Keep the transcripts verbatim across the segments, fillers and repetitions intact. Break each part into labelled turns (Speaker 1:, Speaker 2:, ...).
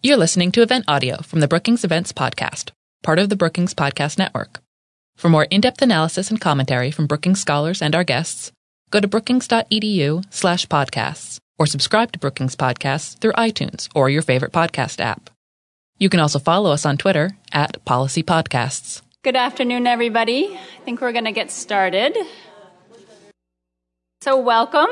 Speaker 1: You're listening to event audio from the Brookings Events Podcast, part of the Brookings Podcast Network. For more in-depth analysis and commentary from Brookings scholars and our guests, go to brookings.edu slash podcasts or subscribe to Brookings Podcasts through iTunes or your favorite podcast app. You can also follow us on Twitter at Policy Podcasts.
Speaker 2: Good afternoon, everybody. I think we're going to get started. So welcome.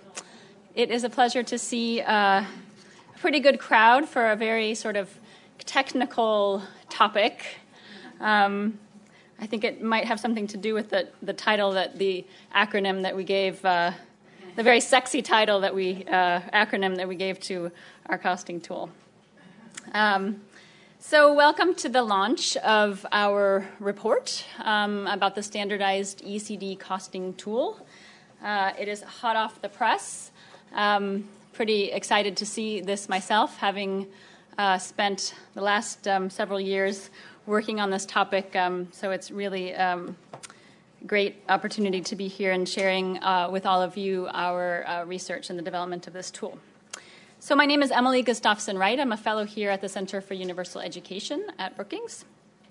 Speaker 2: It is a pleasure to see uh, a pretty good crowd for a very sort of technical topic. Um, I think it might have something to do with the, the title that the acronym that we gave, uh, the very sexy title that we, uh, acronym that we gave to our costing tool. Um, so welcome to the launch of our report um, about the standardized E C D costing tool. Uh, it is hot off the press. Um, pretty excited to see this myself, having uh, spent the last um, several years working on this topic. Um, so it's really um, great opportunity to be here and sharing uh, with all of you our uh, research and the development of this tool. So my name is Emily Gustafson Wright. I'm a fellow here at the Center for Universal Education at Brookings.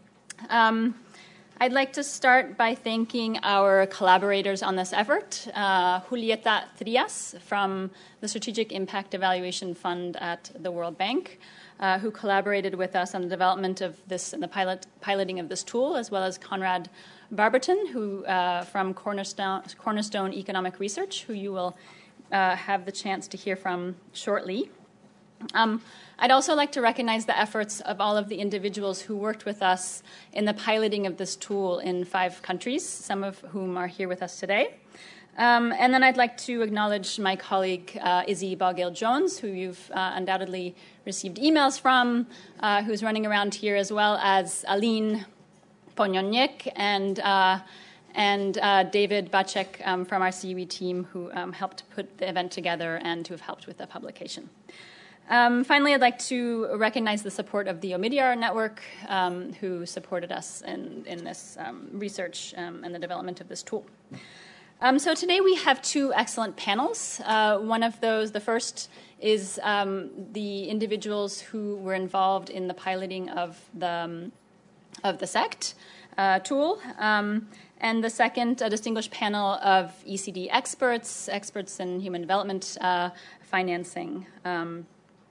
Speaker 2: Um, I'd like to start by thanking our collaborators on this effort, uh, Julieta Trias from the Strategic Impact Evaluation Fund at the World Bank, uh, who collaborated with us on the development of this and the pilot, piloting of this tool, as well as Conrad Barberton, who uh, from Cornerstone, Cornerstone Economic Research, who you will uh, have the chance to hear from shortly. Um, I'd also like to recognize the efforts of all of the individuals who worked with us in the piloting of this tool in five countries, some of whom are here with us today. Um, and then I'd like to acknowledge my colleague, uh, Izzy Bogale-Jones, who you've uh, undoubtedly received emails from, uh, who's running around here, as well as Aline Ponyonyek and uh, and uh, David Bacek um, from our C U E team, who um, helped put the event together and who have helped with the publication. Um, finally, I'd like to recognize the support of the Omidyar Network, um, who supported us in, in this um, research um, and the development of this tool. Um, so today we have two excellent panels. Uh, one of those, the first, is um, the individuals who were involved in the piloting of the, um, of the SECT uh, tool. Um, and the second, a distinguished panel of E C D experts, experts in human development uh, financing. Um,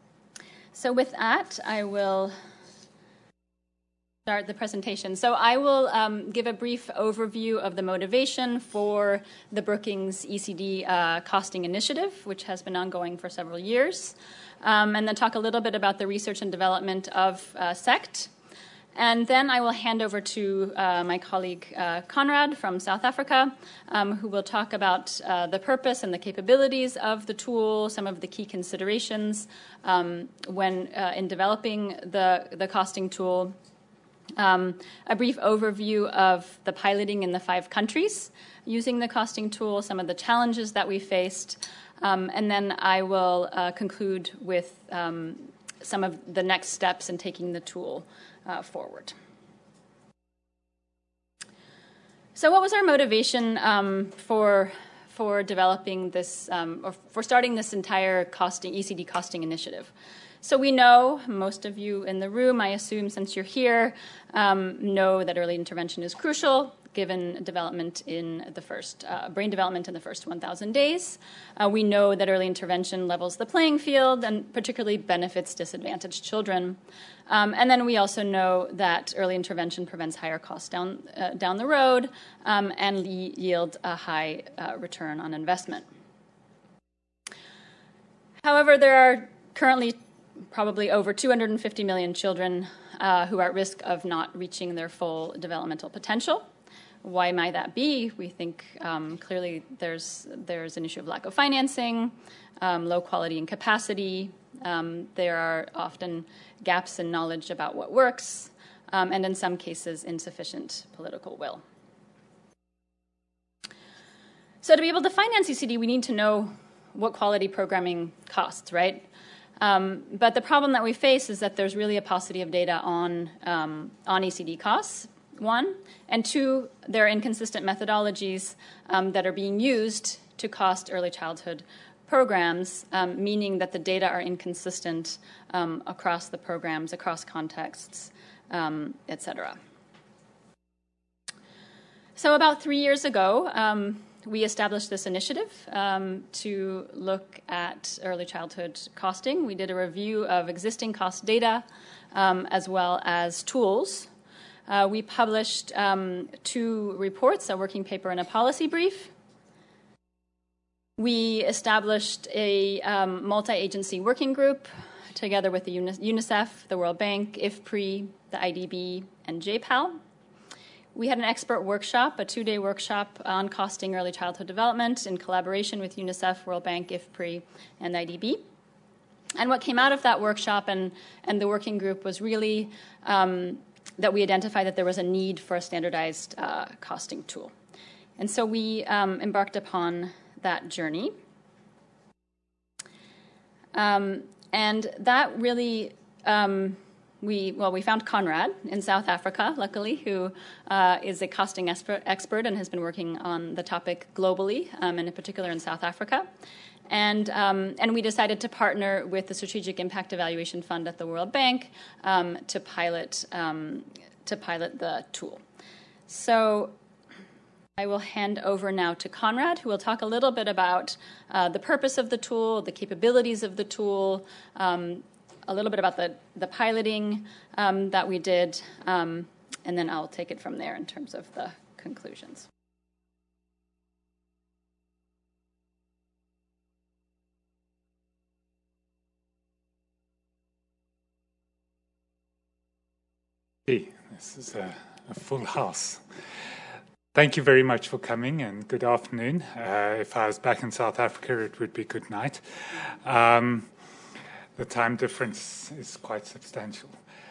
Speaker 2: So with that, I will start the presentation. So I will um, give a brief overview of the motivation for the Brookings E C D uh, costing initiative, which has been ongoing for several years, um, and then talk a little bit about the research and development of uh, SECT. And then I will hand over to uh, my colleague uh, Conrad from South Africa, um, who will talk about uh, the purpose and the capabilities of the tool, some of the key considerations um, when uh, in developing the, the costing tool, um, a brief overview of the piloting in the five countries using the costing tool, some of the challenges that we faced, um, and then I will uh, conclude with um, some of the next steps in taking the tool Uh, forward. So what was our motivation um, for, for developing this, um, or for starting this entire costing, E C D costing initiative? So we know, most of you in the room, I assume since you're here, um, know that early intervention is crucial, given development in the first, uh, brain development in the first one thousand days. Uh, we know that early intervention levels the playing field and particularly benefits disadvantaged children. Um, and then we also know that early intervention prevents higher costs down, uh, down the road um, and yield a high uh, return on investment. However, there are currently probably over two hundred fifty million children uh, who are at risk of not reaching their full developmental potential. Why might that be? We think um, clearly there's there's an issue of lack of financing, um, low quality and capacity. Um, there are often gaps in knowledge about what works, um, and in some cases, insufficient political will. So to be able to finance E C D, we need to know what quality programming costs, right? Um, but the problem that we face is that there's really a paucity of data on, um, on E C D costs, one, and two, there are inconsistent methodologies um, that are being used to cost early childhood programs, um, meaning that the data are inconsistent um, across the programs, across contexts, um, et cetera. So about three years ago, um, we established this initiative um, to look at early childhood costing. We did a review of existing cost data um, as well as tools. Uh, we published um, two reports, a working paper and a policy brief. We established a um, multi-agency working group together with the UNICEF, the World Bank, I F P R I, the I D B, and J PAL. We had an expert workshop, a two-day workshop on costing early childhood development in collaboration with UNICEF, World Bank, I F P R I, and the I D B. And what came out of that workshop and, and the working group was really um, that we identified that there was a need for a standardized uh, costing tool. And so we um, embarked upon that journey. Um, and that really, um, we, well, we found Conrad in South Africa, luckily, who uh, is a costing expert, expert and has been working on the topic globally, um, and in particular in South Africa. And, um, and we decided to partner with the Strategic Impact Evaluation Fund at the World Bank um, to pilot, um, to pilot the tool. So I will hand over now to Conrad, who will talk a little bit about uh, the purpose of the tool, the capabilities of the tool, um, a little bit about the, the piloting um, that we did, um, and then I'll take it from there in terms of the conclusions.
Speaker 3: Hey, this is a, a full house. Thank you very much for coming, and good afternoon. Uh, if I was back in South Africa, it would be good night. Um, the time difference is quite substantial.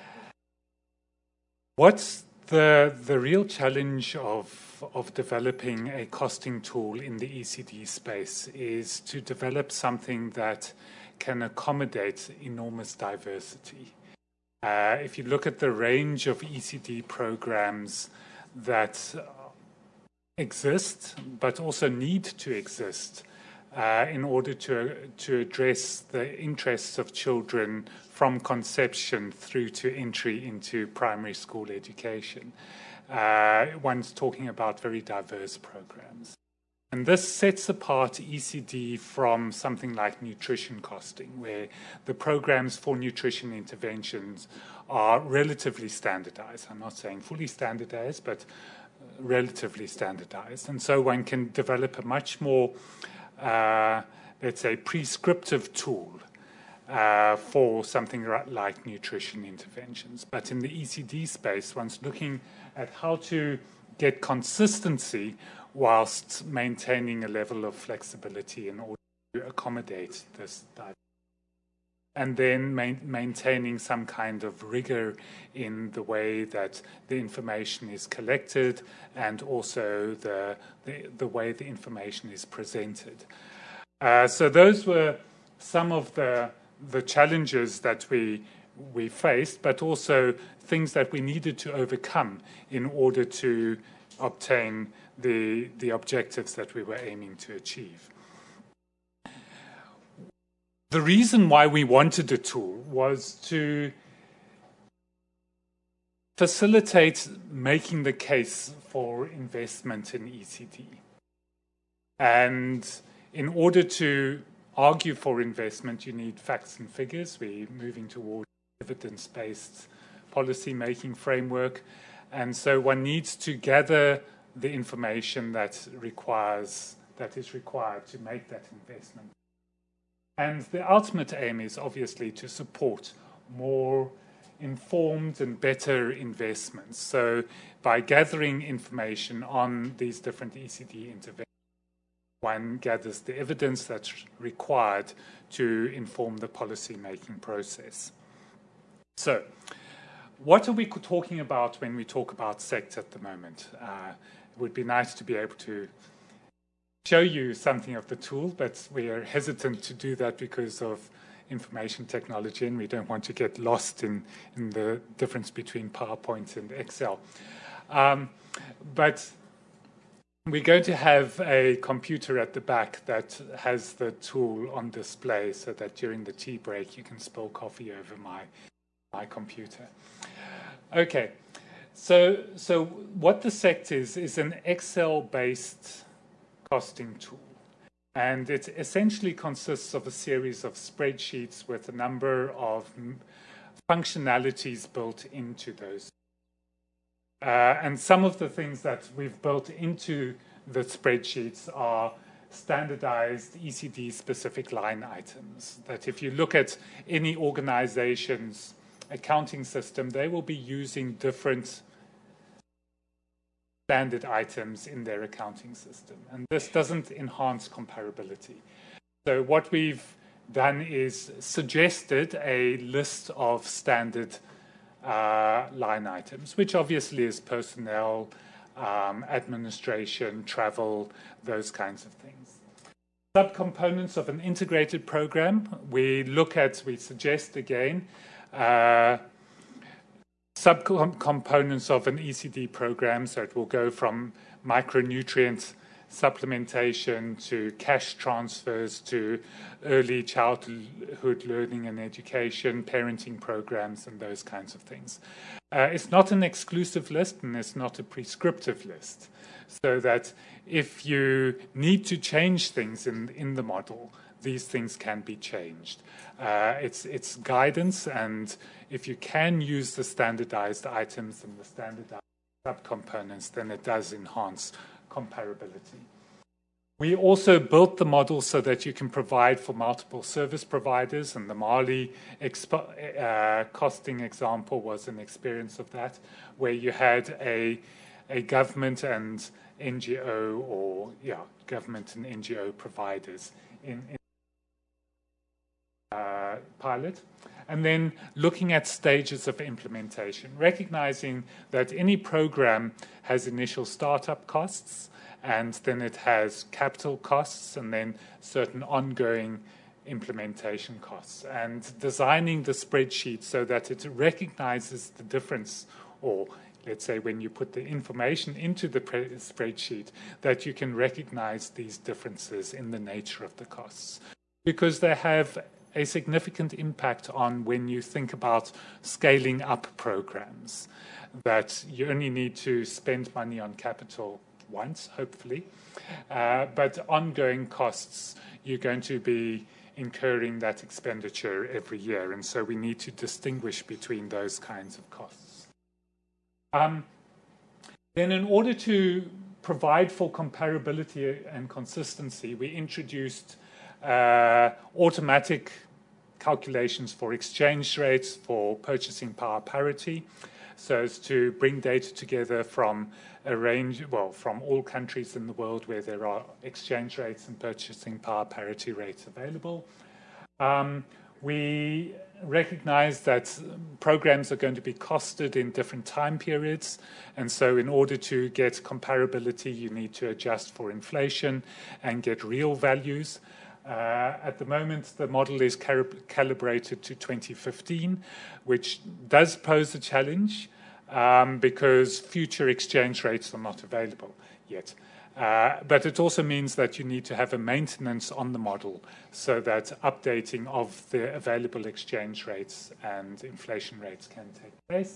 Speaker 3: What's the the real challenge of of developing a costing tool in the E C D space is to develop something that can accommodate enormous diversity. Uh, if you look at the range of E C D programs that exist, but also need to exist uh, in order to to address the interests of children from conception through to entry into primary school education. Uh, one's talking about very diverse programs. And this sets apart E C D from something like nutrition costing, where the programs for nutrition interventions are relatively standardized. I'm not saying fully standardized, but relatively standardized. And so one can develop a much more, uh, let's say, prescriptive tool uh, for something like nutrition interventions. But in the E C D space, one's looking at how to get consistency whilst maintaining a level of flexibility in order to accommodate this diversity. And then main, maintaining some kind of rigor in the way that the information is collected and also the, the, the way the information is presented. Uh, so those were some of the, the challenges that we, we faced, but also things that we needed to overcome in order to obtain the, the objectives that we were aiming to achieve. The reason why we wanted a tool was to facilitate making the case for investment in E C D. And in order to argue for investment, you need facts and figures. We're moving towards evidence-based policy-making framework. And so one needs to gather the information that requires that is required to make that investment. And the ultimate aim is obviously to support more informed and better investments. So by gathering information on these different E C D interventions, one gathers the evidence that's required to inform the policy-making process. So what are we talking about when we talk about S E C T at the moment? Uh, it would be nice to be able to show you something of the tool, but we are hesitant to do that because of information technology, and we don't want to get lost in, in the difference between PowerPoint and Excel. Um, but we're going to have a computer at the back that has the tool on display so that during the tea break you can spill coffee over my, my computer. Okay, so, so what the SECT is, is an Excel-based costing tool. And it essentially consists of a series of spreadsheets with a number of functionalities built into those. Uh, and some of the things that we've built into the spreadsheets are standardized E C D-specific line items, that if you look at any organization's accounting system, they will be using different standard items in their accounting system. And this doesn't enhance comparability. So what we've done is suggested a list of standard uh, line items, which obviously is personnel, um, administration, travel, those kinds of things. Subcomponents of an integrated program, we look at, we suggest again, uh, subcomponents of an E C D program, so it will go from micronutrient supplementation to cash transfers to early childhood learning and education, parenting programs, and those kinds of things. Uh, it's not an exclusive list and it's not a prescriptive list, so that if you need to change things in, in the model, these things can be changed. Uh, it's, it's guidance, and if you can use the standardized items and the standardized subcomponents, then it does enhance comparability. We also built the model so that you can provide for multiple service providers, and the Mali expo uh, costing example was an experience of that, where you had a, a government and N G O, or yeah, government and N G O providers in, in uh, pilot. And then looking at stages of implementation, recognizing that any program has initial startup costs, and then it has capital costs, and then certain ongoing implementation costs. And designing the spreadsheet so that it recognizes the difference, or let's say when you put the information into the spreadsheet, that you can recognize these differences in the nature of the costs, because they have a significant impact on when you think about scaling up programs, that you only need to spend money on capital once, hopefully, uh, but ongoing costs, you're going to be incurring that expenditure every year, and so we need to distinguish between those kinds of costs. Um, then in order to provide for comparability and consistency, we introduced Uh, automatic calculations for exchange rates, for purchasing power parity, so as to bring data together from a range, well, from all countries in the world where there are exchange rates and purchasing power parity rates available. Um, we recognize that programs are going to be costed in different time periods, and so in order to get comparability, you need to adjust for inflation and get real values. Uh, at the moment, the model is calibrated to twenty fifteen, which does pose a challenge um, because future exchange rates are not available yet. Uh, but it also means that you need to have a maintenance on the model so that updating of the available exchange rates and inflation rates can take place.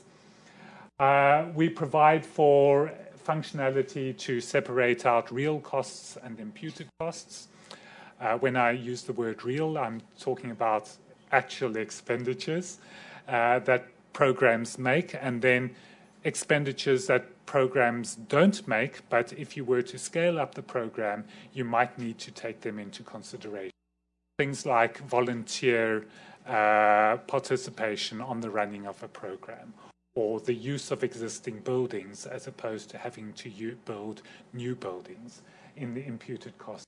Speaker 3: Uh, we provide for functionality to separate out real costs and imputed costs. Uh, when I use the word real, I'm talking about actual expenditures uh, that programs make, and then expenditures that programs don't make, but if you were to scale up the program, you might need to take them into consideration. Things like volunteer uh, participation on the running of a program, or the use of existing buildings as opposed to having to build new buildings in the imputed cost.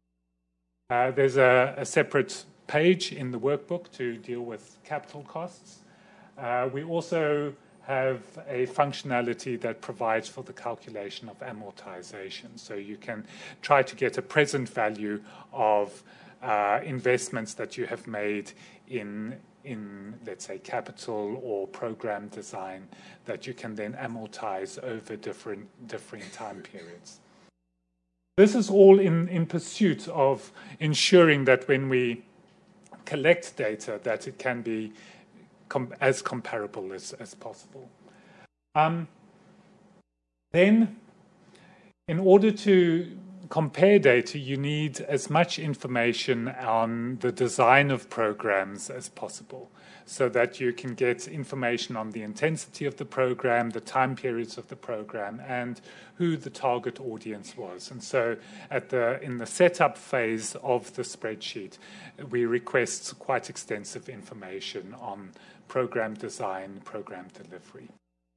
Speaker 3: Uh, there's a, a separate page in the workbook to deal with capital costs. Uh, we also have a functionality that provides for the calculation of amortization. So you can try to get a present value of uh, investments that you have made in, in, let's say, capital or program design that you can then amortize over different, different time periods. This is all in, in pursuit of ensuring that when we collect data, that it can be com as comparable as, as possible. Um, then, in order to compare data, you need as much information on the design of programs as possible, so that you can get information on the intensity of the program, the time periods of the program, and who the target audience was. And so at the, in the setup phase of the spreadsheet, we request quite extensive information on program design, program delivery.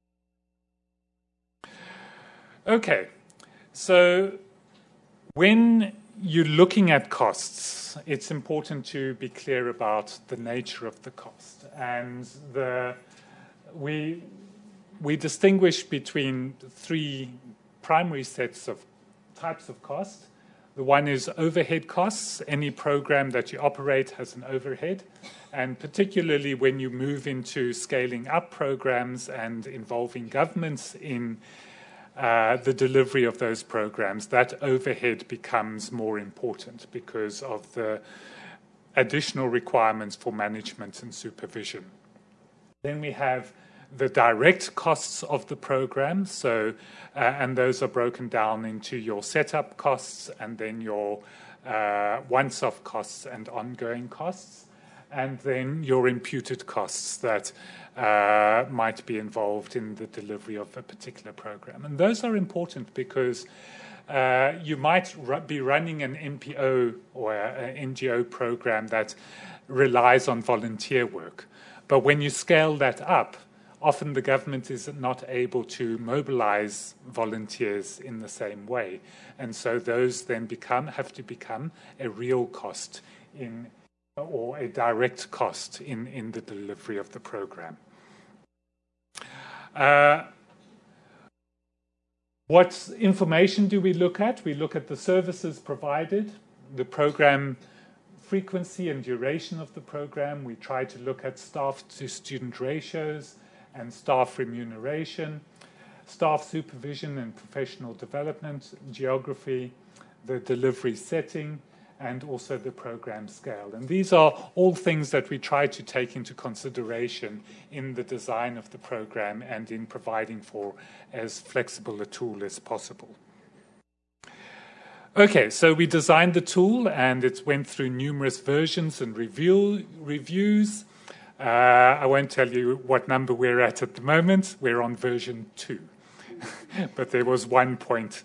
Speaker 3: Okay, so when you're looking at costs, it's important to be clear about the nature of the cost. And the, we, we distinguish between three primary sets of types of cost. The one is overhead costs. Any program that you operate has an overhead. And particularly when you move into scaling up programs and involving governments in Uh, the delivery of those programs, that overhead becomes more important because of the additional requirements for management and supervision. Then we have the direct costs of the program, so uh, and those are broken down into your setup costs and then your uh, once-off costs and ongoing costs, and then your imputed costs that Uh, might be involved in the delivery of a particular program. And those are important because uh, you might ru be running an N P O or an N G O program that relies on volunteer work. But when you scale that up, often the government is not able to mobilize volunteers in the same way. And so those then become have to become a real cost in or a direct cost in, in the delivery of the program. Uh, what information do we look at? We look at the services provided, the program frequency and duration of the program. We try to look at staff to student ratios and staff remuneration, staff supervision and professional development, geography, the delivery setting, and also the program scale. And these are all things that we try to take into consideration in the design of the program and in providing for as flexible a tool as possible. Okay, so we designed the tool and it went through numerous versions and review, reviews. Uh, I won't tell you what number we're at at the moment. We're on version two, but there was one point.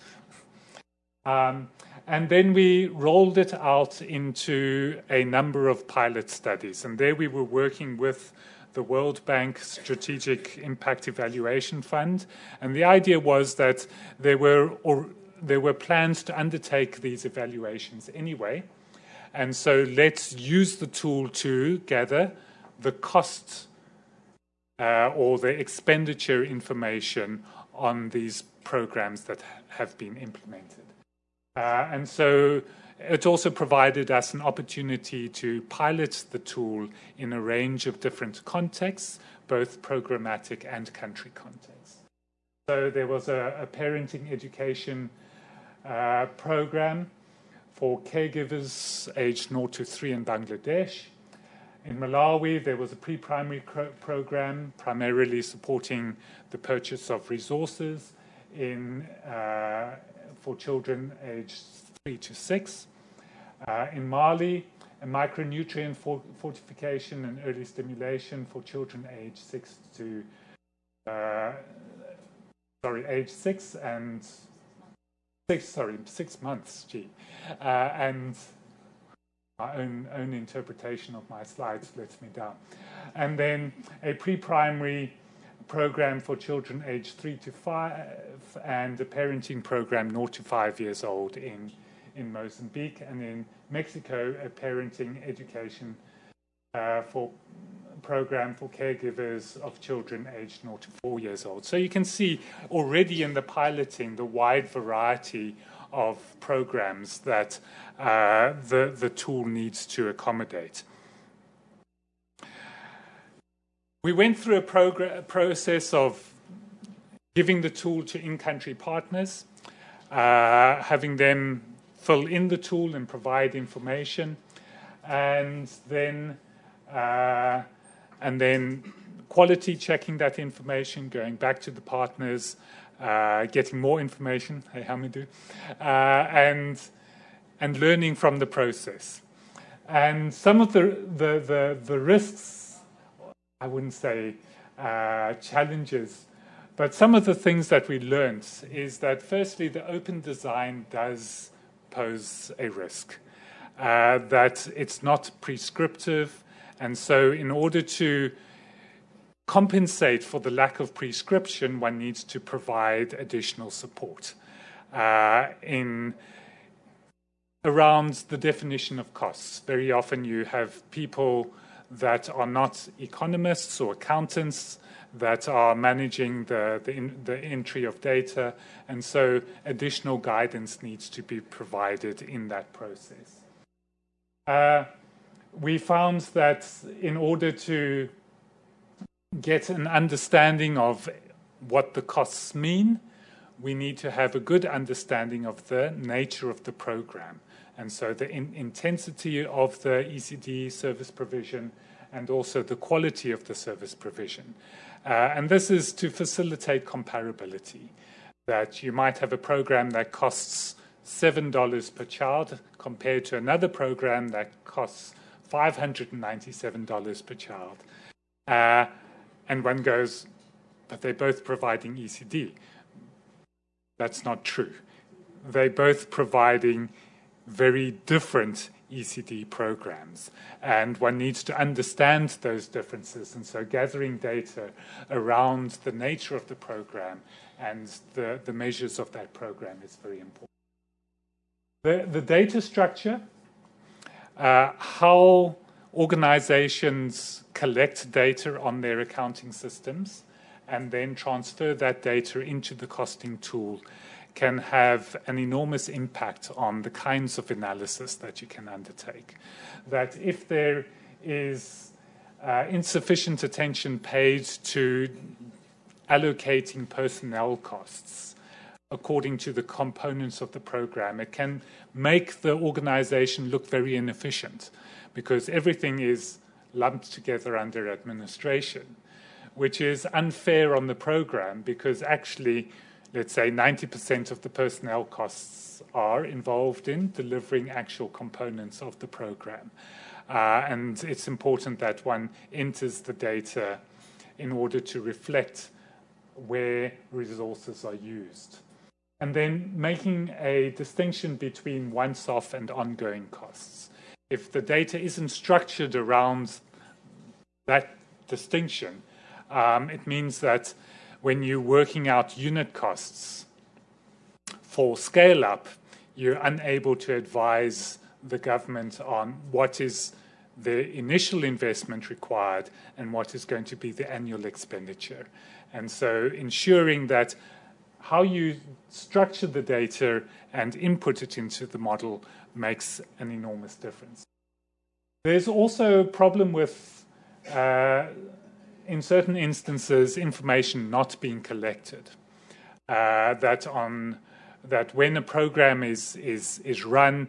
Speaker 3: Um, And then we rolled it out into a number of pilot studies. And there we were working with the World Bank Strategic Impact Evaluation Fund. And the idea was that there were, or, there were plans to undertake these evaluations anyway. And so let's use the tool to gather the cost uh, or the expenditure information on these programs that have been implemented. Uh, and so it also provided us an opportunity to pilot the tool in a range of different contexts, both programmatic and country contexts. So there was a, a parenting education uh, program for caregivers aged zero to three in Bangladesh. In Malawi, there was a pre-primary program primarily supporting the purchase of resources in uh, for children aged three to six. Uh, in Mali, a micronutrient for fortification and early stimulation for children aged six to uh, sorry, age six and six sorry six months. Gee, uh, and my own own interpretation of my slides lets me down. And then a pre-primary program for children aged three to five and a parenting program zero to five years old in, in Mozambique, and in Mexico a parenting education uh, for program for caregivers of children aged zero to four years old. So you can see already in the piloting the wide variety of programs that uh, the, the tool needs to accommodate. We went through a, a process of giving the tool to in-country partners. uh, having them fill in the tool and provide information, and then uh, and then quality checking that information, going back to the partners, uh, getting more information. Hey, Hamidou, uh, and and learning from the process. And some of the the the, the risks, I wouldn't say uh, challenges, but some of the things that we learned is that firstly, the open design does pose a risk, uh, that it's not prescriptive, and so in order to compensate for the lack of prescription, one needs to provide additional support uh, in around the definition of costs. Very often you have people that are not economists or accountants that are managing the, the, in, the entry of data, and so additional guidance needs to be provided in that process. Uh, we found that in order to get an understanding of what the costs mean, we need to have a good understanding of the nature of the program. And so the in intensity of the E C D service provision and also the quality of the service provision. Uh, and this is to facilitate comparability, that you might have a program that costs seven dollars per child compared to another program that costs five hundred ninety-seven dollars per child. Uh, and one goes, but they're both providing E C D. That's not true. They're both providing very different E C D programs, and one needs to understand those differences, and so gathering data around the nature of the program and the, the measures of that program is very important. The, the data structure, uh, how organizations collect data on their accounting systems and then transfer that data into the costing tool, can have an enormous impact on the kinds of analysis that you can undertake. That if there is uh, insufficient attention paid to allocating personnel costs according to the components of the program, it can make the organization look very inefficient because everything is lumped together under administration, which is unfair on the program because actually, let's say ninety percent of the personnel costs are involved in delivering actual components of the program. Uh, and it's important that one enters the data in order to reflect where resources are used. And then making a distinction between once-off and ongoing costs. If the data isn't structured around that distinction, um, it means that when you're working out unit costs for scale-up, you're unable to advise the government on what is the initial investment required and what is going to be the annual expenditure. And so ensuring that how you structure the data and input it into the model makes an enormous difference. There's also a problem with uh, in certain instances, information not being collected. Uh, that on that when a program is is is run,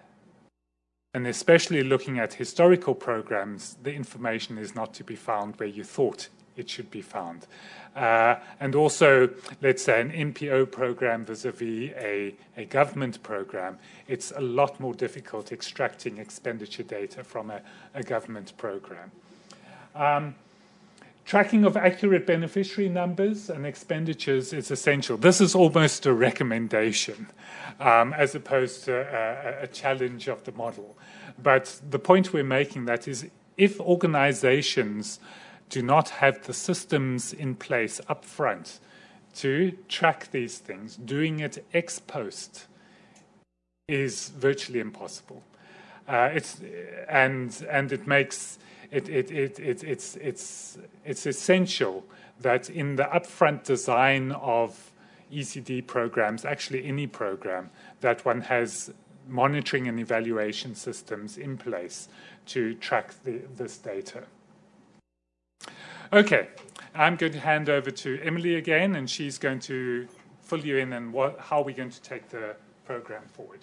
Speaker 3: and especially looking at historical programs, the information is not to be found where you thought it should be found. Uh, and also, let's say an N P O program vis-a-vis a, a government program, it's a lot more difficult extracting expenditure data from a, a government program. Um, Tracking of accurate beneficiary numbers and expenditures is essential. This is almost a recommendation um, as opposed to a, a challenge of the model. But the point we're making that is if organizations do not have the systems in place up front to track these things, doing it ex post is virtually impossible. Uh, it's, and, and it makes... It, it, it, it, it's, it's, it's essential that in the upfront design of E C D programs, actually any program, that one has monitoring and evaluation systems in place to track the, this data. Okay, I'm going to hand over to Emily again, and she's going to fill you in on what, how we're going to take the program forward.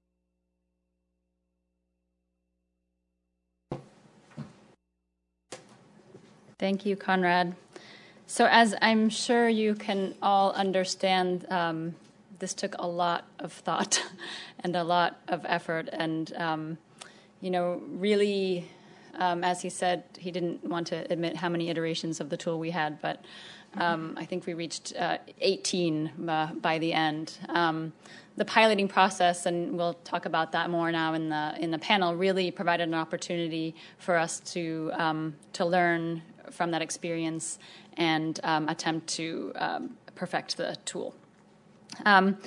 Speaker 2: Thank you, Conrad. So as I'm sure you can all understand, um, this took a lot of thought and a lot of effort. And, um, you know, really, um, as he said, he didn't want to admit how many iterations of the tool we had, but um, I think we reached uh, eighteen uh, by the end. Um, the piloting process, and we'll talk about that more now in the in the panel, really provided an opportunity for us to um, to learn from that experience and um, attempt to um, perfect the tool. Um,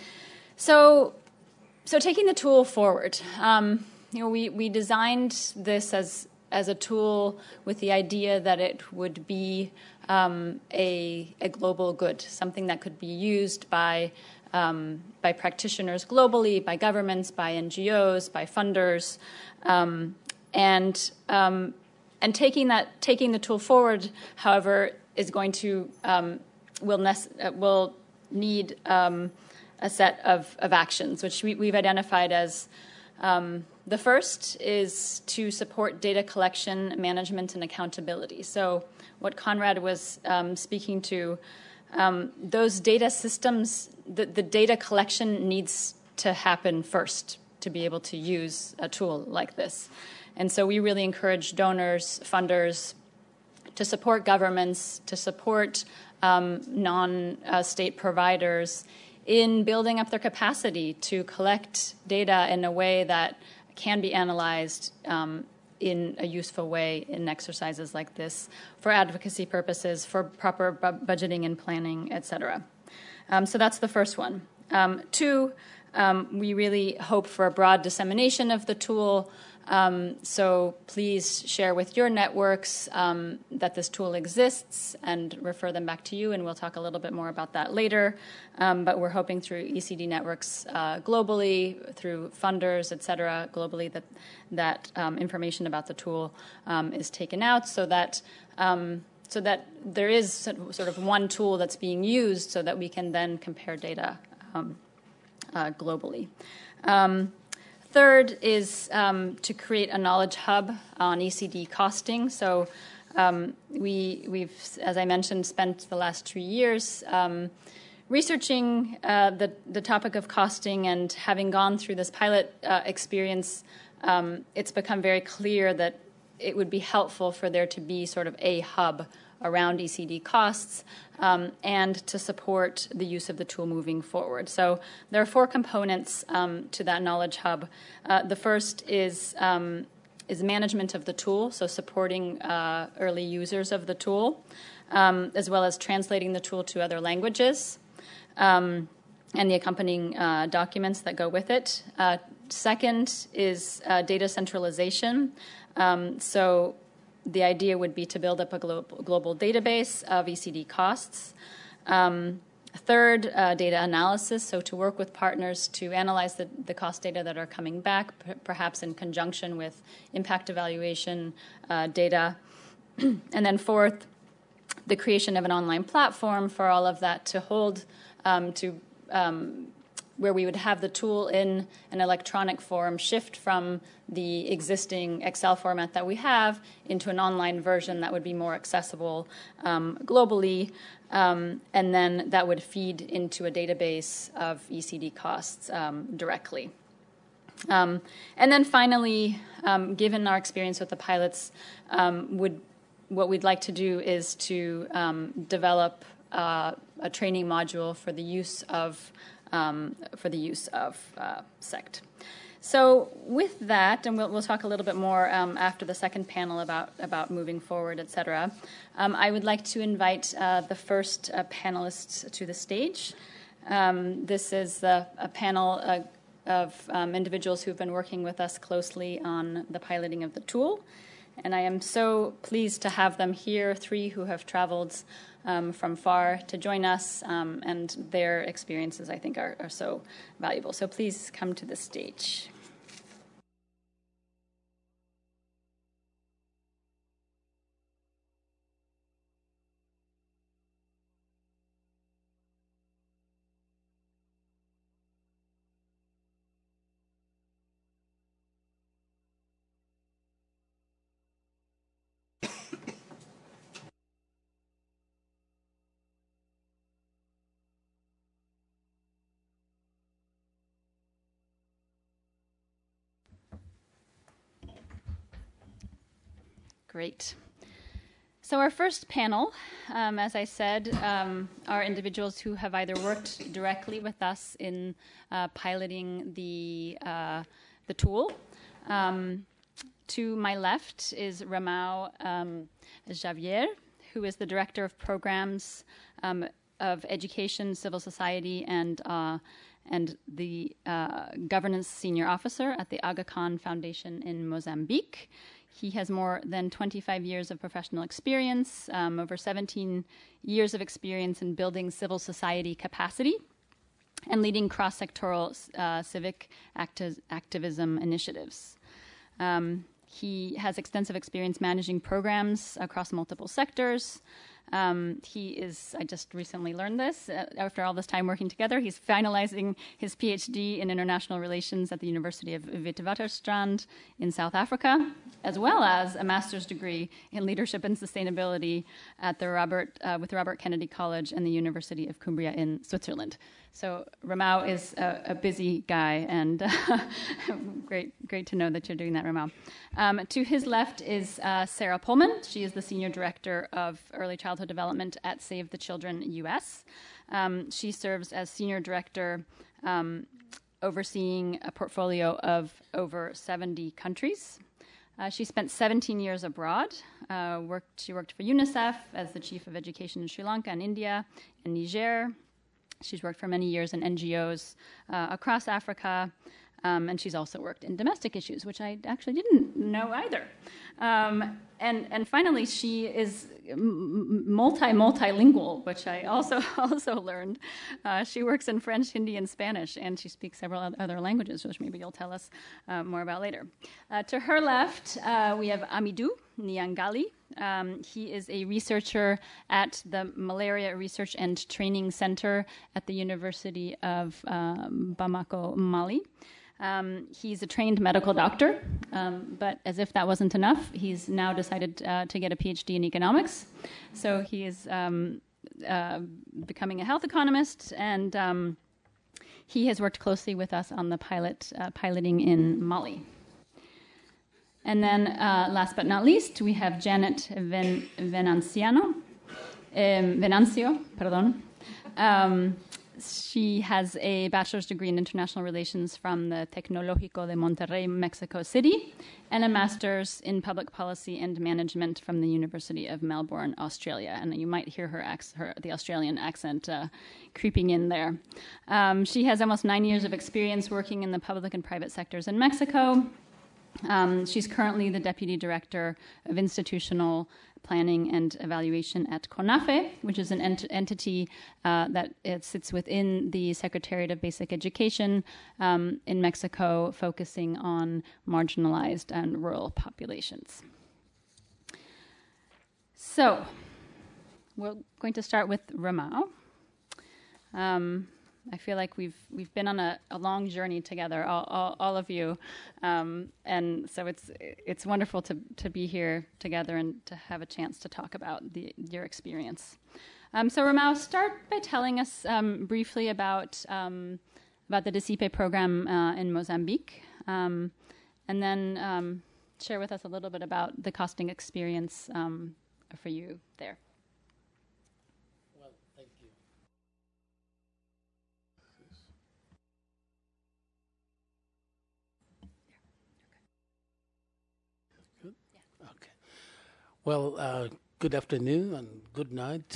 Speaker 2: so, so taking the tool forward, um, you know, we, we designed this as as a tool with the idea that it would be um, a a global good, something that could be used by um, by practitioners globally, by governments, by N G Os, by funders, um, and um, And taking that, taking the tool forward, however, is going to um, will nece- will need um, a set of, of actions, which we, we've identified as um, the first is to support data collection, management, and accountability. So, what Conrad was um, speaking to, um, those data systems, the, the data collection needs to happen first to be able to use a tool like this. And so we really encourage donors, funders, to support governments, to support um, non-state providers in building up their capacity to collect data in a way that can be analyzed um, in a useful way in exercises like this for advocacy purposes, for proper bu- budgeting and planning, et cetera. Um, so that's the first one. Um, two, um, we really hope for a broad dissemination of the tool. Um, so please share with your networks um, that this tool exists and refer them back to you, and we'll talk a little bit more about that later. Um, but we're hoping through E C D networks uh, globally, through funders, et cetera, globally, that that um, information about the tool um, is taken out so that um, so that there is sort of one tool that's being used so that we can then compare data um, uh, globally. Um, Third is um, to create a knowledge hub on E C D costing. So um, we, we've, as I mentioned, spent the last three years um, researching uh, the, the topic of costing, and having gone through this pilot uh, experience, um, it's become very clear that it would be helpful for there to be sort of a hub around E C D costs um, and to support the use of the tool moving forward. So there are four components um, to that knowledge hub. Uh, the first is um, is management of the tool, so supporting uh, early users of the tool, um, as well as translating the tool to other languages um, and the accompanying uh, documents that go with it. Uh, second is uh, data centralization. Um, so the idea would be to build up a global, global database of E C D costs. Um, third, uh, data analysis, so to work with partners to analyze the, the cost data that are coming back, p- perhaps in conjunction with impact evaluation uh, data. And then fourth, the creation of an online platform for all of that to hold, um, to um, where we would have the tool in an electronic form, shift from the existing Excel format that we have into an online version that would be more accessible um, globally, um, and then that would feed into a database of E C D costs um, directly. Um, and then finally, um, given our experience with the pilots, um, would what we'd like to do is to um, develop uh, a training module for the use of Um, for the use of uh, SECT. So with that, and we'll, we'll talk a little bit more um, after the second panel about, about moving forward, et cetera, um, I would like to invite uh, the first uh, panelists to the stage. Um, this is the, a panel uh, of um, individuals who've been working with us closely on the piloting of the tool. And I am so pleased to have them here, three who have traveled um, from far to join us, um, and their experiences, I think, are, are so valuable. So please come to the stage. Great. So our first panel, um, as I said, um, are individuals who have either worked directly with us in uh, piloting the uh, the tool. Um, to my left is Ramau um, Javier, who is the Director of Programs um, of Education, Civil Society, and uh, and the uh, Governance Senior Officer at the Aga Khan Foundation in Mozambique. He has more than twenty-five years of professional experience, um, over seventeen years of experience in building civil society capacity and leading cross-sectoral uh, civic acti- activism initiatives. Um, he has extensive experience managing programs across multiple sectors. Um, he is, I just recently learned this, uh, after all this time working together, he's finalizing his PhD in international relations at the University of Witwatersrand in South Africa, as well as a master's degree in leadership and sustainability at the Robert, uh, with Robert Kennedy College and the University of Cumbria in Switzerland. So Ramau is a, a busy guy, and uh, great, great to know that you're doing that, Ramau. Um, to his left is uh, Sarah Pullman. She is the Senior Director of Early Childhood Development at Save the Children U S. Um, she serves as Senior Director um, overseeing a portfolio of over seventy countries. Uh, she spent seventeen years abroad. Uh, worked, she worked for UNICEF as the Chief of Education in Sri Lanka and India and Niger. She's worked for many years in N G Os uh, across Africa, um, and she's also worked in domestic issues, which I actually didn't know either. Um, and and finally, she is multi multilingual, which I also also learned. Uh, she works in French, Hindi, and Spanish, and she speaks several other languages, which maybe you'll tell us uh, more about later. Uh, to her left, uh, we have Amidou Nyangali. Um, he is a researcher at the Malaria Research and Training Center at the University of um, Bamako, Mali. Um, he's a trained medical doctor, um, but as if that wasn't enough, he's now decided uh, to get a PhD in economics. So he is um, uh, becoming a health economist, and um, he has worked closely with us on the pilot uh, piloting in Mali. And then, uh, last but not least, we have Janet Ven- Venanciano, um, Venancio, pardon. Um, she has a bachelor's degree in international relations from the Tecnológico de Monterrey, Mexico City, and a master's in public policy and management from the University of Melbourne, Australia. And you might hear her, ac- her the Australian accent uh, creeping in there. Um, she has almost nine years of experience working in the public and private sectors in Mexico. Um, she's currently the Deputy Director of Institutional Planning and Evaluation at CONAFE, which is an ent- entity uh, that it sits within the Secretariat of Basic Education um, in Mexico, focusing on marginalized and rural populations. So, we're going to start with Ramau. Um, I feel like we've we've been on a, a long journey together, all, all, all of you, um, and so it's it's wonderful to to be here together and to have a chance to talk about the, your experience. Um, so Ramau, start by telling us um, briefly about um, about the DICIPE program uh, in Mozambique, um, and then um, share with us a little bit about the costing experience um, for you there.
Speaker 4: Okay. Well, uh, good afternoon and good night.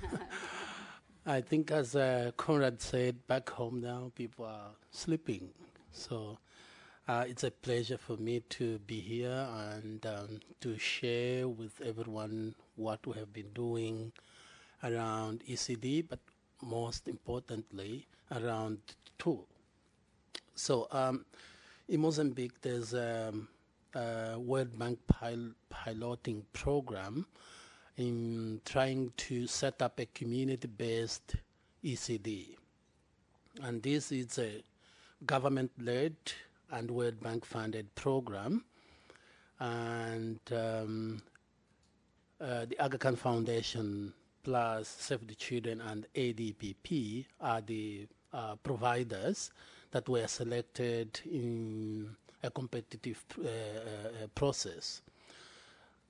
Speaker 4: I think, as uh, Conrad said, back home now people are sleeping. So uh, it's a pleasure for me to be here and um, to share with everyone what we have been doing around E C D, but most importantly, around the tool. So um, in Mozambique, there's um, Uh, World Bank pil- piloting program in trying to set up a community-based E C D. And this is a government-led and World Bank-funded program. And um, uh, the Aga Khan Foundation plus Save the Children and A D P P are the uh, providers that were selected in a competitive uh, uh, process.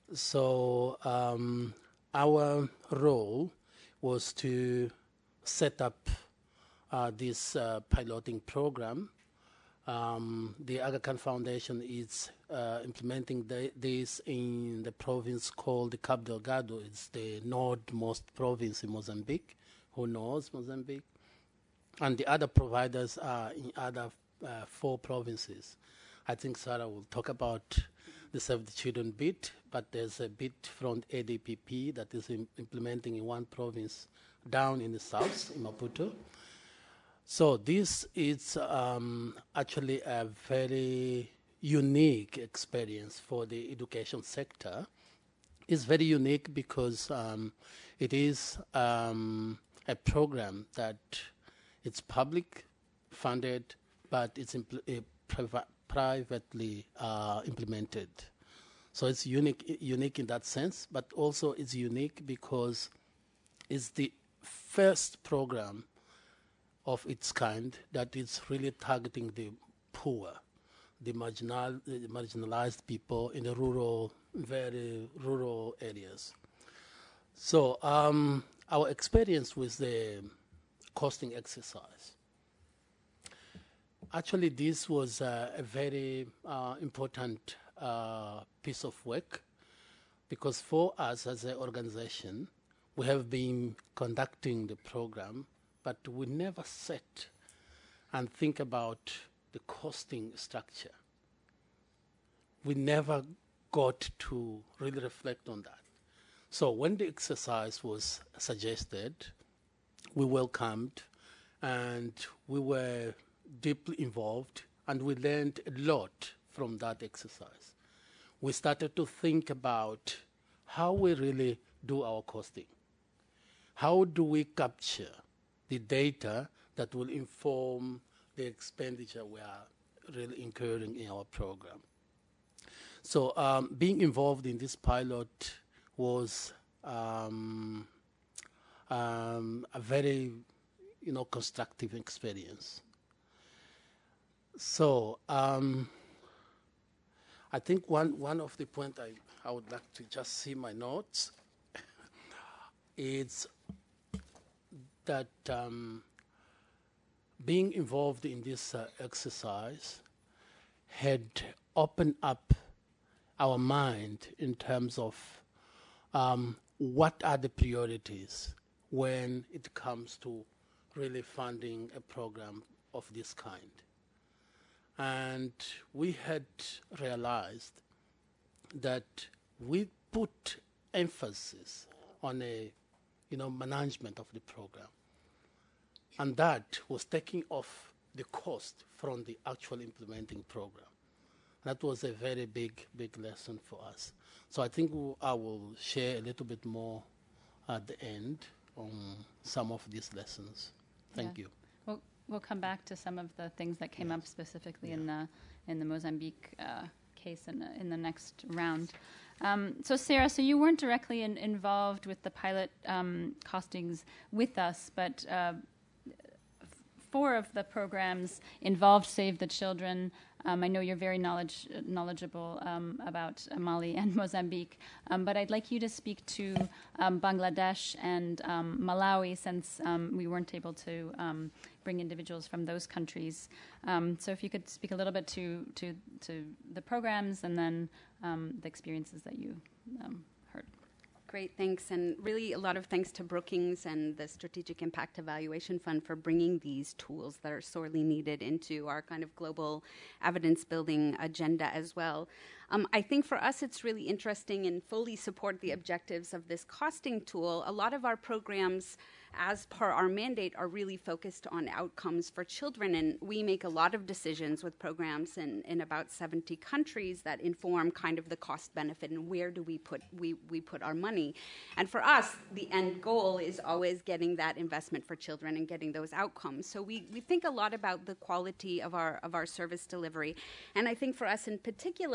Speaker 4: So um, our role was to set up uh, this uh, piloting program. Um, the Aga Khan Foundation is uh, implementing the, this in the province called the Cabo Delgado. It's the northmost province in Mozambique. Who knows Mozambique? And the other providers are in other uh, four provinces. I think Sarah will talk about the Save the Children bit, but there's a bit from A D P P that is im- implementing in one province down in the south, in Maputo. So this is um, actually a very unique experience for the education sector. It's very unique because um, it is um, a program that it's public funded, but it's impl- uh, priva- privately uh, implemented. So it's unique, unique in that sense, but also it's unique because it's the first program of its kind that is really targeting the poor, the marginal, the marginalized people in the rural, very rural areas. So um, our experience with the costing exercise. Actually, this was uh, a very uh, important uh, piece of work because for us as an organization, we have been conducting the program, but we never sat and think about the costing structure. We never got to really reflect on that. So when the exercise was suggested, we welcomed and we were deeply involved and we learned a lot from that exercise. We started to think about how we really do our costing. How do we capture the data that will inform the expenditure we are really incurring in our program? So um, being involved in this pilot was um, um, a very, you know, constructive experience. So um, I think one, one of the points I, I would like to just see my notes is that um, being involved in this uh, exercise had opened up our mind in terms of um, what are the priorities when it comes to really funding a program of this kind. And we had realized that we put emphasis on a, you know, management of the program. And that was taking off the cost from the actual implementing program. That was a very big, big lesson for us. So I think we'll, I will share a little bit more at the end on some of these lessons. Thank
Speaker 2: Yeah.
Speaker 4: you.
Speaker 2: We'll, we'll come back to some of the things that came
Speaker 4: Yes.
Speaker 2: up specifically
Speaker 4: Yeah.
Speaker 2: in the in the Mozambique uh, case in the, in the next round. Um, so Sarah, so you weren't directly in, involved with the pilot um, costings with us, but uh, four of the programs involved Save the Children. Um, I know you're very knowledge, knowledgeable um, about uh, Mali and Mozambique, um, but I'd like you to speak to um, Bangladesh and um, Malawi, since um, we weren't able to um, bring individuals from those countries. Um, so if you could speak a little bit to to, to the programs and then um, the experiences that you um, heard.
Speaker 5: Great, thanks. And really a lot of thanks to Brookings and the Strategic Impact Evaluation Fund for bringing these tools that are sorely needed into our kind of global evidence-building agenda as well. Um, I think for us it's really interesting and fully support the objectives of this costing tool. A lot of our programs, as per our mandate, are really focused on outcomes for children, and we make a lot of decisions with programs in, in about seventy countries that inform kind of the cost benefit and where do we put we, we put our money. And for us, the end goal is always getting that investment for children and getting those outcomes. So we, we think a lot about the quality of our of our service delivery. And I think for us in particular, a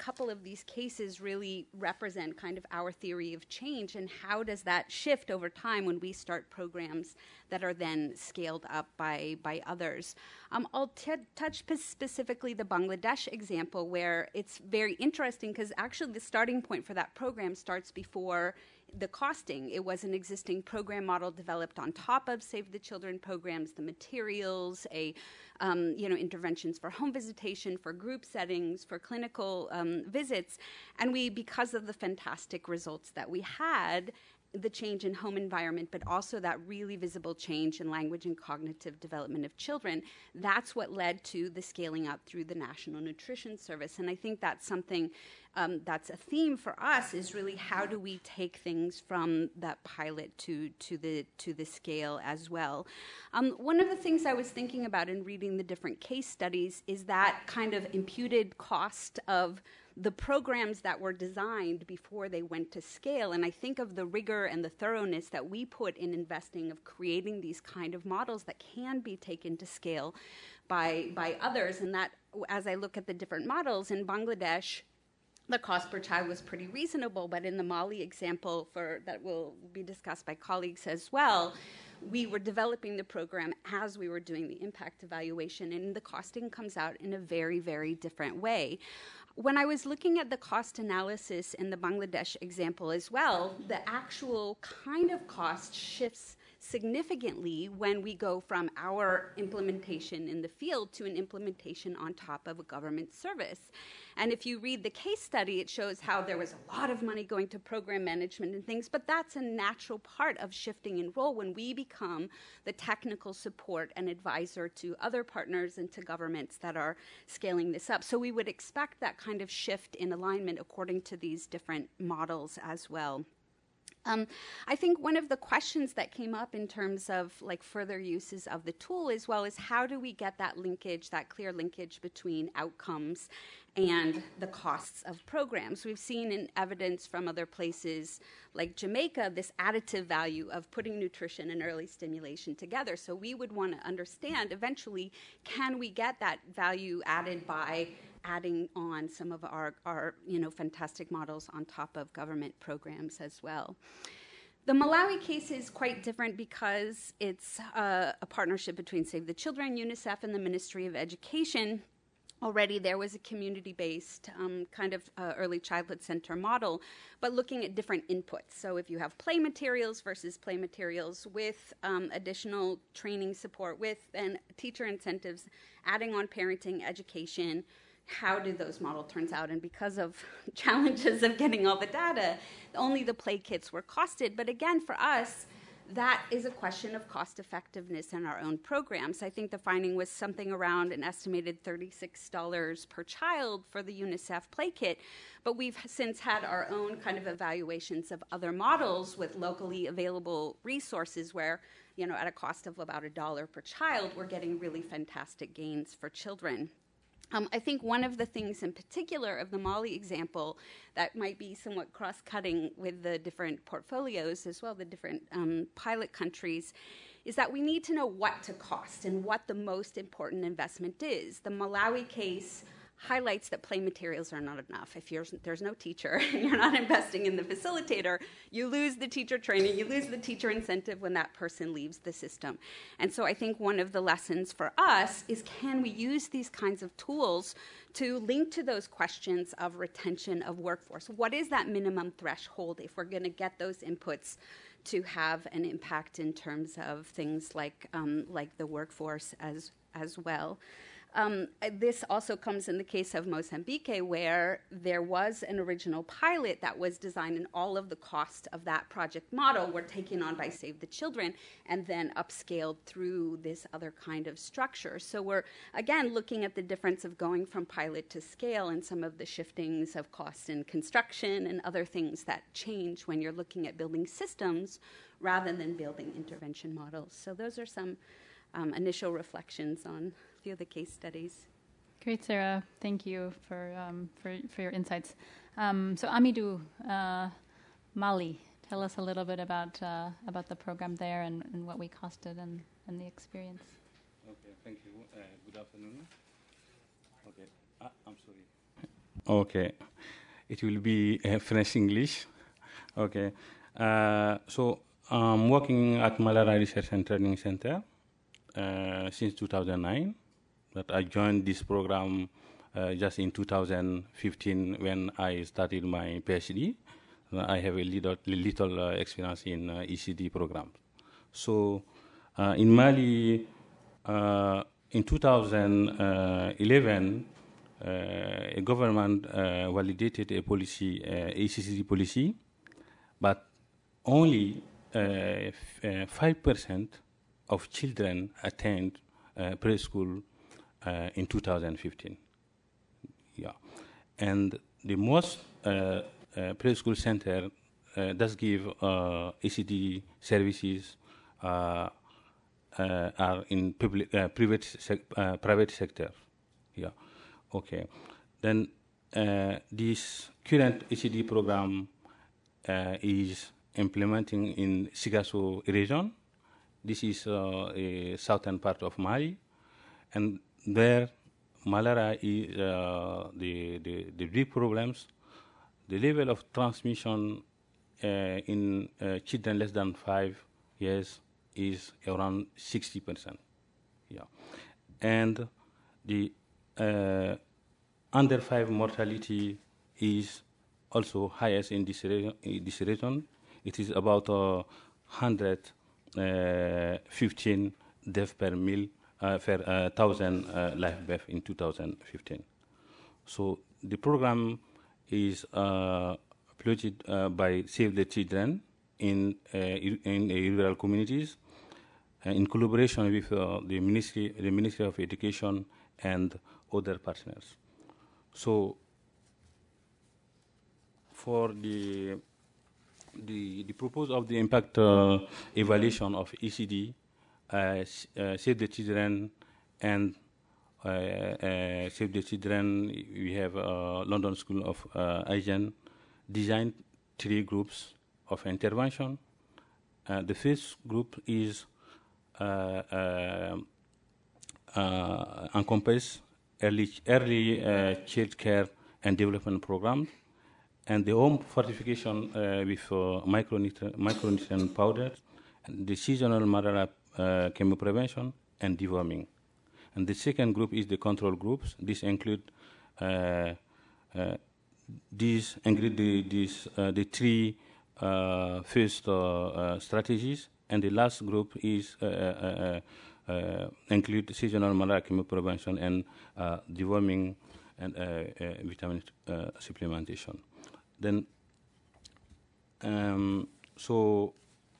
Speaker 5: couple of these cases really represent kind of our theory of change, and how does that shift over time when we start programs that are then scaled up by, by others. Um, I'll t- touch p- specifically the Bangladesh example, where it's very interesting because actually the starting point for that program starts before the costing. It was an existing program model developed on top of Save the Children programs, the materials, a um, you know interventions for home visitation, for group settings, for clinical um, visits, and we, because of the fantastic results that we had, the change in home environment, but also that really visible change in language and cognitive development of children, that's what led to the scaling up through the National Nutrition Service. And I think that's something um, that's a theme for us, is really how do we take things from that pilot to, to, the, to the scale as well. Um, one of the things I was thinking about in reading the different case studies is that kind of imputed cost of the programs that were designed before they went to scale. And I think of the rigor and the thoroughness that we put in investing of creating these kind of models that can be taken to scale by, by others. And that, as I look at the different models in Bangladesh, the cost per child was pretty reasonable, but in the Mali example for that will be discussed by colleagues as well, we were developing the program as we were doing the impact evaluation, and the costing comes out in a very, very different way. When I was looking at the cost analysis in the Bangladesh example as well, the actual kind of cost shifts significantly when we go from our implementation in the field to an implementation on top of a government service. And if you read the case study, it shows how there was a lot of money going to program management and things, but that's a natural part of shifting in role when we become the technical support and advisor to other partners and to governments that are scaling this up. So we would expect that kind of shift in alignment according to these different models as well. Um, I think one of the questions that came up in terms of like further uses of the tool as well is how do we get that linkage, that clear linkage between outcomes and the costs of programs. We've seen in evidence from other places like Jamaica this additive value of putting nutrition and early stimulation together. So we would want to understand eventually, can we get that value added by adding on some of our, our you know, fantastic models on top of government programs as well. The Malawi case is quite different because it's uh, a partnership between Save the Children, UNICEF, and the Ministry of Education. Already there was a community-based um, kind of uh, early childhood center model, but looking at different inputs. So if you have play materials versus play materials with um, additional training support, with and teacher incentives, adding on parenting, education, how do those models turn out? And because of challenges of getting all the data, only the play kits were costed. But again, for us, that is a question of cost effectiveness in our own programs. I think the finding was something around an estimated thirty-six dollars per child for the UNICEF play kit, but we've since had our own kind of evaluations of other models with locally available resources where, you know, at a cost of about a dollar per child, we're getting really fantastic gains for children. Um, I think one of the things in particular of the Mali example that might be somewhat cross-cutting with the different portfolios as well, the different um, pilot countries, is that we need to know what to cost and what the most important investment is. The Malawi case highlights that play materials are not enough. If you're, there's no teacher and you're not investing in the facilitator, you lose the teacher training, you lose the teacher incentive when that person leaves the system. And so I think one of the lessons for us is, can we use these kinds of tools to link to those questions of retention of workforce? What is that minimum threshold if we're going to get those inputs to have an impact in terms of things like um, like the workforce as as well? Um, this also comes in the case of Mozambique, where there was an original pilot that was designed, and all of the cost of that project model were taken on by Save the Children and then upscaled through this other kind of structure. So we're, again, looking at the difference of going from pilot to scale and some of the shiftings of cost in construction and other things that change when you're looking at building systems rather than building intervention models. So those are some um, initial reflections on few of the case studies.
Speaker 6: Great, Sarah. Thank you for um, for, for your insights. Um, so Amidou, uh, Mali, tell us a little bit about uh, about the program there and, and what we costed and, and the experience.
Speaker 7: Okay, thank you. Uh, good afternoon. Okay, ah, I'm sorry. Okay. It will be uh, French English. Okay. Uh, so I'm working at Malaria Research and Training Center uh, since two thousand nine. But I joined this program uh, just in two thousand fifteen when I started my PhD. I have a little, little uh, experience in uh, E C D programs. So uh, in Mali, uh, in two thousand eleven, uh, a government uh, validated a policy, uh, E C D policy, but only uh, five percent of children attend uh, preschool uh, in two thousand fifteen. Yeah, and the most uh, Uh, preschool center uh, does give uh, E C D services uh, uh, are in public, uh, private, sec uh, private sector. Yeah, okay. Then uh, this current E C D program uh, is implementing in Sigasso region. This is uh, a southern part of Mali, and there malaria is uh, the, the the big problems. The level of transmission uh, in uh, children less than five years is around sixty percent. Yeah, and the uh, under five mortality is also highest in this region. In this region. It is about uh, one hundred fifteen deaths per mil uh, per uh, thousand uh, life birth in two thousand fifteen. So the program is uh, piloted uh, by Save the Children in uh, in uh, rural communities, uh, in collaboration with uh, the Ministry, the Ministry of Education and other partners. So, for the the the purpose of the impact uh, evaluation of E C D, uh, uh, Save the Children and Uh, uh, Save the Children, we have uh, London School of uh, Hygiene designed three groups of intervention. Uh, the first group is uh, uh, uh, encompass early, early uh, child care and development programs, and the home fortification uh, with uh, micronutrient, micronutrient powders, and the seasonal malaria uh, chemo prevention, and deworming. And the second group is the control groups. This include uh, uh, these include the, these, uh, the three uh, first uh, uh, strategies, and the last group is uh, uh, uh, uh, include seasonal malaria chemo prevention and uh, deworming and uh, uh, vitamin uh, supplementation. Then, um, so.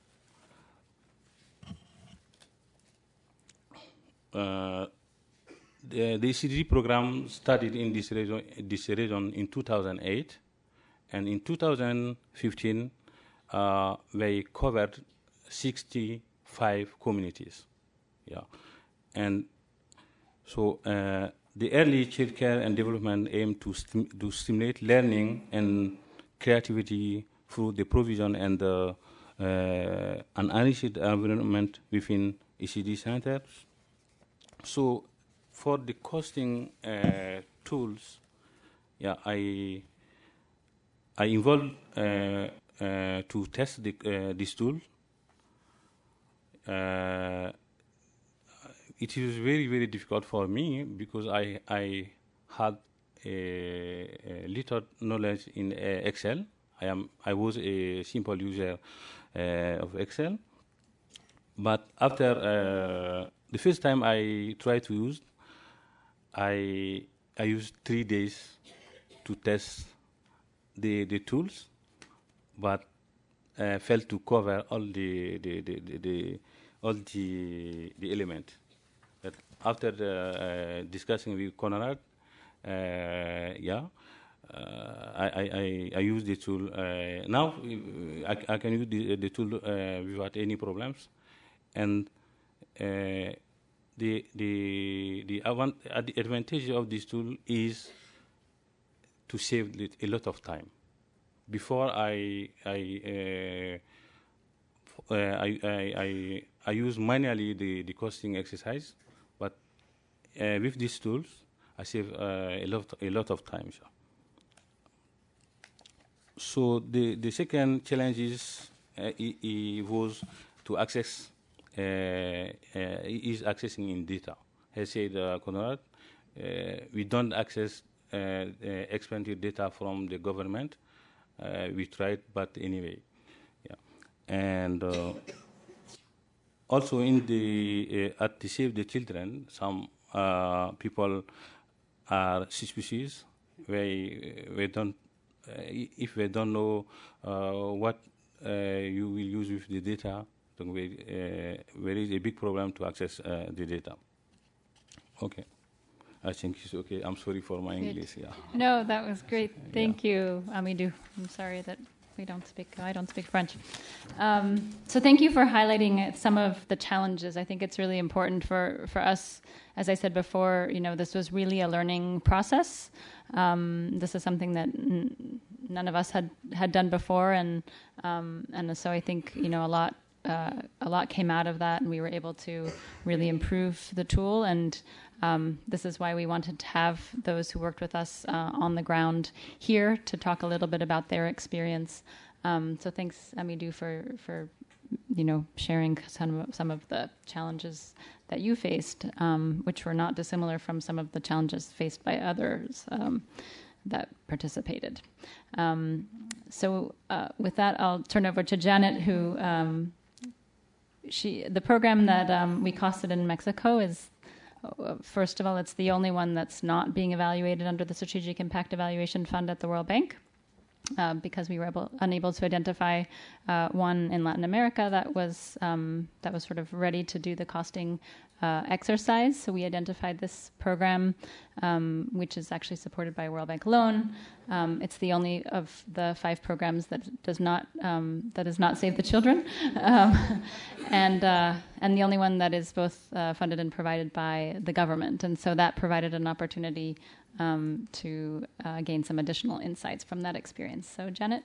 Speaker 7: Uh, The, the E C D program started in this region, this region in two thousand eight, and in two thousand fifteen, uh, they covered sixty-five communities. Yeah, and so uh, the early child care and development aim to, stim to stimulate learning and creativity through the provision and the, uh, an enriched environment within E C D centers. So, for the costing uh, tools, yeah, I I involved uh, uh, to test the, uh, this tool. Uh, it is very very difficult for me because I I had a, a little knowledge in uh, Excel. I am I was a simple user uh, of Excel, but after uh, the first time I tried to use. I I used three days to test the the tools, but uh, failed to cover all the the, the, the, the all the the elements. But after the, uh, discussing with Conrad, uh, yeah, uh, I, I I I use the tool uh, now. I, I can use the, the tool uh, without any problems, and. Uh, The, the, the, avant uh, the advantage of this tool is to save a lot of time. Before I, I, uh, uh, I, I, I, I use manually the, the costing exercise, but uh, with these tools, I save uh, a, lot, a lot of time. So. so the, the second challenge is uh, i- i- was to access uh, uh, is accessing in data. As said uh, Conrad, uh, we don't access uh, uh, expensive data from the government. Uh, we tried, but anyway, yeah. And uh, also in the uh, at the Save the Children, some uh, people are suspicious. They they don't uh, if they don't know uh, what uh, you will use with the data. Then we, uh, there is a big problem to access uh, the data. Okay. I think it's okay. I'm sorry for my
Speaker 6: Good.
Speaker 7: English. Yeah.
Speaker 6: No, that was great. Thank yeah. you, Amidou. I'm sorry that we don't speak. I don't speak French. Um, so thank you for highlighting some of the challenges. I think it's really important for for us. As I said before, you know, this was really a learning process. Um, this is something that n- none of us had had done before, and um, and so I think you know a lot. Uh, a lot came out of that, and we were able to really improve the tool. And um, this is why we wanted to have those who worked with us uh, on the ground here to talk a little bit about their experience. Um, so thanks, Amidou, for for you know sharing some some of the challenges that you faced, um, which were not dissimilar from some of the challenges faced by others um, that participated. Um, so uh, with that, I'll turn over to Janet, who. Um, She, the program that um, we costed in Mexico is, uh, first of all, it's the only one that's not being evaluated under the Strategic Impact Evaluation Fund at the World Bank, uh, because we were able, unable to identify uh, one in Latin America that was um, that was sort of ready to do the costing uh, exercise. So we identified this program, um, which is actually supported by World Bank alone. Um, it's the only of the five programs that does not um, that does not Save the Children, um, and uh, and the only one that is both uh, funded and provided by the government. And so that provided an opportunity um, to uh, gain some additional insights from that experience. So Janet.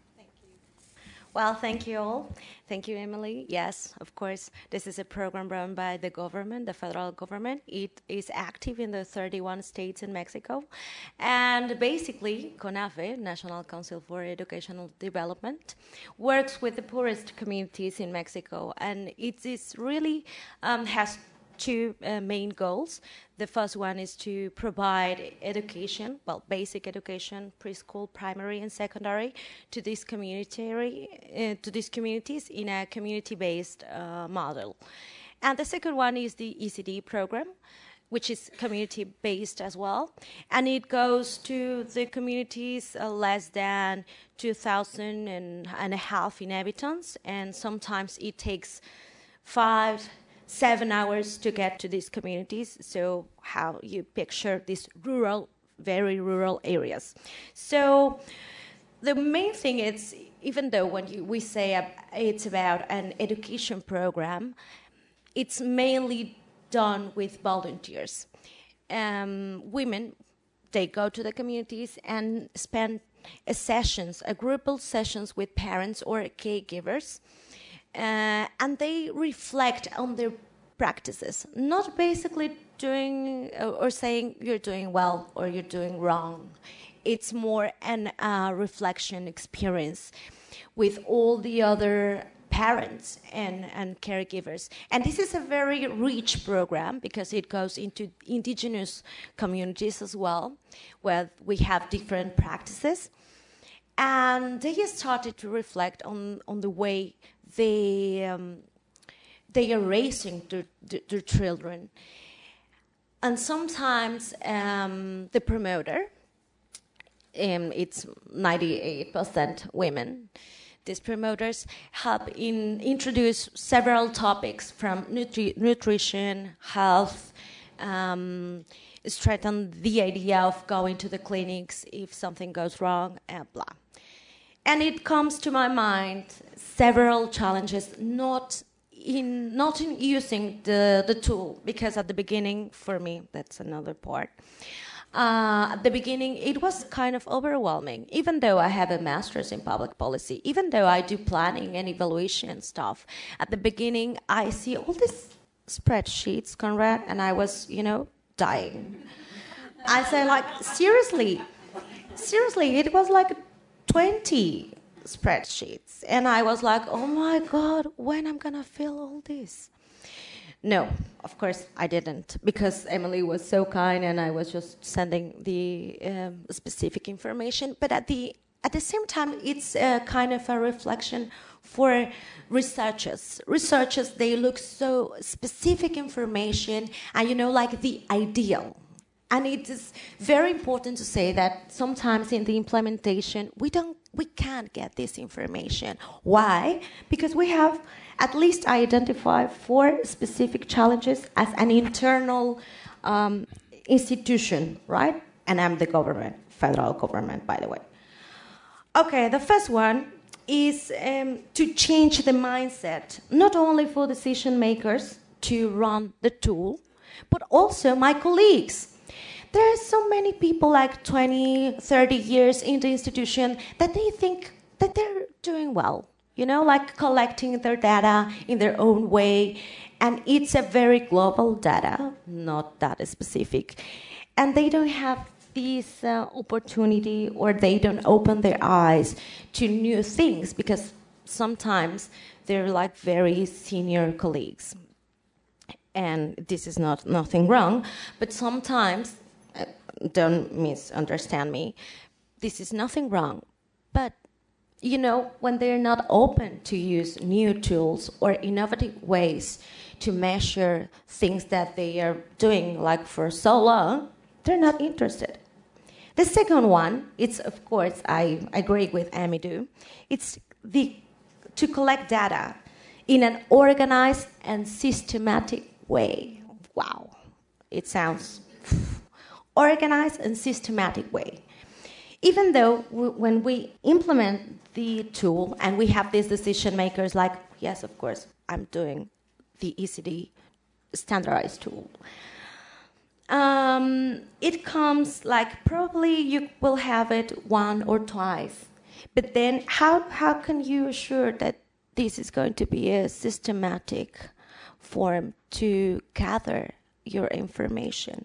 Speaker 8: Well, thank you all. Thank you, Emily. Yes, of course, this is a program run by the government, the federal government. It is active in the thirty-one states in Mexico. And basically, CONAFE, National Council for Educational Development, works with the poorest communities in Mexico. And it is really um, has two uh, main goals. The first one is to provide education, well, basic education, preschool, primary, and secondary, to this community, uh, to these communities in a community-based uh, model. And the second one is the E C D program, which is community-based as well, and it goes to the communities uh, less than two thousand and, and a half inhabitants, and sometimes it takes five. seven hours to get to these communities, so how you picture these rural, very rural areas. So the main thing is, even though when you, we say uh, it's about an education program, it's mainly done with volunteers. Um, women, they go to the communities and spend a sessions, a group of sessions with parents or caregivers, Uh, and they reflect on their practices, not basically doing uh, or saying you're doing well or you're doing wrong. It's more an uh, reflection experience with all the other parents and, and caregivers. And this is a very rich program because it goes into indigenous communities as well, where we have different practices. And they started to reflect on, on the way they um, they are raising their, their children. And sometimes um, the promoter, um, it's ninety-eight percent women, these promoters help in introduce several topics from nutri- nutrition, health, um, strengthen the idea of going to the clinics if something goes wrong, and blah. And it comes to my mind several challenges, not in not in using the, the tool, because at the beginning, for me, that's another part. Uh, at the beginning, it was kind of overwhelming, even though I have a master's in public policy, even though I do planning and evaluation stuff. At the beginning, I see all these spreadsheets, Conrad, and I was, you know, dying. I say, like, seriously, seriously, it was like twenty spreadsheets. And I was like, oh my God, when am I going to fill all this? No, of course I didn't, because Emily was so kind and I was just sending the um, specific information. But at the at the same time, it's a kind of a reflection for researchers. Researchers, they look so specific information and, you know, like the ideal. And it is very important to say that sometimes in the implementation, we don't, we can't get this information. Why? Because we have at least identified four specific challenges as an internal um, institution, right? And I'm the government, federal government, by the way. Okay, the first one is um, to change the mindset, not only for decision makers to run the tool, but also my colleagues. There are so many people like twenty, thirty years in the institution that they think that they're doing well, you know, like collecting their data in their own way. And it's a very global data, not that specific. And they don't have this uh, opportunity, or they don't open their eyes to new things, because sometimes they're like very senior colleagues. And this is not nothing wrong, but sometimes, uh, don't misunderstand me, this is nothing wrong. But, you know, when they're not open to use new tools or innovative ways to measure things that they are doing like for so long, they're not interested. The second one, it's, of course, I agree with Amidou, it's the to collect data in an organized and systematic way. Wow, it sounds organized and systematic way. Even though we, when we implement the tool and we have these decision makers like, yes, of course, I'm doing the E C D standardized tool. Um, it comes like probably you will have it one or twice. But then how, how can you assure that this is going to be a systematic form to gather your information?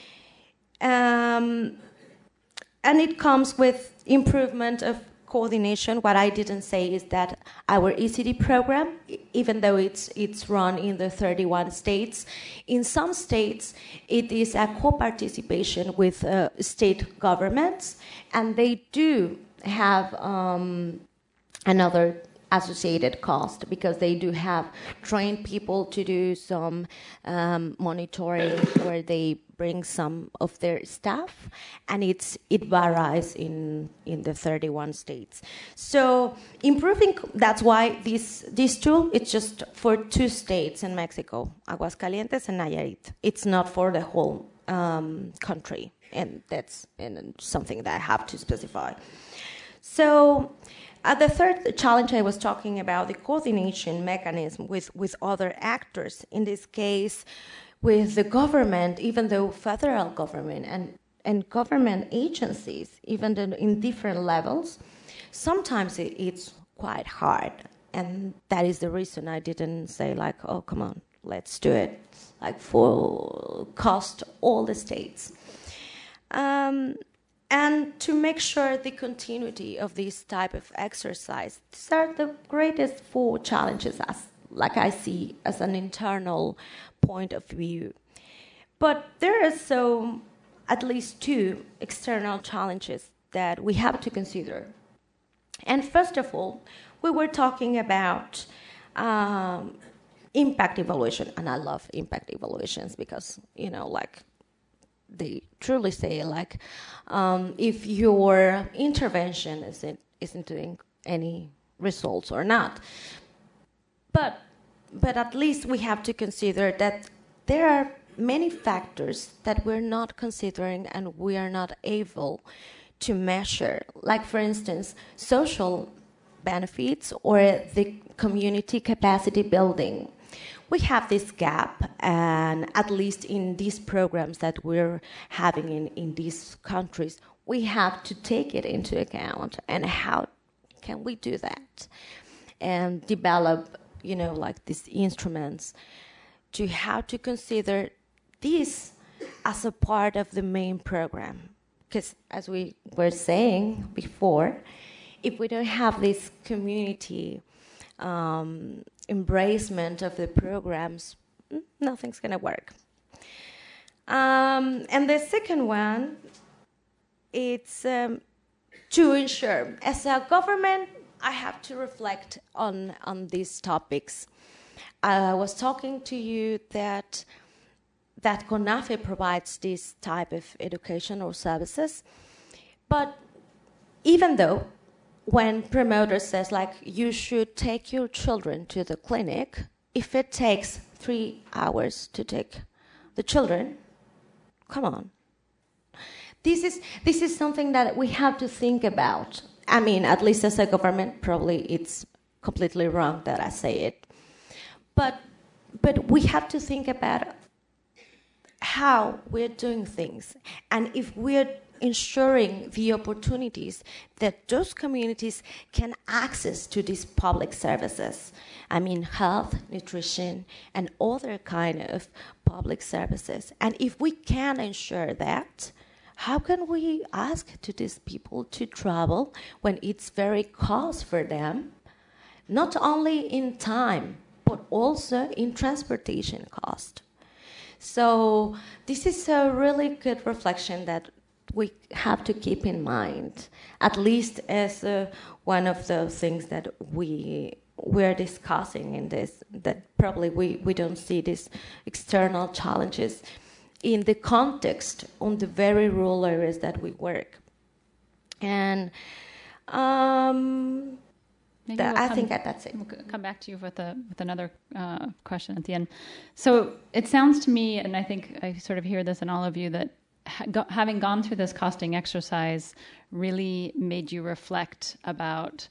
Speaker 8: Um, and it comes with improvement of coordination. What I didn't say is that our E C D program, even though it's it's run in the thirty-one states, in some states it is a co-participation with uh, state governments, and they do have um, another associated cost, because they do have trained people to do some um, monitoring, where they bring some of their staff, and it's it varies in in the thirty-one states. So improving, that's why this this tool, it's just for two states in Mexico, Aguascalientes and Nayarit. It's not for the whole um, country, and that's and something that I have to specify. So Uh, the third challenge I was talking about, the coordination mechanism with, with other actors, in this case with the government, even though federal government and, and government agencies, even in different levels, sometimes it, it's quite hard. And that is the reason I didn't say like, oh, come on, let's do it, like for cost all the states. Um, And to make sure the continuity of this type of exercise, these are the greatest four challenges, as like I see as an internal point of view. But there are so at least two external challenges that we have to consider. And first of all, we were talking about um, impact evaluation, and I love impact evaluations because, you know, like, they truly say, like, um, if your intervention isn't, isn't doing any results or not. But, but at least we have to consider that there are many factors that we're not considering and we are not able to measure. Like, for instance, social benefits or the community capacity building. We have this gap, and at least in these programs that we're having in, in these countries, we have to take it into account. And how can we do that? And develop, you know, like these instruments to how to consider this as a part of the main program. Because as we were saying before, if we don't have this community um, embracement of the programs, nothing's going to work. Um, and the second one, it's um, to ensure, as a government, I have to reflect on, on these topics. I was talking to you that that CONAFE provides this type of educational services, but even though when promoters says like you should take your children to the clinic, if it takes three hours to take the children, come on. This is this is something that we have to think about. I mean, at least as a government, probably it's completely wrong that I say it. But but we have to think about how we're doing things, and if we're ensuring the opportunities that those communities can access to these public services. I mean, health, nutrition, and other kind of public services. And if we can ensure that, how can we ask to these people to travel when it's very cost for them, not only in time, but also in transportation cost? So this is a really good reflection that we have to keep in mind, at least as uh, one of the things that we we're discussing in this, that probably we, we don't see these external challenges in the context on the very rural areas that we work. And um, that,
Speaker 6: we'll
Speaker 8: I
Speaker 6: come,
Speaker 8: think that that's it.
Speaker 6: We'll come back to you with a with another uh, question at the end. So it sounds to me, and I think I sort of hear this in all of you, that having gone through this costing exercise really made you reflect about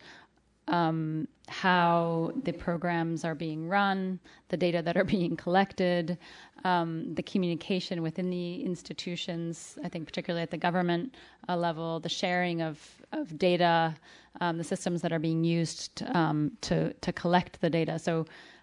Speaker 6: um, how the programs are being run, the data that are being collected, um, the communication within the institutions, I think particularly at the government uh, level, the sharing of, of data, um, the systems that are being used um, to, to collect the data. So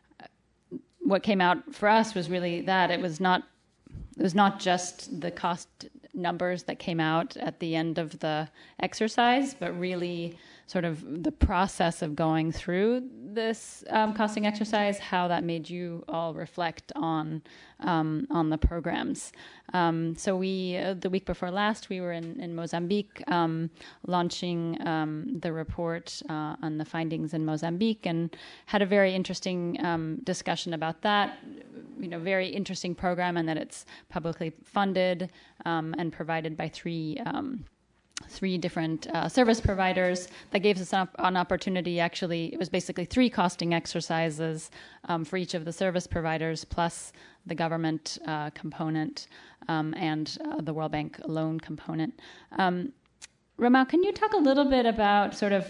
Speaker 6: what came out for us was really that it was not It was not just the cost numbers that came out at the end of the exercise, but really sort of the process of going through this um, costing exercise, how that made you all reflect on um, on the programs. Um, so we, uh, the week before last, we were in, in Mozambique um, launching um, the report uh, on the findings in Mozambique, and had a very interesting um, discussion about that. You know, very interesting program, and that it's publicly funded um, and provided by three um, three different uh, service providers. That gave us an, an opportunity. Actually, it was basically three costing exercises um, for each of the service providers, plus the government uh, component um, and uh, the World Bank loan component. Um, Ramau, can you talk a little bit about sort of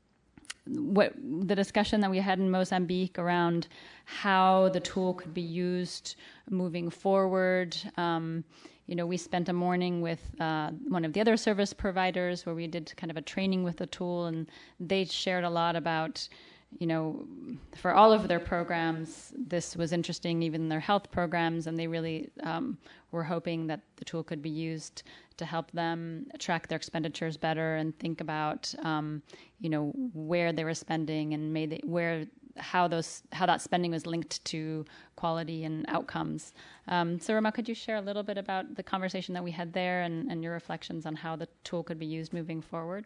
Speaker 6: what the discussion that we had in Mozambique around how the tool could be used moving forward? Um, you know, we spent a morning with uh, one of the other service providers where we did kind of a training with the tool, and they shared a lot about, you know, for all of their programs, this was interesting, even their health programs, and they really um, were hoping that the tool could be used to help them track their expenditures better and think about, um, you know, where they were spending and made they, where how those how that spending was linked to quality and outcomes. Um, so, Ramau, could you share a little bit about the conversation that we had there and, and your reflections on how the tool could be used moving forward?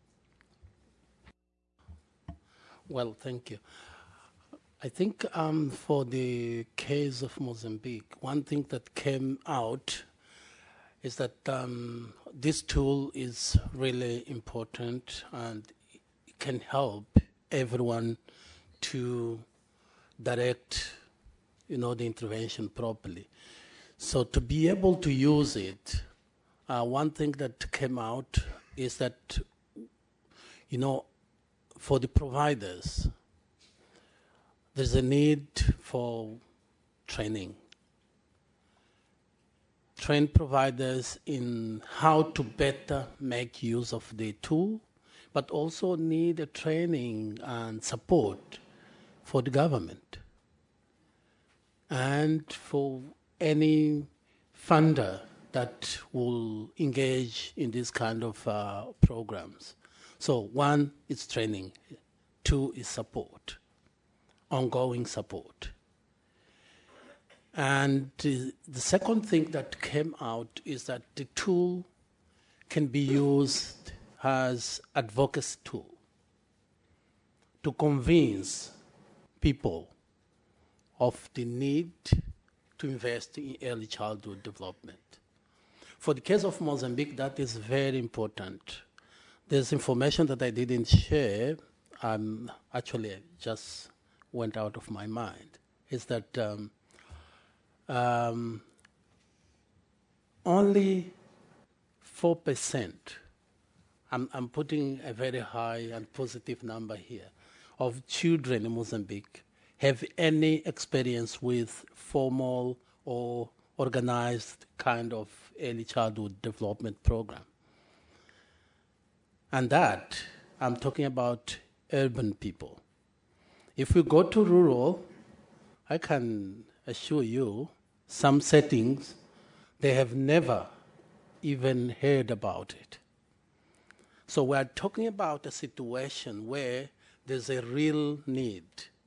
Speaker 4: Well, thank you. I think um, for the case of Mozambique, one thing that came out is that um, this tool is really important and it can help everyone to direct, you know, the intervention properly. So to be able to use it, uh, one thing that came out is that, you know, for the providers, there's a need for training. Train providers in how to better make use of the tool, but also need a training and support for the government and for any funder that will engage in these kind of uh, programs. So one is training, two is support, ongoing support. And uh, the second thing that came out is that the tool can be used as advocacy tool to convince people of the need to invest in early childhood development. For the case of Mozambique, that is very important. There's information that I didn't share, um, actually just went out of my mind, is that um, um, only four percent, I'm, I'm putting a very high and positive number here, of children in Mozambique have any experience with formal or organized kind of early childhood development program. And that, I'm talking about urban people. If we go to rural, I can assure you, some settings, they have never even heard about it. So we're talking about a situation where there's a real need.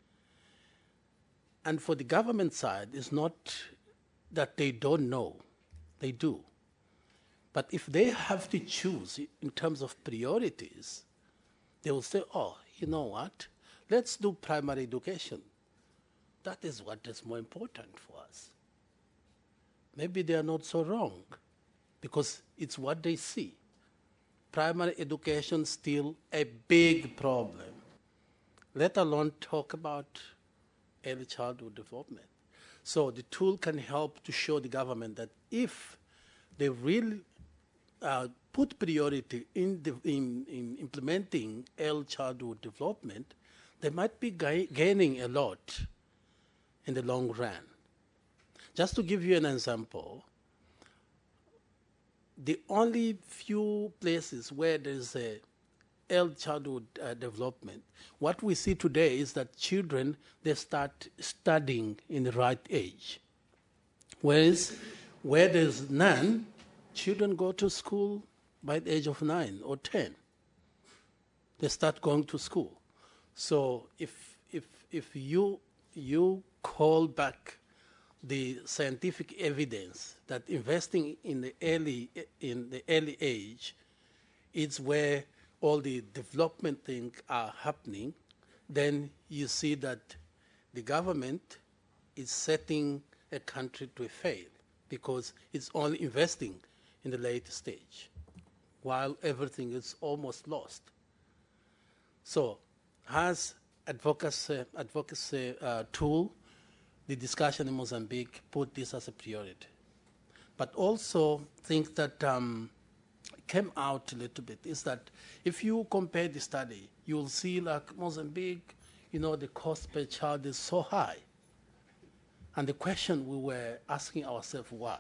Speaker 4: And for the government side, it's not that they don't know, they do. But if they have to choose in terms of priorities, they will say, oh, you know what, let's do primary education. That is what is more important for us. Maybe they are not so wrong, because it's what they see. Primary education still a big problem, let alone talk about early childhood development. So the tool can help to show the government that if they really uh, put priority in, the, in, in implementing early childhood development, they might be ga- gaining a lot in the long run. Just to give you an example, the only few places where there's a early childhood uh, development, what we see today is that children, they start studying in the right age. Whereas where there's none, children go to school by the age of nine or ten. They start going to school. So if, if, if you, you call back the scientific evidence that investing in the early, in the early age is where all the development things are happening, then you see that the government is setting a country to fail because it's only investing in the late stage while everything is almost lost. So as advocacy, advocacy uh, tool, the discussion in Mozambique put this as a priority. But also think that um, came out a little bit is that if you compare the study, you'll see like Mozambique, you know, the cost per child is so high. And the question we were asking ourselves, why?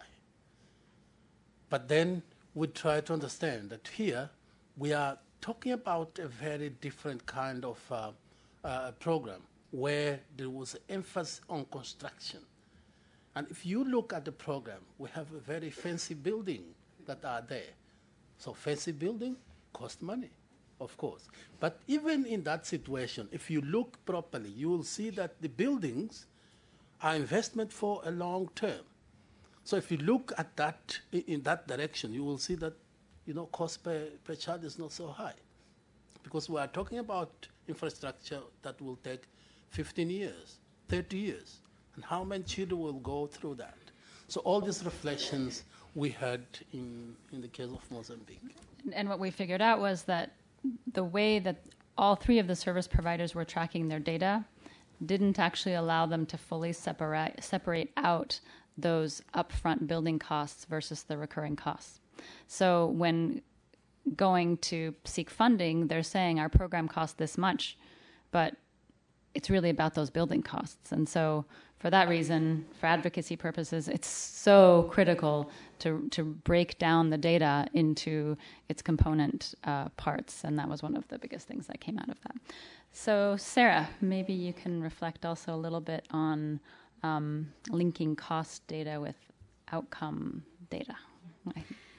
Speaker 4: But then we try to understand that here we are talking about a very different kind of uh, uh, program where there was emphasis on construction. And if you look at the program, we have a very fancy building that are there. So fancy building cost money, of course. But even in that situation, if you look properly, you will see that the buildings are investment for a long term. So if you look at that in that direction, you will see that, you know, cost per, per child is not so high, because we are talking about infrastructure that will take fifteen years, thirty years, and how many children will go through that? So all these reflections we had in, in the case of Mozambique.
Speaker 6: And what we figured out was that the way that all three of the service providers were tracking their data didn't actually allow them to fully separate, separate out those upfront building costs versus the recurring costs. So when going to seek funding, they're saying our program costs this much, but it's really about those building costs. And so for that reason, for advocacy purposes, it's so critical to, to break down the data into its component uh, parts. And that was one of the biggest things that came out of that. So Sarah, maybe you can reflect also a little bit on um, linking cost data with outcome data.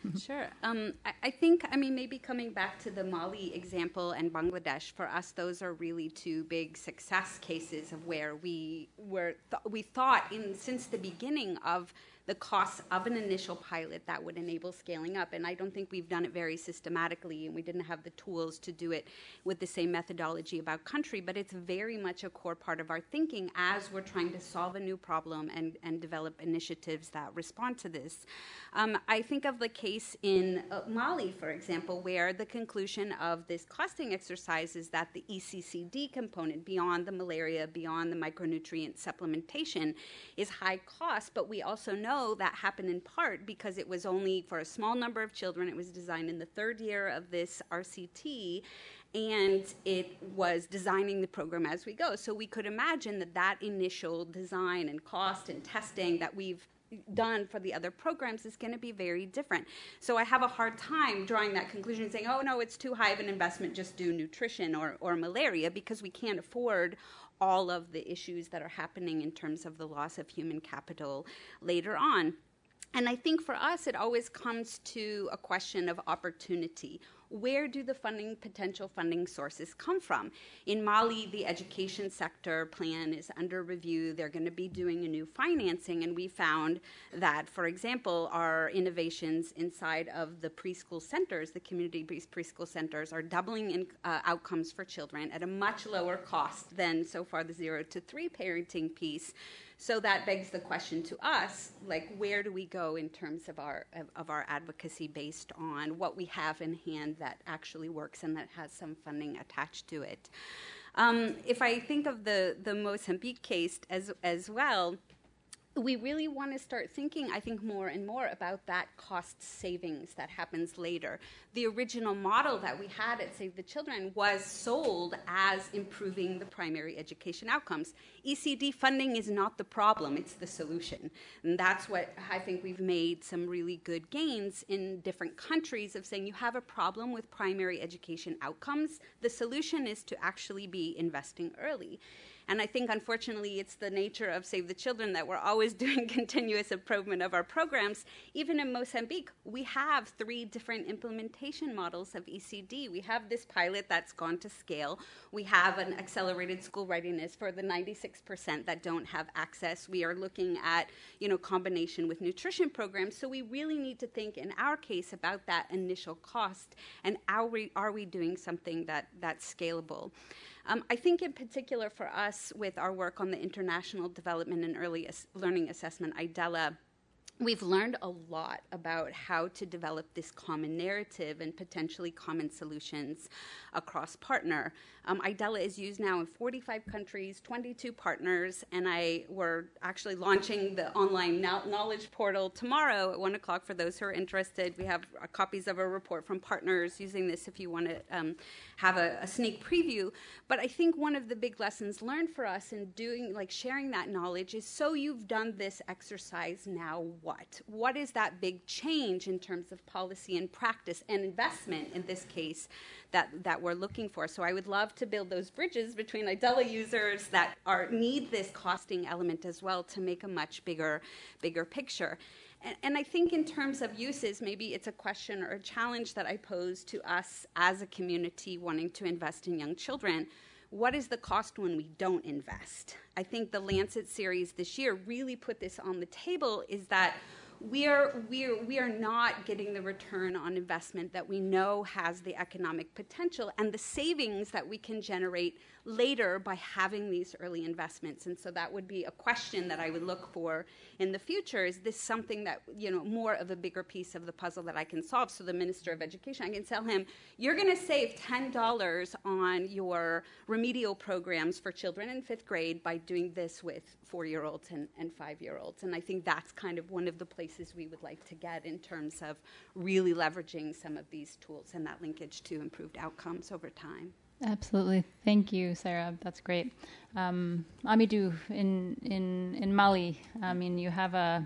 Speaker 5: Sure. Um, I, I think, I mean, maybe coming back to the Mali example and Bangladesh, for us, those are really two big success cases of where we were th- we thought in since the beginning of the costs of an initial pilot that would enable scaling up. And I don't think we've done it very systematically, and we didn't have the tools to do it with the same methodology about country, but it's very much a core part of our thinking as we're trying to solve a new problem and, and develop initiatives that respond to this. Um, I think of the case in uh, Mali, for example, where the conclusion of this costing exercise is that the E C C D component, beyond the malaria, beyond the micronutrient supplementation, is high cost, but we also know that happened in part because it was only for a small number of children. It was designed in the third year of this R C T, and it was designing the program as we go. So we could imagine that that initial design and cost and testing that we've done for the other programs is going to be very different. So I have a hard time drawing that conclusion and saying, oh, no, it's too high of an investment, just do nutrition or, or malaria, because we can't afford all of the issues that are happening in terms of the loss of human capital later on. And I think for us, it always comes to a question of opportunity. Where do the funding, potential funding sources come from? In Mali, the education sector plan is under review. They're going to be doing a new financing, and we found that, for example, our innovations inside of the preschool centers, the community-based preschool centers, are doubling in, uh, outcomes for children at a much lower cost than so far the zero to three parenting piece. So that begs the question to us, like, where do we go in terms of our of, of our advocacy based on what we have in hand that actually works and that has some funding attached to it? Um, if I think of the, the Mozambique case as as well, we really want to start thinking, I think, more and more about that cost savings that happens later. The original model that we had at Save the Children was sold as improving the primary education outcomes. E C D funding is not the problem, it's the solution. And that's what I think we've made some really good gains in different countries of saying you have a problem with primary education outcomes. The solution is to actually be investing early. And I think, unfortunately, it's the nature of Save the Children that we're always doing continuous improvement of our programs. Even in Mozambique, we have three different implementation models of E C D. We have this pilot that's gone to scale. We have an accelerated school readiness for the ninety-six percent that don't have access. We are looking at, you know, combination with nutrition programs. So we really need to think, in our case, about that initial cost and are we, are we doing something that, that's scalable. Um, I think in particular for us with our work on the International Development and Early As- Learning Assessment, I D E L A, we've learned a lot about how to develop this common narrative and potentially common solutions across partner. Um, I D E L A is used now in forty-five countries, twenty-two partners, and I we're actually launching the online knowledge portal tomorrow at one o'clock for those who are interested. We have uh, copies of a report from partners using this if you want to um, have a, a sneak preview. But I think one of the big lessons learned for us in doing, like sharing that knowledge is, so you've done this exercise, now what? What is that big change in terms of policy and practice and investment in this case that, that we're looking for? So I would love to build those bridges between I D E L A users that are need this costing element as well to make a much bigger, bigger picture. And, and I think in terms of uses, maybe it's a question or a challenge that I pose to us as a community wanting to invest in young children. What is the cost when we don't invest? I think the Lancet series this year really put this on the table, is that we're, we're, we are not getting the return on investment that we know has the economic potential and the savings that we can generate later by having these early investments. And so that would be a question that I would look for in the future. Is this something that, you know, more of a bigger piece of the puzzle that I can solve? So the Minister of Education, I can tell him, you're going to save ten dollars on your remedial programs for children in fifth grade by doing this with four-year-olds and, and five-year-olds. And I think that's kind of one of the places we would like to get in terms of really leveraging some of these tools and that linkage to improved outcomes over time.
Speaker 6: Absolutely. Thank you, Sarah. That's great. Um, Amidou, in, in, in Mali, I mean, you have a,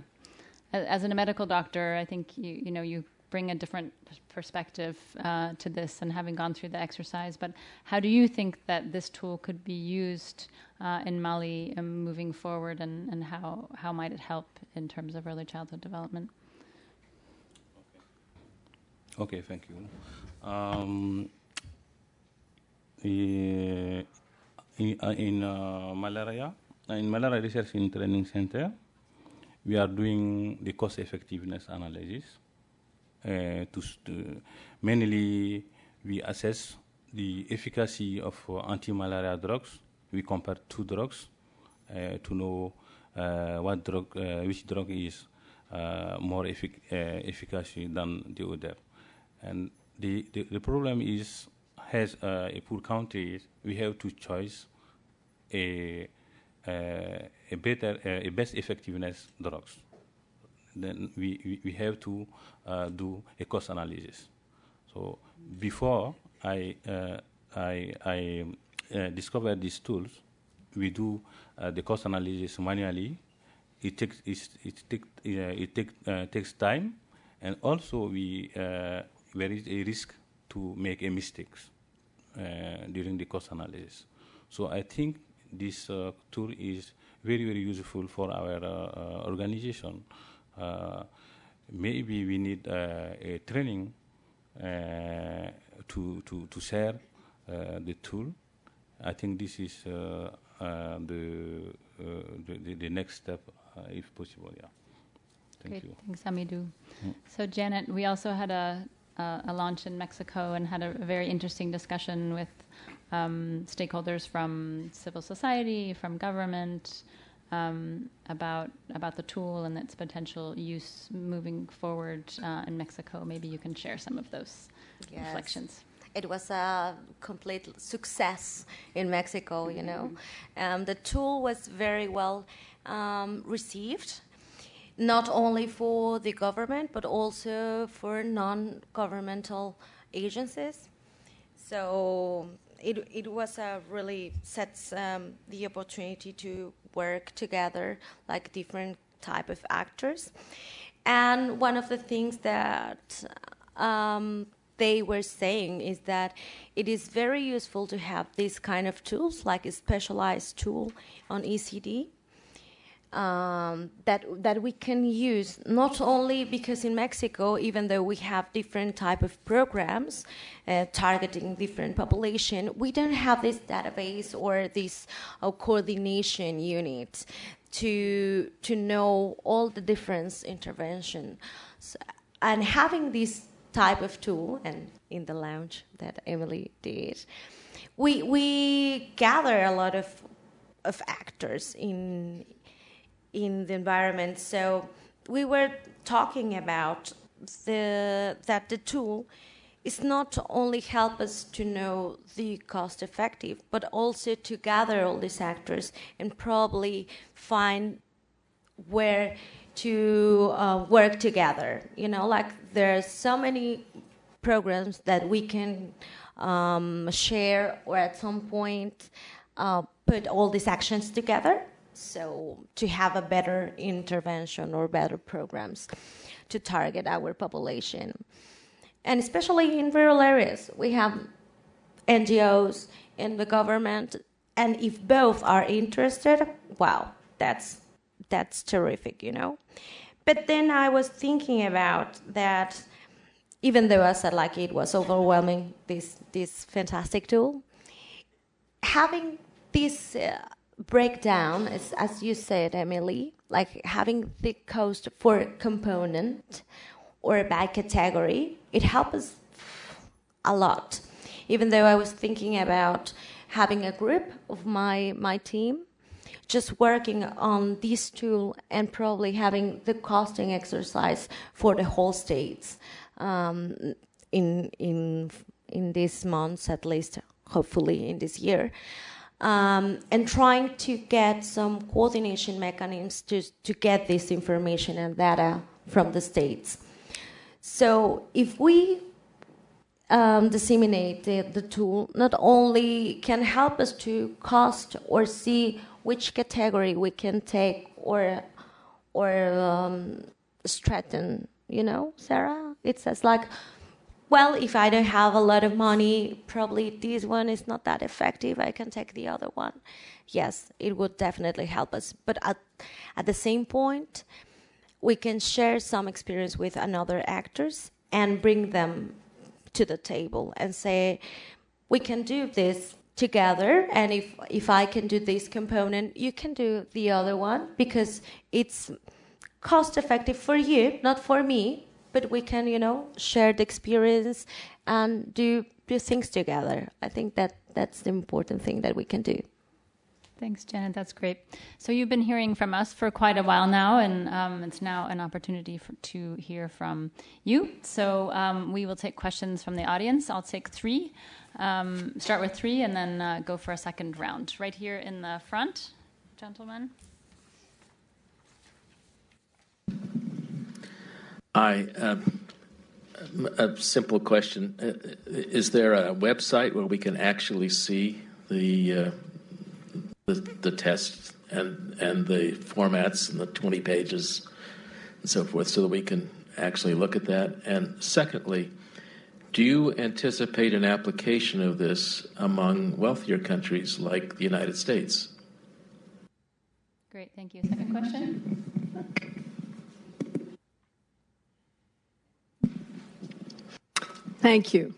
Speaker 6: as a medical doctor, I think, you, you know, you bring a different perspective uh, to this, and having gone through the exercise. But how do you think that this tool could be used uh, in Mali um, moving forward, and, and how, how might it help in terms of early childhood development?
Speaker 7: Okay, thank you. Um, in in uh, malaria, in Malaria Research and Training Center, we are doing the cost effectiveness analysis. Uh, to, to mainly, we assess the efficacy of uh, anti-malaria drugs. We compare two drugs uh, to know uh, what drug, uh, which drug is uh, more effic uh, efficacy than the other. And the, the, the problem is, as uh, a poor country, we have to choose a, uh, a better, uh, a best effectiveness drugs. Then we, we, we have to uh, do a cost analysis. So before I, uh, I, I uh, discovered these tools, we do uh, the cost analysis manually. It takes, it, it, take, uh, it take, uh, takes time, and also we, uh, there is a risk to make a mistakes uh, during the cost analysis. So I think this uh, tool is very, very useful for our uh, uh, organization. Uh, maybe we need uh, a training uh, to, to, to share uh, the tool. I think this is uh, uh, the, uh, the, the next step, uh, if possible, yeah. Thank
Speaker 6: Great.
Speaker 7: you.
Speaker 6: Thanks, Amidou.
Speaker 7: Mm.
Speaker 6: So Janet, we also had a, uh, a launch in Mexico and had a, a very interesting discussion with um, stakeholders from civil society, from government, Um, about about the tool and its potential use moving forward uh, in Mexico. Maybe you can share some of those
Speaker 8: Yes.
Speaker 6: reflections.
Speaker 8: It was a complete success in Mexico, you know. Um, the tool was very well um, received, not only for the government, but also for non-governmental agencies. So it, it was a really sets um, the opportunity to work together like different type of actors. And one of the things that um, they were saying is that it is very useful to have this kind of tools, like a specialized tool on E C D, um, that that we can use not only because in Mexico, even though we have different type of programs uh, targeting different population, we don't have this database or this uh, coordination unit to to know all the different interventions. So, and having this type of tool, and in the launch that Emily did, we we gather a lot of of actors in in the environment. So we were talking about the that the tool is not only help us to know the cost effective, but also to gather all these actors and probably find where to uh, work together. You know, like there's so many programs that we can um, share, or at some point uh, put all these actions together. So to have a better intervention or better programs to target our population. And especially in rural areas, we have N G Os and the government, and if both are interested, wow, that's that's terrific, you know. But then I was thinking about that, even though I said like it was overwhelming, this this fantastic tool, having this uh, breakdown, as, as you said, Emily, like having the cost for component or by category, it helps us a lot. Even though I was thinking about having a group of my my team just working on this tool and probably having the costing exercise for the whole states um, in in in these months, at least, hopefully in this year. Um, and trying to get some coordination mechanisms to, to get this information and data from the states. So if we um, disseminate the, the tool, not only can help us to cost or see which category we can take or or um, strengthen, you know, Sarah? It says like, well, if I don't have a lot of money, probably this one is not that effective. I can take the other one. Yes, it would definitely help us. But at, at the same point, we can share some experience with another actors and bring them to the table and say, we can do this together, and if if I can do this component, you can do the other one, because it's cost effective for you, not for me, but we can, you know, share the experience and do do things together. I think that that's the important thing that we can do.
Speaker 6: Thanks, Janet. That's great. So you've been hearing from us for quite a while now, and um, it's now an opportunity for, to hear from you. So um, we will take questions from the audience. I'll take three, um, start with three, and then uh, go for a second round. Right here in the front, gentlemen.
Speaker 9: Hi. Um, a simple question. Uh, is there a website where we can actually see the... Uh, The, the test and and the formats and the twenty pages and so forth, so that we can actually look at that? And secondly, do you anticipate an application of this among wealthier countries like the United States?
Speaker 6: Great, thank you. Second question?
Speaker 10: Thank you.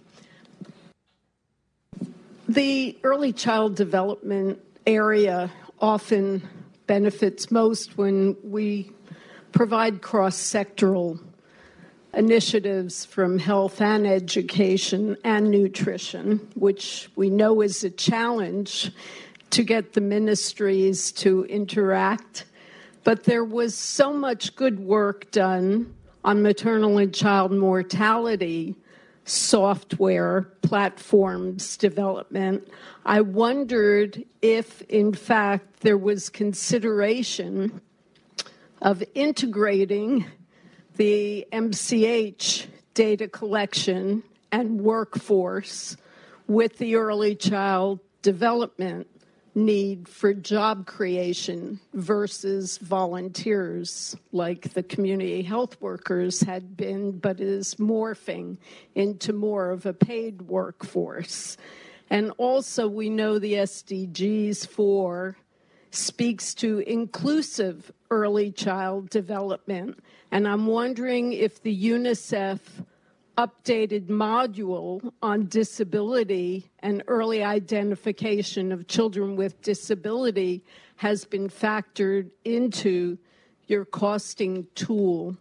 Speaker 10: The early child development area often benefits most when we provide cross-sectoral initiatives from health and education and nutrition, which we know is a challenge to get the ministries to interact. But there was so much good work done on maternal and child mortality software platforms development. I wondered if, in fact, there was consideration of integrating the M C H data collection and workforce with the early child development need for job creation versus volunteers like the community health workers had been, but is morphing into more of a paid workforce. And also we know the S D Gs four speaks to inclusive early child development. And I'm wondering if the UNICEF updated module on disability and early identification of children with disability has been factored into your costing tool.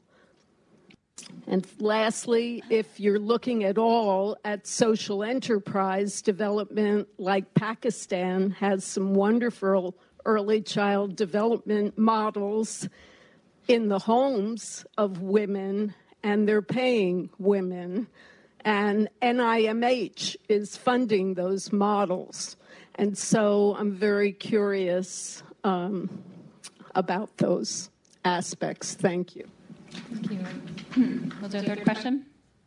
Speaker 10: And lastly, if you're looking at all at social enterprise development, like Pakistan has some wonderful early child development models in the homes of women, and they're paying women, and N I M H is funding those models. And so I'm very curious um, about those aspects. Thank you.
Speaker 6: Thank you. Was there a third question?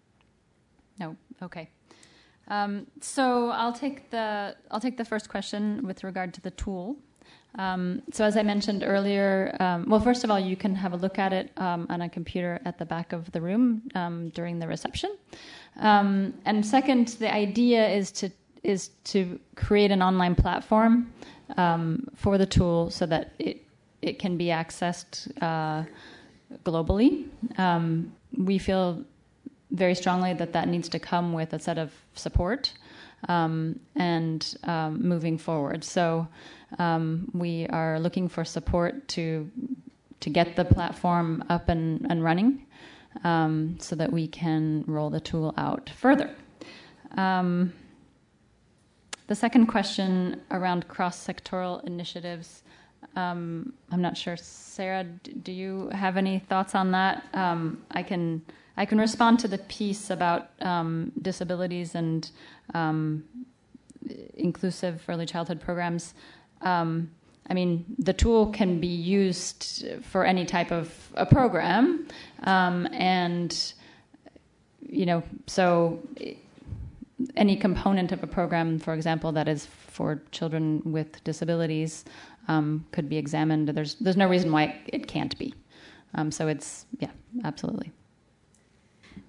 Speaker 6: No. Okay. Um, so I'll take the I'll take the first question with regard to the tool. Um, so as I mentioned earlier, um, well, first of all, you can have a look at it um, on a computer at the back of the room um, during the reception. Um, and second, the idea is to is to create an online platform um, for the tool so that it it can be accessed uh, globally. Um, we feel very strongly that that needs to come with a set of support um, and um, moving forward. So. Um, we are looking for support to to get the platform up and, and running um, so that we can roll the tool out further. Um, the second question around cross-sectoral initiatives, um, I'm not sure, Sarah, do you have any thoughts on that? Um, I can I can respond to the piece about um, disabilities and um, inclusive early childhood programs. Um, I mean, the tool can be used for any type of a program, um, and, you know, so any component of a program, for example, that is for children with disabilities um, could be examined. There's there's no reason why it can't be. Um, so it's, yeah, absolutely.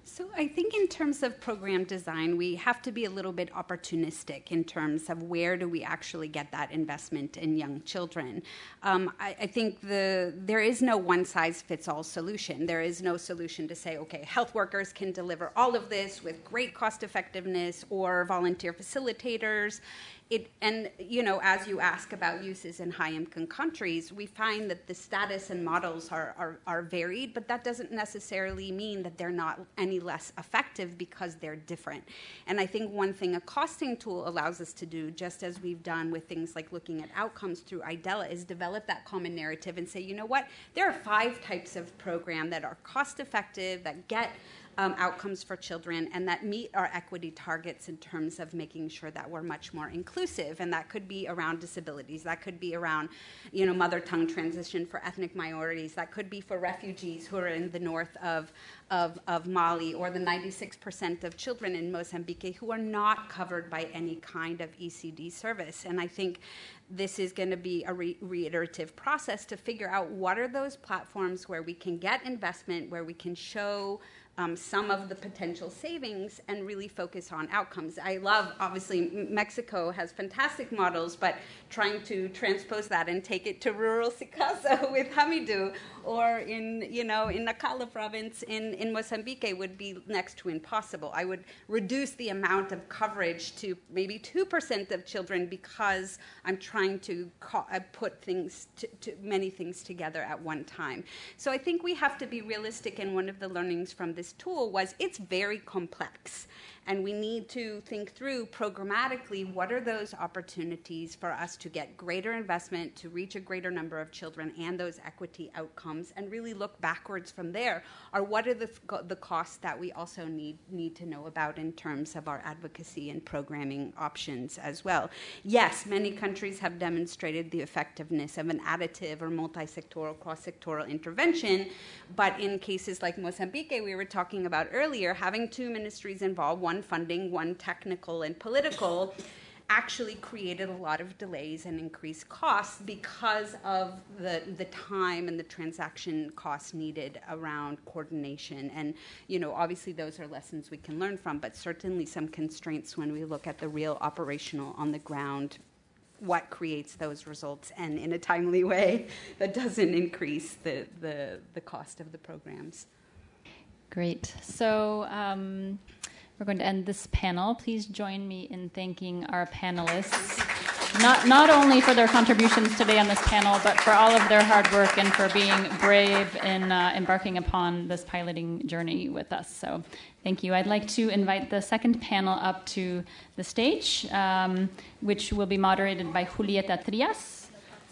Speaker 5: So I think in terms of program design, we have to be a little bit opportunistic in terms of where do we actually get that investment in young children. Um, I, I think the there is no one-size-fits-all solution. There is no solution to say, okay, health workers can deliver all of this with great cost effectiveness, or volunteer facilitators. It, and, you know, as you ask about uses in high-income countries, we find that the status and models are, are, are varied, but that doesn't necessarily mean that they're not any less effective because they're different. And I think one thing a costing tool allows us to do, just as we've done with things like looking at outcomes through IDELA, is develop that common narrative and say, you know what, there are five types of program that are cost-effective, that get Um, outcomes for children, and that meet our equity targets in terms of making sure that we're much more inclusive. And that could be around disabilities, that could be around, you know, mother tongue transition for ethnic minorities, that could be for refugees who are in the north of, of, of Mali, or the ninety-six percent of children in Mozambique who are not covered by any kind of E C D service. And I think this is going to be a re- reiterative process to figure out what are those platforms where we can get investment, where we can show Um, some of the potential savings and really focus on outcomes. I love, obviously, M- Mexico has fantastic models, but trying to transpose that and take it to rural Sikaso with Hamidou, or in, you know, in Nacala province in, in Mozambique would be next to impossible. I would reduce the amount of coverage to maybe two percent of children because I'm trying to co- uh, put things, to, to many things together at one time. So I think we have to be realistic, and one of the learnings from this tool was it's very complex, and we need to think through programmatically what are those opportunities for us to get greater investment, to reach a greater number of children, and those equity outcomes, and really look backwards from there. Or what are the, the costs that we also need, need to know about in terms of our advocacy and programming options as well. Yes, many countries have demonstrated the effectiveness of an additive or multi-sectoral, cross-sectoral intervention, but in cases like Mozambique we were talking about earlier, having two ministries involved, one funding, one technical and political, actually created a lot of delays and increased costs because of the, the time and the transaction costs needed around coordination. And, you know, obviously those are lessons we can learn from, but certainly some constraints when we look at the real operational on the ground, what creates those results, and in a timely way that doesn't increase the, the, the cost of the programs.
Speaker 6: Great. So um, we're going to end this panel. Please join me in thanking our panelists, not not only for their contributions today on this panel, but for all of their hard work and for being brave in uh, embarking upon this piloting journey with us. So thank you. I'd like to invite the second panel up to the stage, um, which will be moderated by Julieta Trias.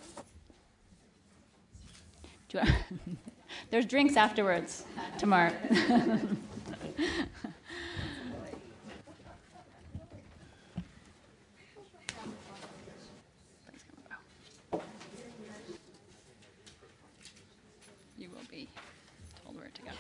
Speaker 6: Do I There's drinks afterwards tomorrow. You will be told where to go.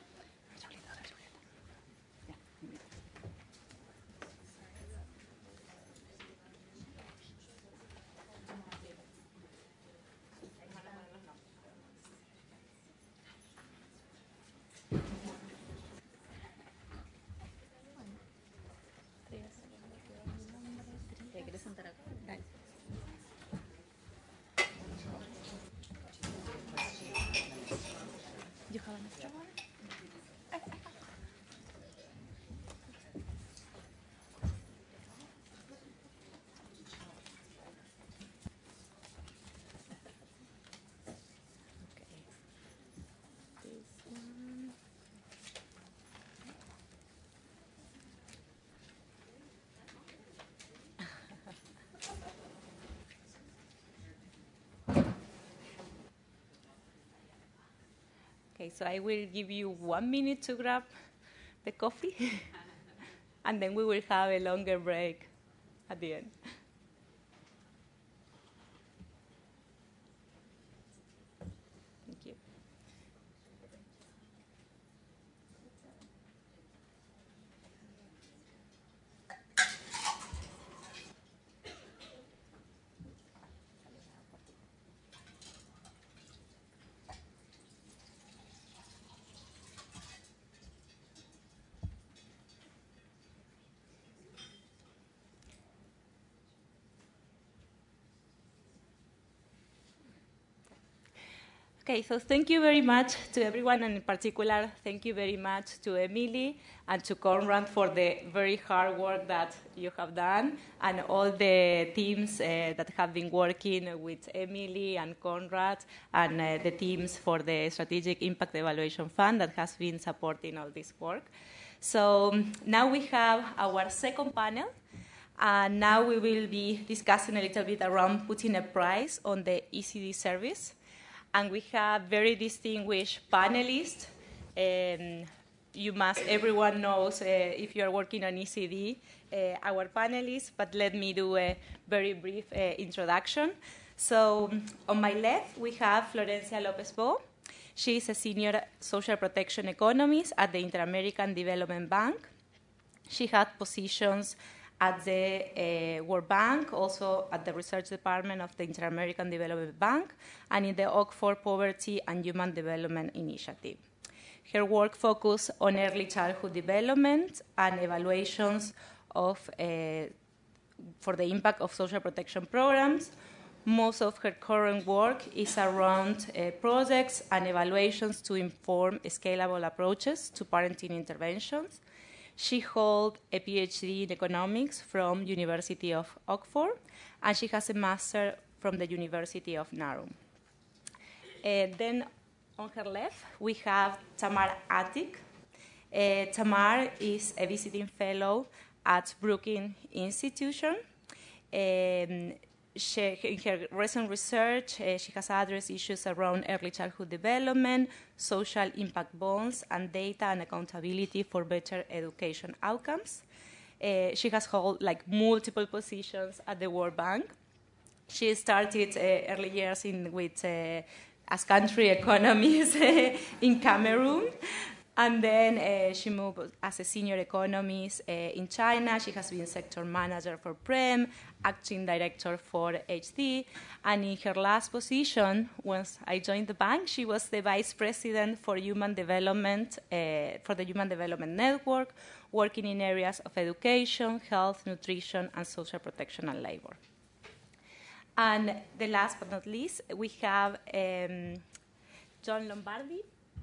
Speaker 11: Okay, so I will give you one minute to grab the coffee, and then we will have a longer break at the end. Thank you. Okay, so thank you very much to everyone, and in particular, thank you very much to Emily and to Conrad for the very hard work that you have done, and all the teams uh, that have been working with Emily and Conrad, and uh, the teams for the Strategic Impact Evaluation Fund that has been supporting all this work. So um, now we have our second panel, and now we will be discussing a little bit around putting a price on the E C D service. And we have very distinguished panelists. Um, you must, everyone knows uh, if you are working on E C D, uh, our panelists, but let me do a very brief uh, introduction. So on my left, we have Florencia Lopez-Bo. She is a senior social protection economist at the Inter-American Development Bank. She had positions at the uh, World Bank, also at the Research Department of the Inter-American Development Bank, and in the Oxford Poverty and Human Development Initiative. Her work focused on early childhood development and evaluations of, uh, for the impact of social protection programs. Most of her current work is around uh, projects and evaluations to inform scalable approaches to parenting interventions. She holds a PhD in economics from University of Oxford, and she has a master from the University of Nahum. Uh, then on her left, we have Tamar Atik. Uh, Tamar is a visiting fellow at Brookings Institution. Um, She, in her recent research, uh, she has addressed issues around early childhood development, social impact bonds, and data and accountability for better education outcomes. Uh, she has held like multiple positions at the World Bank. She started uh, early years in, with uh, as country economist in Cameroon. And then uh, she moved as a senior economist uh, in China. She has been sector manager for Prem, acting director for H D. And in her last position, once I joined the bank, she was the vice president for human development, uh, for the Human Development Network, working in areas of education, health, nutrition, and social protection and labor. And the last but not least, we have um, John Lombardi.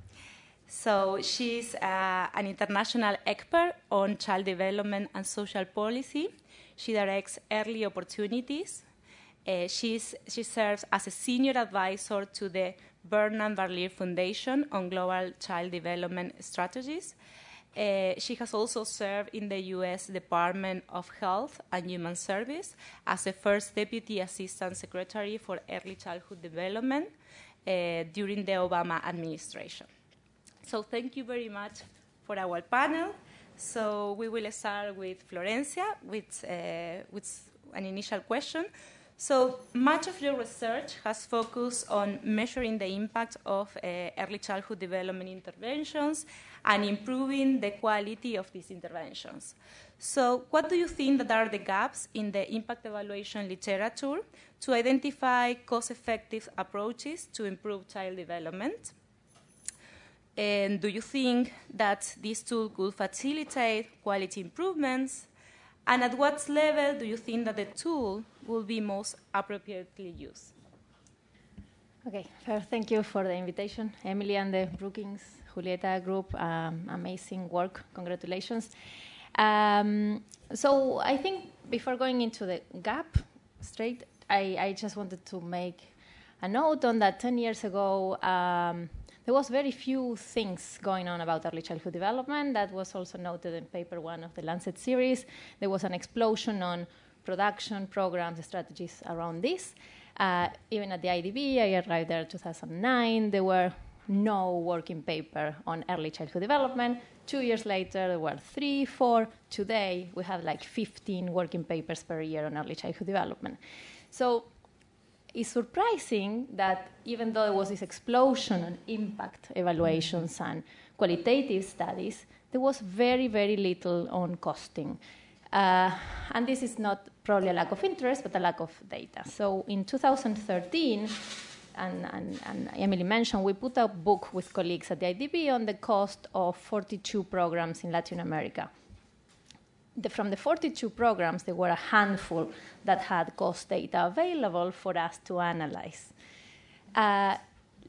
Speaker 11: So she's uh, an international expert on child development and social policy. She directs early opportunities. Uh, she's, she serves as a senior advisor to the Bernard Barillier Foundation on global child development strategies. Uh, she has also served in the U S Department of Health and Human Services as the first Deputy Assistant Secretary for Early Childhood Development uh, during the Obama administration. So thank you very much for our panel. So we will start with Florencia with, uh, with an initial question. So much of your research has focused on measuring the impact of uh, early childhood development interventions and improving the quality of these interventions. So what do you think that are the gaps in the impact evaluation literature to identify cost-effective approaches to improve child development? And do you think that this tool could facilitate quality improvements? And at what level do you think that the tool will be most appropriately used?
Speaker 6: Okay, first, thank you for the invitation. Emily and the Brookings Julieta group, um, amazing work, congratulations. Um, so I think before going into the gap straight, I, I just wanted to make a note on that ten years ago, um, there was very few things going on about early childhood development. That was also noted in paper one of the Lancet series. There was an explosion on production, programs, strategies around this. Uh, even at the I D B, I arrived there in two thousand nine, there were no working paper on early childhood development. Two years later, there were three, four. Today, we have like fifteen working papers per year on early childhood development. So it's surprising that even though there was this explosion on impact evaluations and qualitative studies, there was very, very little on costing. Uh, and this is not probably a lack of interest, but a lack of data. So in two thousand thirteen, and, and, and Emily mentioned, we put a book with colleagues at the I D B on the cost of forty-two programs in Latin America. The, from the forty-two programs, there were a handful that had cost data available for us to analyze. Uh,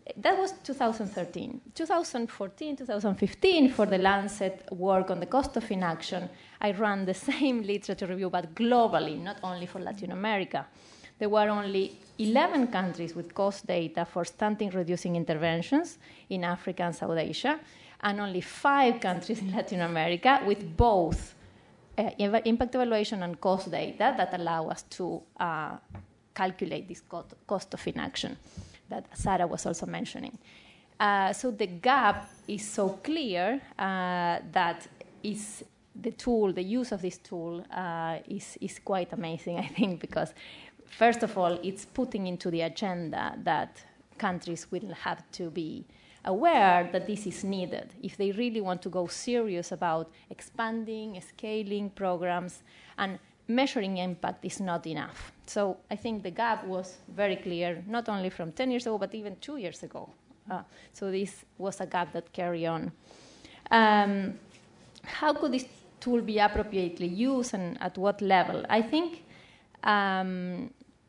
Speaker 12: that was two thousand thirteen. twenty fourteen, twenty fifteen, for the Lancet work on the cost of inaction, I ran the same literature review, but globally, not only for Latin America. There were only eleven countries with cost data for stunting-reducing interventions in Africa and South Asia, and only five countries in Latin America with both uh, impact evaluation and cost data that allow us to uh, calculate this cost, cost of inaction that Sarah was also mentioning. Uh, so the gap is so clear uh, that is the tool, the use of this tool uh, is, is quite amazing, I think, because first of all, it's putting into the agenda that countries will have to be aware that this is needed if they really want to go serious about expanding, scaling programs, and measuring impact is not enough. So I think the gap was very clear, not only from ten years ago, but even two years ago. Uh, so this was a gap that carried on. Um, how could this tool be appropriately used and at what level? I think um,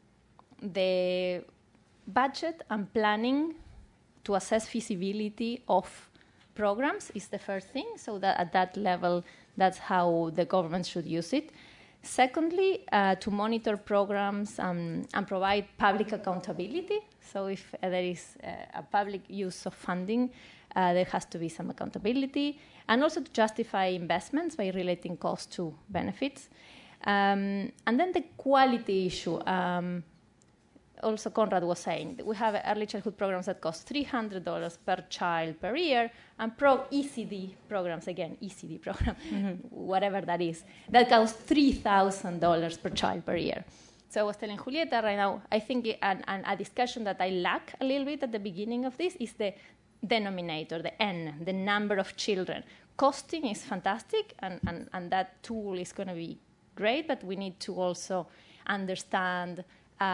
Speaker 12: the budget and planning to assess feasibility of programs is the first thing, so that at that level, that's how the government should use it. Secondly, uh, to monitor programs um, and provide public accountability. So if uh, there is uh, a public use of funding, uh, there has to be some accountability. And also to justify investments by relating cost to benefits. Um, and then the quality issue. Um, also, Conrad was saying that we have early childhood programs that cost three hundred dollars per child per year, and pro E C D programs, again, E C D program, mm-hmm. whatever that is, that costs three thousand dollars per child per year. So I was telling Julieta right now, I think it, and, and a discussion that I lack a little bit at the beginning of this is the denominator, the N, the number of children. Costing is fantastic, and, and, and that tool is going to be great, but we need to also understand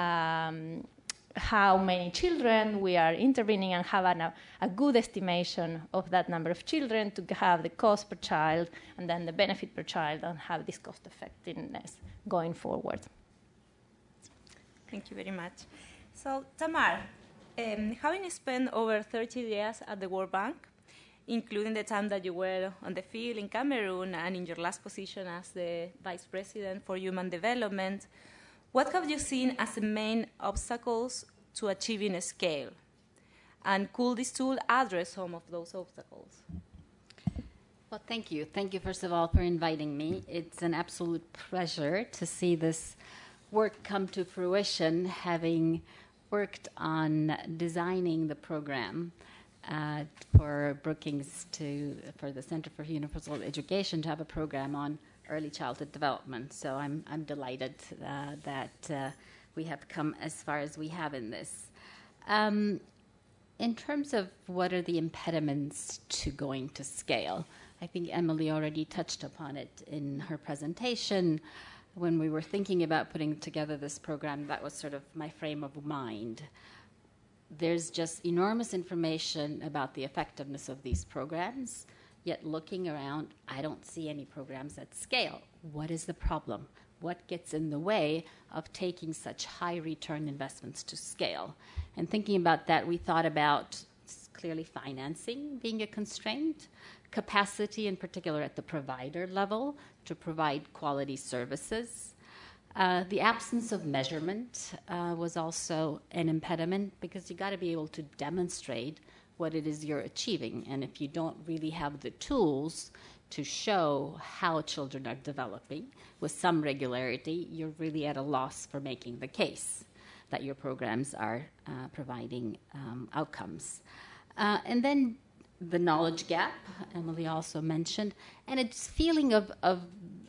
Speaker 12: Um, how many children we are intervening and have an, a, a good estimation of that number of children to have the cost per child and then the benefit per child and have this cost effectiveness going forward.
Speaker 11: Thank you very much. So, Tamar, um, having spent over thirty years at the World Bank, including the time that you were on the field in Cameroon and in your last position as the Vice President for Human Development, what have you seen as the main obstacles to achieving a scale? And could this tool address some of those obstacles?
Speaker 13: Well, thank you. Thank you, first of all, for inviting me. It's an absolute pleasure to see this work come to fruition, having worked on designing the program uh, for Brookings to, for the Center for Universal Education to have a program on early childhood development. So I'm, I'm delighted uh, that uh, we have come as far as we have in this. Um, in terms of what are the impediments to going to scale, I think Emily already touched upon it in her presentation. When we were thinking about putting together this program, that was sort of my frame of mind. There's just enormous information about the effectiveness of these programs. Yet looking around, I don't see any programs at scale. What is the problem? What gets in the way of taking such high return investments to scale? And thinking about that, we thought about clearly financing being a constraint, capacity in particular at the provider level to provide quality services. Uh, the absence of measurement uh, was also an impediment because you got to be able to demonstrate what it is you're achieving. And if you don't really have the tools to show how children are developing with some regularity, you're really at a loss for making the case that your programs are uh, providing um, outcomes. Uh, and then the knowledge gap, Emily also mentioned, and it's feeling of, of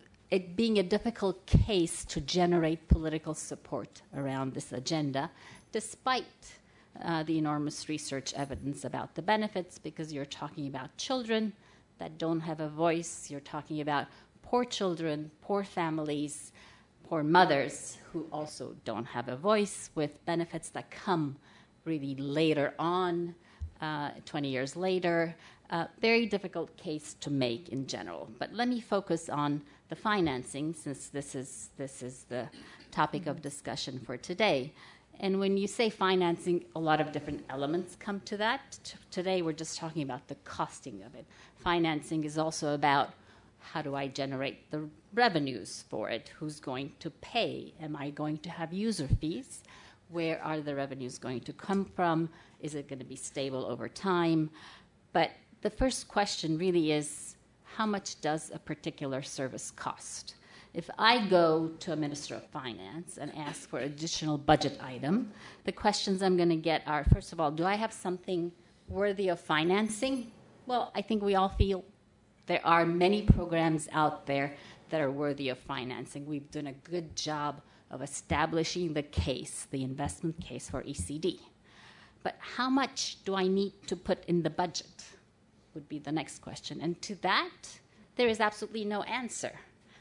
Speaker 13: it being a difficult case to generate political support around this agenda, despite Uh, the enormous research evidence about the benefits, because you're talking about children that don't have a voice. You're talking about poor children, poor families, poor mothers who also don't have a voice, with benefits that come really later on, uh, twenty years later. Uh, very difficult case to make in general. But let me focus on the financing, since this is, this is the topic of discussion for today. And when you say financing, a lot of different elements come to that. T- today, we're just talking about the costing of it. Financing is also about how do I generate the revenues for it? Who's going to pay? Am I going to have user fees? Where are the revenues going to come from? Is it going to be stable over time? But the first question really is, how much does a particular service cost? If I go to a Minister of Finance and ask for an additional budget item, the questions I'm going to get are, first of all, do I have something worthy of financing? Well, I think we all feel there are many programs out there that are worthy of financing. We've done a good job of establishing the case, the investment case for E C D. But how much do I need to put in the budget would be the next question. And to that, there is absolutely no answer.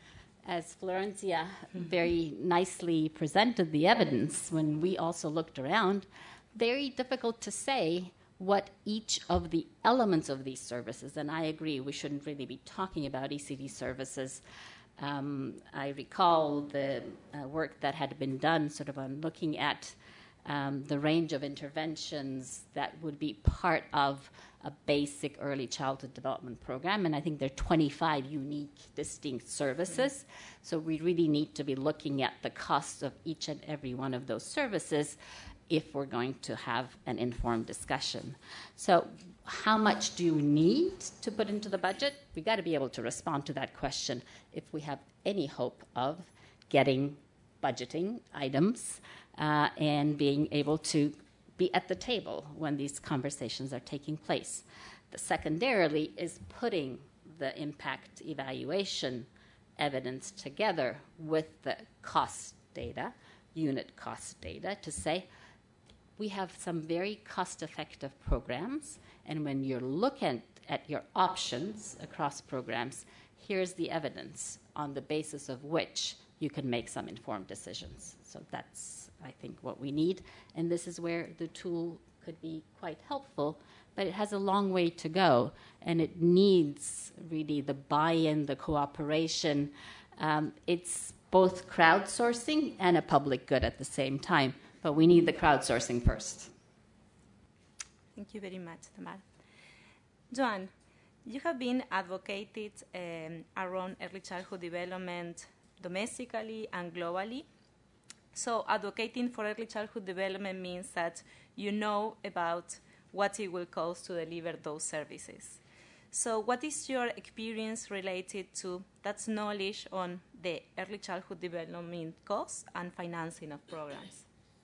Speaker 13: As Florencia very nicely presented the evidence when we also looked around, very difficult to say what each of the elements of these services, and I agree, we shouldn't really be talking about E C D services. Um, I recall the uh, work that had been done sort of on looking at um, the range of interventions that would be part of a basic early childhood development program, and I think there are twenty-five unique, distinct services. Mm-hmm. So we really need to be looking at the costs of each and every one of those services if we're going to have an informed discussion. So how much do you need to put into the budget? We've got to be able to respond to that question if we have any hope of getting budgeting items uh, and being able to be at the table when these conversations are taking place. The secondarily is putting the impact evaluation evidence together with the cost data, unit cost data, to say we have some very cost-effective programs, and when you're looking at your options across programs, here's the evidence on the basis of which you can make some informed decisions. So that's, I think, what we need. And this is where the tool could be quite helpful, but it has a long way to go, and it needs really the buy-in, the cooperation. Um, it's both crowdsourcing and a public good at the same time, but we need the crowdsourcing first.
Speaker 11: Thank you very much, Tamar. Joan, you have been advocated um, around early childhood development domestically and globally. So advocating for early childhood development means that you know about what it will cost to deliver those services. So what is your experience related to that knowledge on the early childhood development costs and financing of programs?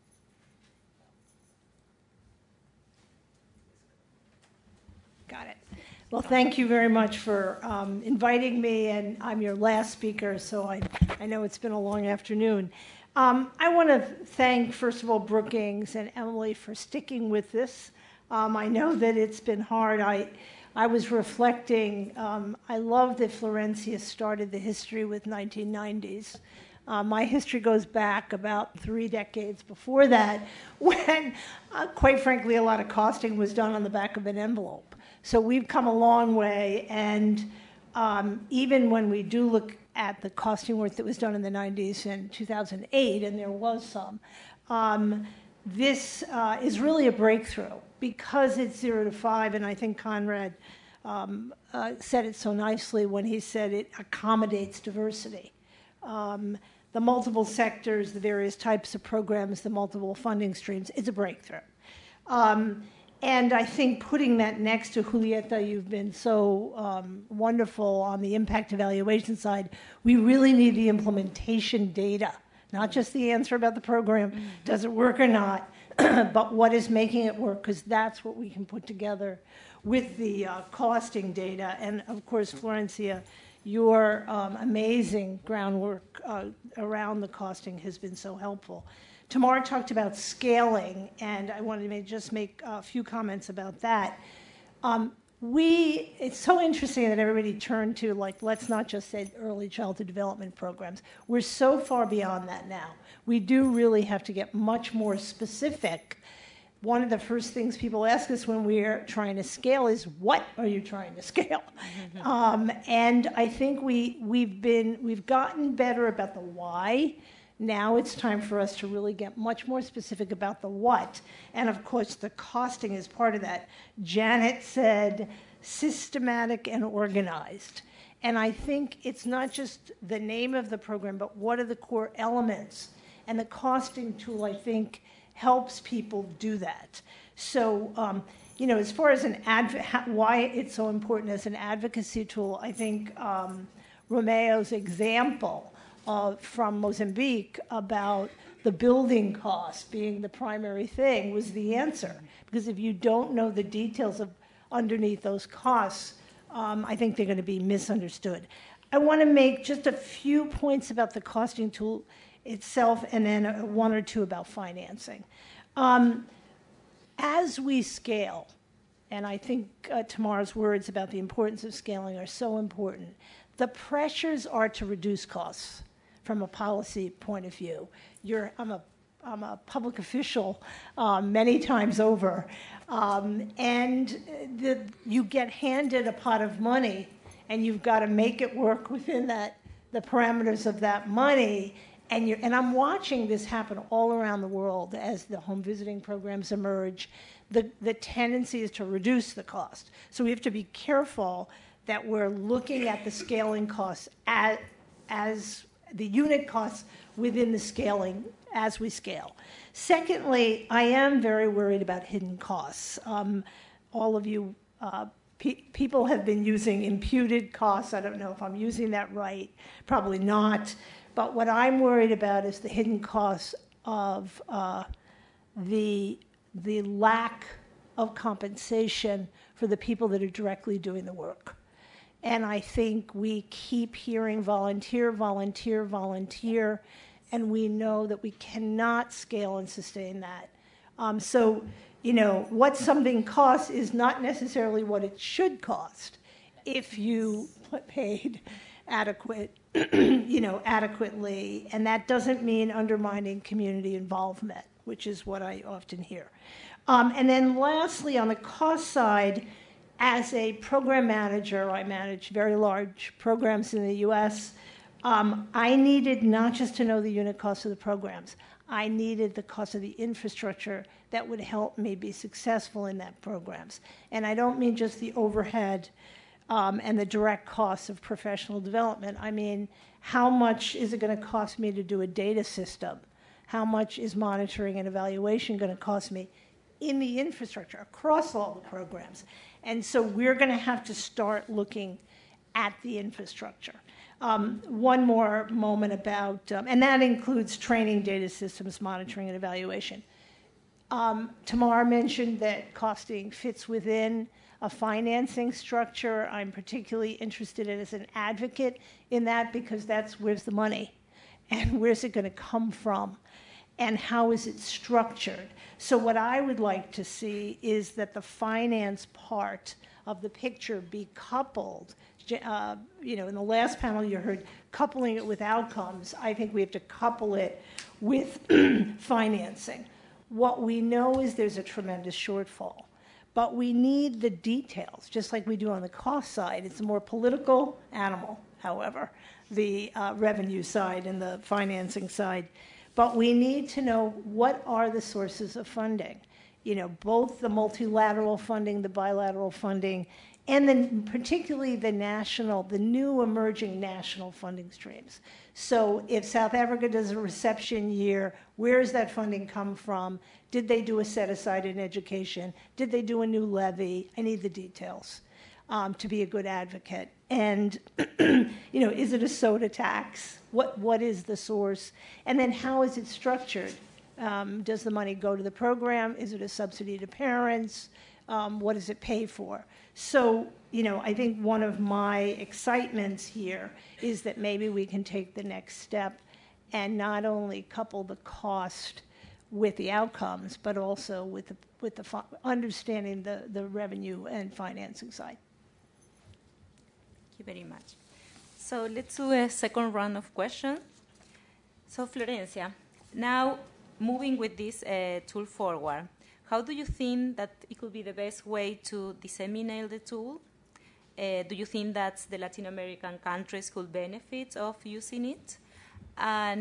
Speaker 10: Got it. Well, thank you very much for um, inviting me, and I'm your last speaker, so I, I know it's been a long afternoon. Um, I want to thank, first of all, Brookings and Emily for sticking with this. Um, I know that it's been hard. I, I was reflecting, um, I love that Florencia started the history with nineteen nineties. Uh, my history goes back about three decades before that, when, uh, quite frankly, a lot of costing was done on the back of an envelope. So we've come a long way, and um, even when we do look at the costing work that was done in the nineties and two thousand eight, and there was some, um, this uh, is really a breakthrough because it's zero to five, and I think Conrad um, uh, said it so nicely when he said it accommodates diversity. Um, the multiple sectors, the various types of programs, the multiple funding streams, it's a breakthrough. Um, and I think putting that next to Julieta, you've been so um, wonderful on the impact evaluation side. We really need the implementation data, not just the answer about the program, mm-hmm. does it work or not, but what is making it work, because that's what we can put together with the uh, costing data. And of course, Florencia, your um, amazing groundwork uh, around the costing has been so helpful. Tamar talked about scaling, and I wanted to just make a few comments about that. Um, we, it's so interesting that everybody turned to, like, let's not just say early childhood development programs. We're so far beyond that now. We do really have to get much more specific. One of the first things people ask us when we're trying to scale is, what are you trying to scale? Mm-hmm. um, and I think we, we've been, we've gotten better about the why.
Speaker 14: Now it's time for us to really get much more specific about the what. And of course, the costing is part of that. Janet said systematic and organized. And I think it's not just the name of the program, but what are the core elements? And the costing tool, I think, helps people do that. So, um, you know, as far as an adv- why it's so important as an advocacy tool, I think um, Romeo's example Uh, from Mozambique about the building cost being the primary thing was the answer. Because if you don't know the details of underneath those costs, um, I think they're going to be misunderstood. I want to make just a few points about the costing tool itself and then one or two about financing. Um, as we scale, and I think uh, Tamar's words about the importance of scaling are so important, the pressures are to reduce costs. From a policy point of view, You're, I'm, a, I'm a public official um, many times over, um, and the, you get handed a pot of money, and you've got to make it work within that the parameters of that money. And, you're, and I'm watching this happen all around the world as the home visiting programs emerge. The, the tendency is to reduce the cost, so we have to be careful that we're looking at the scaling costs as, as the unit costs within the scaling as we scale. Secondly, I am very worried about hidden costs. Um, all of you, uh, pe- people have been using imputed costs. I don't know if I'm using that right, probably not. But what I'm worried about is the hidden costs of uh, the, the lack of compensation for the people that are directly doing the work. And I think we keep hearing volunteer, volunteer, volunteer, and we know that we cannot scale and sustain that. Um, so, you know, what something costs is not necessarily what it should cost if you paid adequate, you know, adequately. And that doesn't mean undermining community involvement, which is what I often hear. Um, and then lastly, on the cost side, as a program manager, I manage very large programs in the U S. Um, I needed not just to know the unit cost of the programs, I needed the cost of the infrastructure that would help me be successful in that programs. And I don't mean just the overhead um, and the direct costs of professional development. I mean, how much is it going to cost me to do a data system? How much is monitoring and evaluation going to cost me in the infrastructure across all the programs? And so we're going to have to start looking at the infrastructure. Um, one more moment about, um, and that includes training, data systems, monitoring, and evaluation. Um, Tamar mentioned that costing fits within a financing structure. I'm particularly interested in as an advocate in that because that's where's the money and where's it going to come from and how is it structured. So what I would like to see is that the finance part of the picture be coupled. Uh, you know, in the last panel you heard coupling it with outcomes. I think we have to couple it with financing. What we know is there's a tremendous shortfall, but we need the details, just like we do on the cost side. It's a more political animal, however, the uh, revenue side and the financing side. But we need to know what are the sources of funding, you know, both the multilateral funding, the bilateral funding, and then particularly the national, the new emerging national funding streams. So if South Africa does a reception year, where does that funding come from? Did they do a set-aside in education? Did they do a new levy? I need the details um, to be a good advocate. And, you know, is it a soda tax? What, what is the source? And then how is it structured? Um, does the money go to the program? Is it a subsidy to parents? Um, what does it pay for? So, you know, I think one of my excitements here is that maybe we can take the next step and not only couple the cost with the outcomes, but also with the, with the fi- understanding the, the revenue and financing side.
Speaker 11: Thank you very much. So let's do a second round of questions. So Florencia, now moving with this uh, tool forward, how do you think that it could be the best way to disseminate the tool? Uh, do you think that the Latin American countries could benefit of using it? And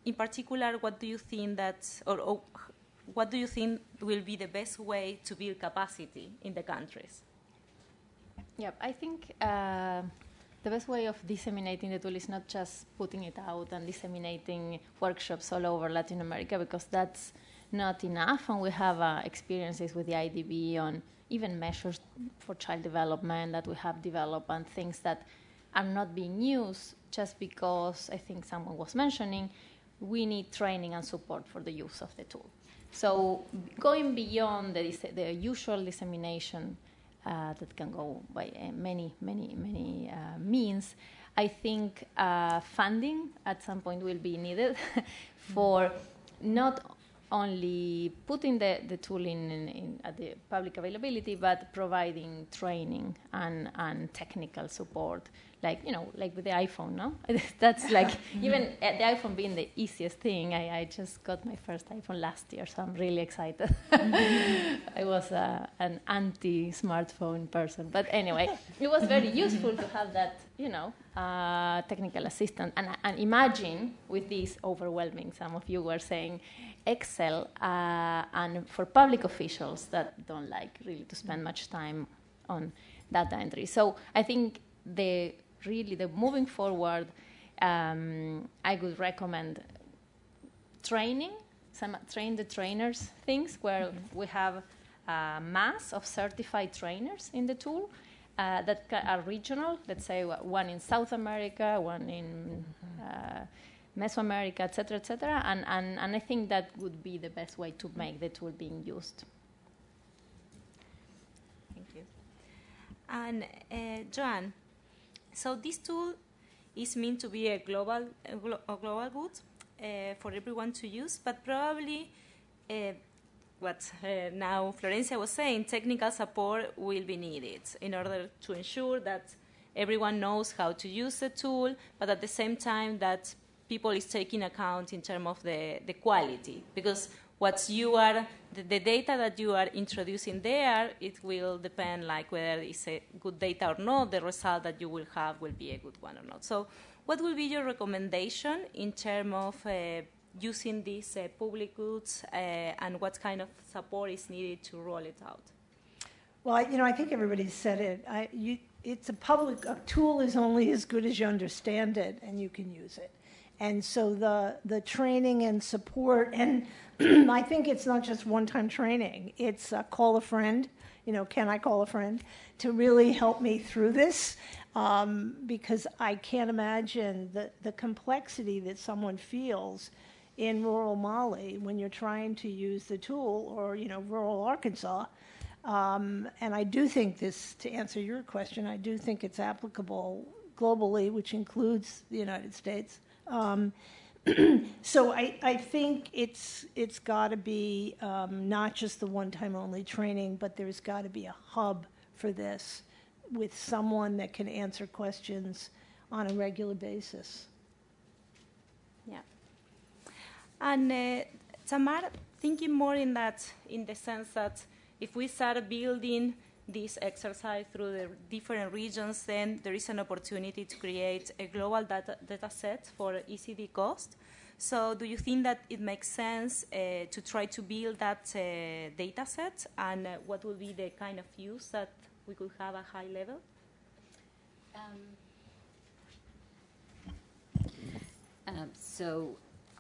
Speaker 11: in particular, what do you think that, or, or what do you think will be the best way to build capacity in the countries?
Speaker 12: Yeah, I think uh, the best way of disseminating the tool is not just putting it out and disseminating workshops all over Latin America, because that's not enough. And we have uh, experiences with the I D B on even measures for child development that we have developed and things that are not being used just because, I think someone was mentioning, we need training and support for the use of the tool. So going beyond the, the usual dissemination uh, that can go by uh, many, many, many uh, means, I think uh, funding at some point will be needed for not only putting the, the tool in, in, in at the public availability, but providing training and, and technical support, like, you know, like with the iPhone, no? That's like, even uh, the iPhone being the easiest thing, I, I just got my first iPhone last year, so I'm really excited. I was uh, an anti-smartphone person, but anyway, it was very useful to have that, you know, uh, technical assistant. And, and imagine with this overwhelming, some of you were saying, Excel, uh, and for public officials that don't like really to spend much time on data entry. So I think the really the moving forward, um, I would recommend training, some train the trainers things where mm-hmm. we have a mass of certified trainers in the tool uh, that are regional. Let's say one in South America, one in uh, Mesoamerica, et cetera, et cetera, and, and, and I think that would be the best way to make the tool being used.
Speaker 11: Thank you. And uh, Joan, so this tool is meant to be a global, a, glo a global good uh, for everyone to use, but probably uh, what uh, now Florencia was saying, technical support will be needed in order to ensure that everyone knows how to use the tool, but at the same time that people is taking account in terms of the, the quality, because what you are, the, the data that you are introducing there, it will depend like whether it's a good data or not, the result that you will have will be a good one or not. So what will be your recommendation in terms of uh, using these uh, public goods uh, and what kind of support is needed to roll it out?
Speaker 14: Well, you know, I think everybody said it. I, you, it's a public, a tool is only as good as you understand it and you can use it. And so the, the training and support, and I think it's not just one-time training. It's uh, call a friend, you know, can I call a friend, to really help me through this, um, because I can't imagine the, the complexity that someone feels in rural Mali when you're trying to use the tool, or, you know, rural Arkansas. Um, and I do think this, to answer your question, I do think it's applicable globally, which includes the United States. Um, so I, I think it's it's got to be um, not just the one-time only training, but there's got to be a hub for this with someone that can answer questions on a regular basis.
Speaker 11: Yeah. And uh, Tamar, thinking more in that, in the sense that if we start building this exercise through the different regions, then there is an opportunity to create a global data, data set for E C D cost. So do you think that it makes sense uh, to try to build that uh, data set, and uh, what will be the kind of use that we could have at high level?
Speaker 13: Um, um, so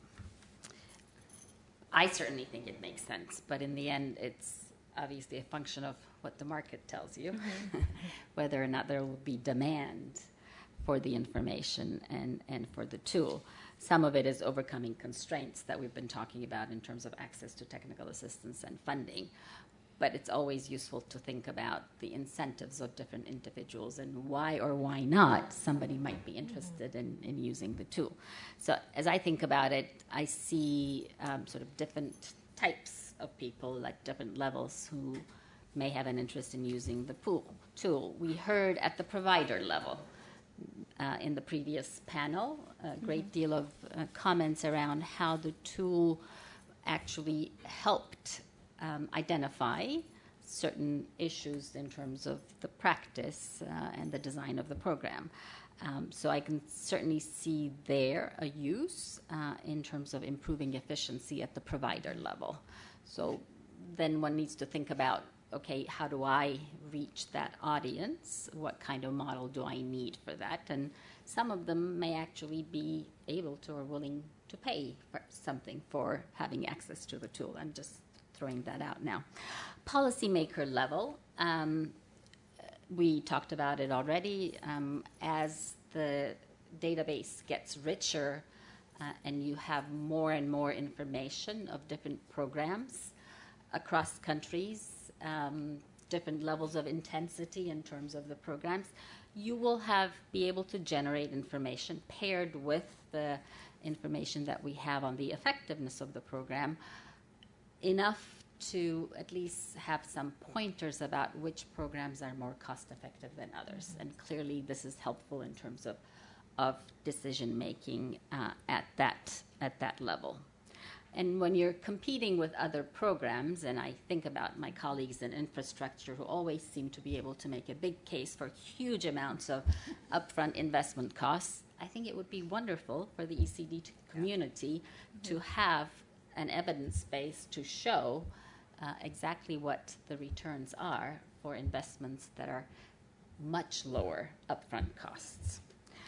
Speaker 13: I certainly think it makes sense, but in the end it's obviously a function of what the market tells you, mm-hmm. whether or not there will be demand for the information and, and for the tool. Some of it is overcoming constraints that we've been talking about in terms of access to technical assistance and funding. But it's always useful to think about the incentives of different individuals and why or why not somebody might be interested mm-hmm. in, in using the tool. So as I think about it, I see um, sort of different types of people, like different levels, who may have an interest in using the pool tool. We heard at the provider level uh, in the previous panel a great mm-hmm. deal of uh, comments around how the tool actually helped um, identify certain issues in terms of the practice uh, and the design of the program. Um, so I can certainly see there a use uh, in terms of improving efficiency at the provider level. So then one needs to think about, okay, how do I reach that audience? What kind of model do I need for that? And some of them may actually be able to or willing to pay for something for having access to the tool. I'm just throwing that out now. Policymaker level, um, we talked about it already. Um, as the database gets richer uh, and you have more and more information of different programs across countries, um, different levels of intensity in terms of the programs, you will have be able to generate information paired with the information that we have on the effectiveness of the program, enough to at least have some pointers about which programs are more cost effective than others. Mm-hmm. And clearly this is helpful in terms of, of decision making uh, at that at that level. And when you're competing with other programs, and I think about my colleagues in infrastructure who always seem to be able to make a big case for huge amounts of upfront investment costs, I think it would be wonderful for the E C D community yeah. to have an evidence base to show uh, exactly what the returns are for investments that are much lower upfront costs.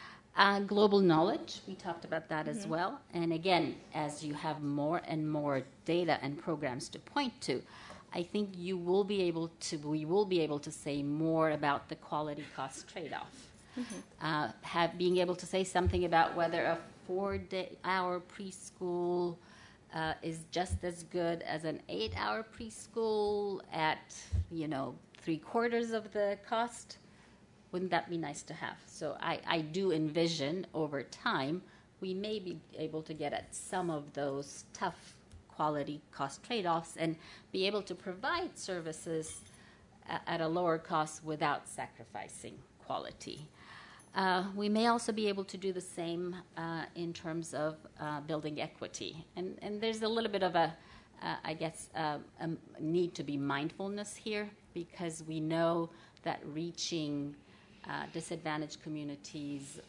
Speaker 13: Uh, global knowledge, we talked about that mm-hmm. as well. And again, as you have more and more data and programs to point to, I think you will be able to, we will be able to say more about the quality cost trade-off. Mm-hmm. Uh, have, being able to say something about whether a four-hour preschool uh, is just as good as an eight-hour preschool at, you know, three quarters of the cost. Wouldn't that be nice to have? So I, I do envision over time we may be able to get at some of those tough quality cost trade-offs and be able to provide services a, at a lower cost without sacrificing quality. Uh, we may also be able to do the same uh, in terms of uh, building equity. And, and there's a little bit of a, uh, I guess, uh, a need to be mindfulness here, because we know that reaching Uh, disadvantaged communities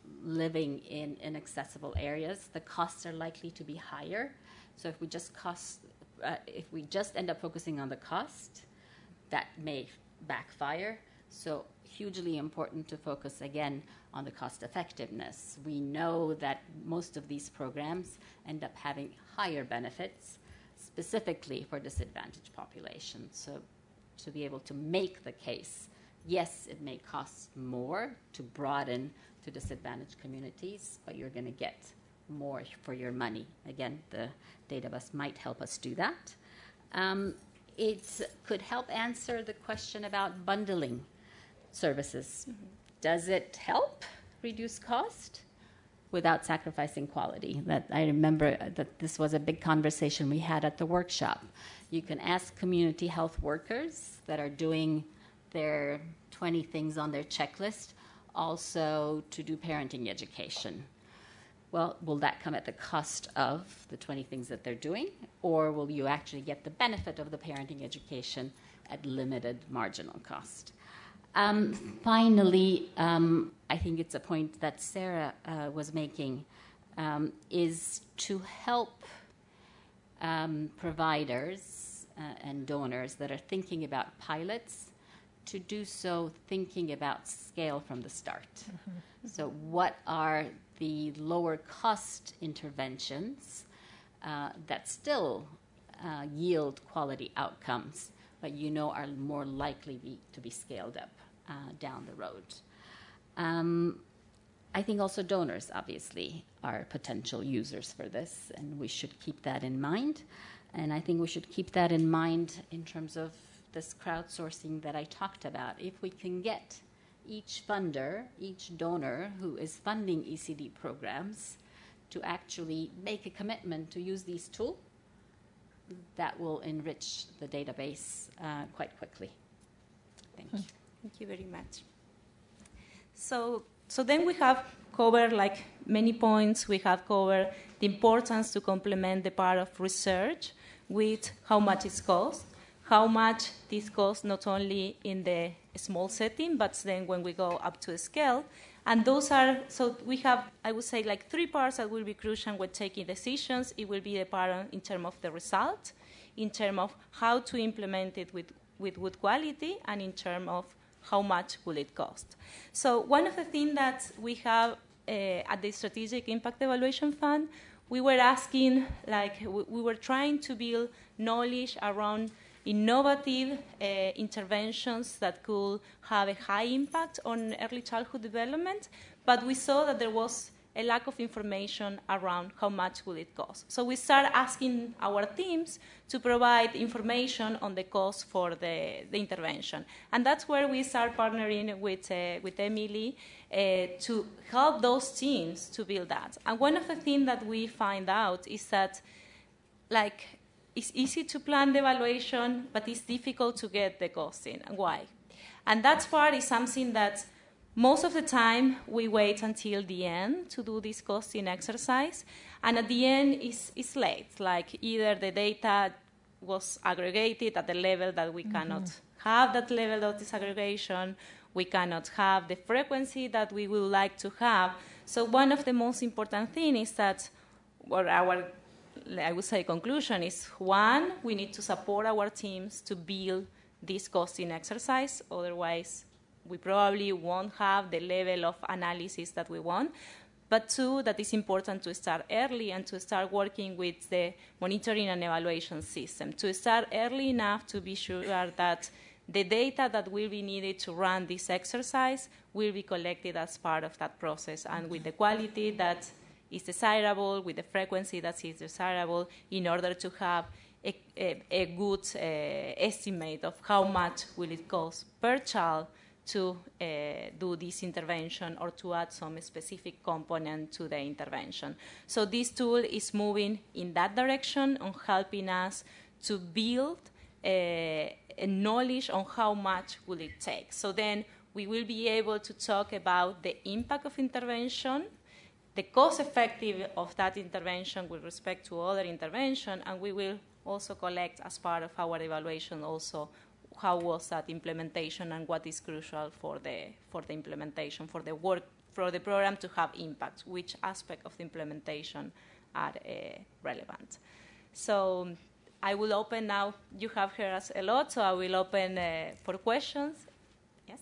Speaker 13: living in inaccessible areas, the costs are likely to be higher. So if we just cost, uh, if we just end up focusing on the cost, that may backfire. So hugely important to focus again on the cost effectiveness. We know that most of these programs end up having higher benefits, specifically for disadvantaged populations. So to be able to make the case, yes, it may cost more to broaden to disadvantaged communities, but you're going to get more for your money. Again, the data bus might help us do that. Um, it could help answer the question about bundling services. Mm-hmm. Does it help reduce cost without sacrificing quality? That I remember that this was a big conversation we had at the workshop. You can ask community health workers that are doing their twenty things on their checklist, also to do parenting education. Well, will that come at the cost of the twenty things that they're doing, or will you actually get the benefit of the parenting education at limited marginal cost? Um, finally, um, I think it's a point that Sarah uh, was making, um, is to help um, providers uh, and donors that are thinking about pilots to do so thinking about scale from the start. Mm-hmm. So what are the lower cost interventions uh, that still uh, yield quality outcomes, but you know are more likely be, to be scaled up uh, down the road? Um, I think also donors, obviously, are potential users for this, and we should keep that in mind. And I think we should keep that in mind in terms of this crowdsourcing that I talked about. If we can get each funder, each donor who is funding E C D programs to actually make a commitment to use these tools, that will enrich the database uh, quite quickly. Thank you.
Speaker 11: Thank you very much. So, so then we have covered like many points. We have covered the importance to complement the part of research with how much it costs. how much this costs not only in the small setting, but then when we go up to a scale. And those are, so we have, I would say, like three parts that will be crucial when taking decisions. It will be the part in terms of the result, in terms of how to implement it with, with good quality, and in terms of how much will it cost. So one of the things that we have uh, at the Strategic Impact Evaluation Fund, we were asking, like, we, we were trying to build knowledge around innovative uh, interventions that could have a high impact on early childhood development, but we saw that there was a lack of information around how much will it cost. So we started asking our teams to provide information on the cost for the, the intervention. And that's where we start partnering with, uh, with Emily uh, to help those teams to build that. And one of the things that we find out is that, like, it's easy to plan the evaluation, but it's difficult to get the costing. Why? And that part is something that most of the time we wait until the end to do this costing exercise, and at the end it's, it's late. Like, either the data was aggregated at the level that we mm-hmm. cannot have that level of disaggregation, we cannot have the frequency that we would like to have. So one of the most important things is that, or our I would say conclusion is, one, we need to support our teams to build this costing exercise, otherwise we probably won't have the level of analysis that we want. But two, that it's important to start early and to start working with the monitoring and evaluation system, to start early enough to be sure that the data that will be needed to run this exercise will be collected as part of that process, and with the quality that is desirable, with the frequency that is desirable, in order to have a, a, a good uh, estimate of how much will it cost per child to uh, do this intervention or to add some specific component to the intervention. So this tool is moving in that direction on helping us to build uh, a knowledge on how much will it take. So then we will be able to talk about the impact of intervention, the cost effective of that intervention with respect to other intervention, and we will also collect as part of our evaluation also how was that implementation and what is crucial for the, for the implementation, for the work, for the program to have impact, which aspect of the implementation are uh, relevant. So I will open now, you have heard us a lot, so I will open uh, for questions. Yes?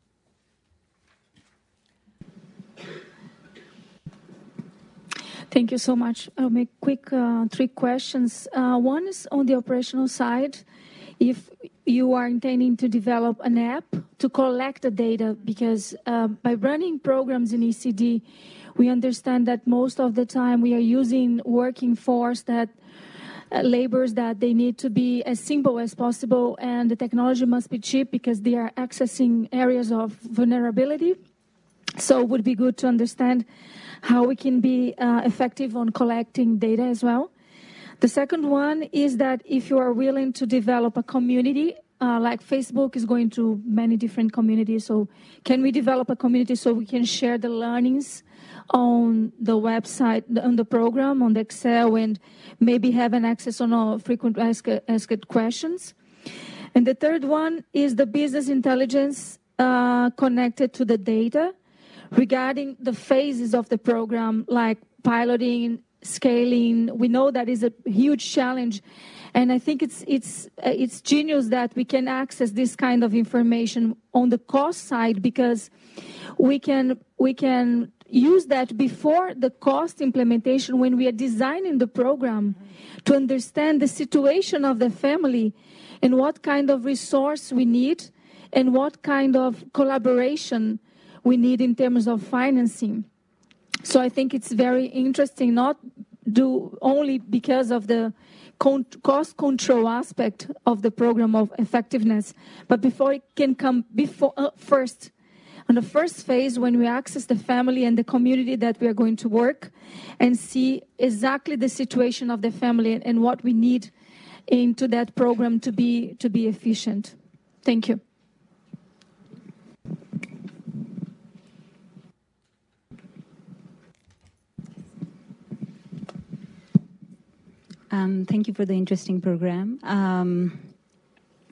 Speaker 15: Thank you so much. I'll make quick uh, three questions. Uh, one is on the operational side. If you are intending to develop an app to collect the data, because uh, by running programs in E C D, we understand that most of the time we are using working force that uh, labors that they need to be as simple as possible, and the technology must be cheap because they are accessing areas of vulnerability. So it would be good to understand how we can be uh, effective on collecting data as well. The second one is that if you are willing to develop a community, uh, like Facebook is going to many different communities, so can we develop a community so we can share the learnings on the website, on the program, on the Excel, and maybe have an access on all frequent asked, asked questions? And the third one is the business intelligence uh, connected to the data regarding the phases of the program, like piloting, scaling. We know that is a huge challenge, and I think it's it's uh, it's genius that we can access this kind of information on the cost side, because we can we can use that before the cost implementation when we are designing the program, to understand the situation of the family and what kind of resource we need and what kind of collaboration we need in terms of financing. So I think it's very interesting, not do only because of the con cost control aspect of the program of effectiveness, but before it can come before uh, first, on the first phase when we access the family and the community that we are going to work and see exactly the situation of the family and what we need into that program to be to be efficient. Thank you.
Speaker 16: Um, thank you for the interesting program. Um,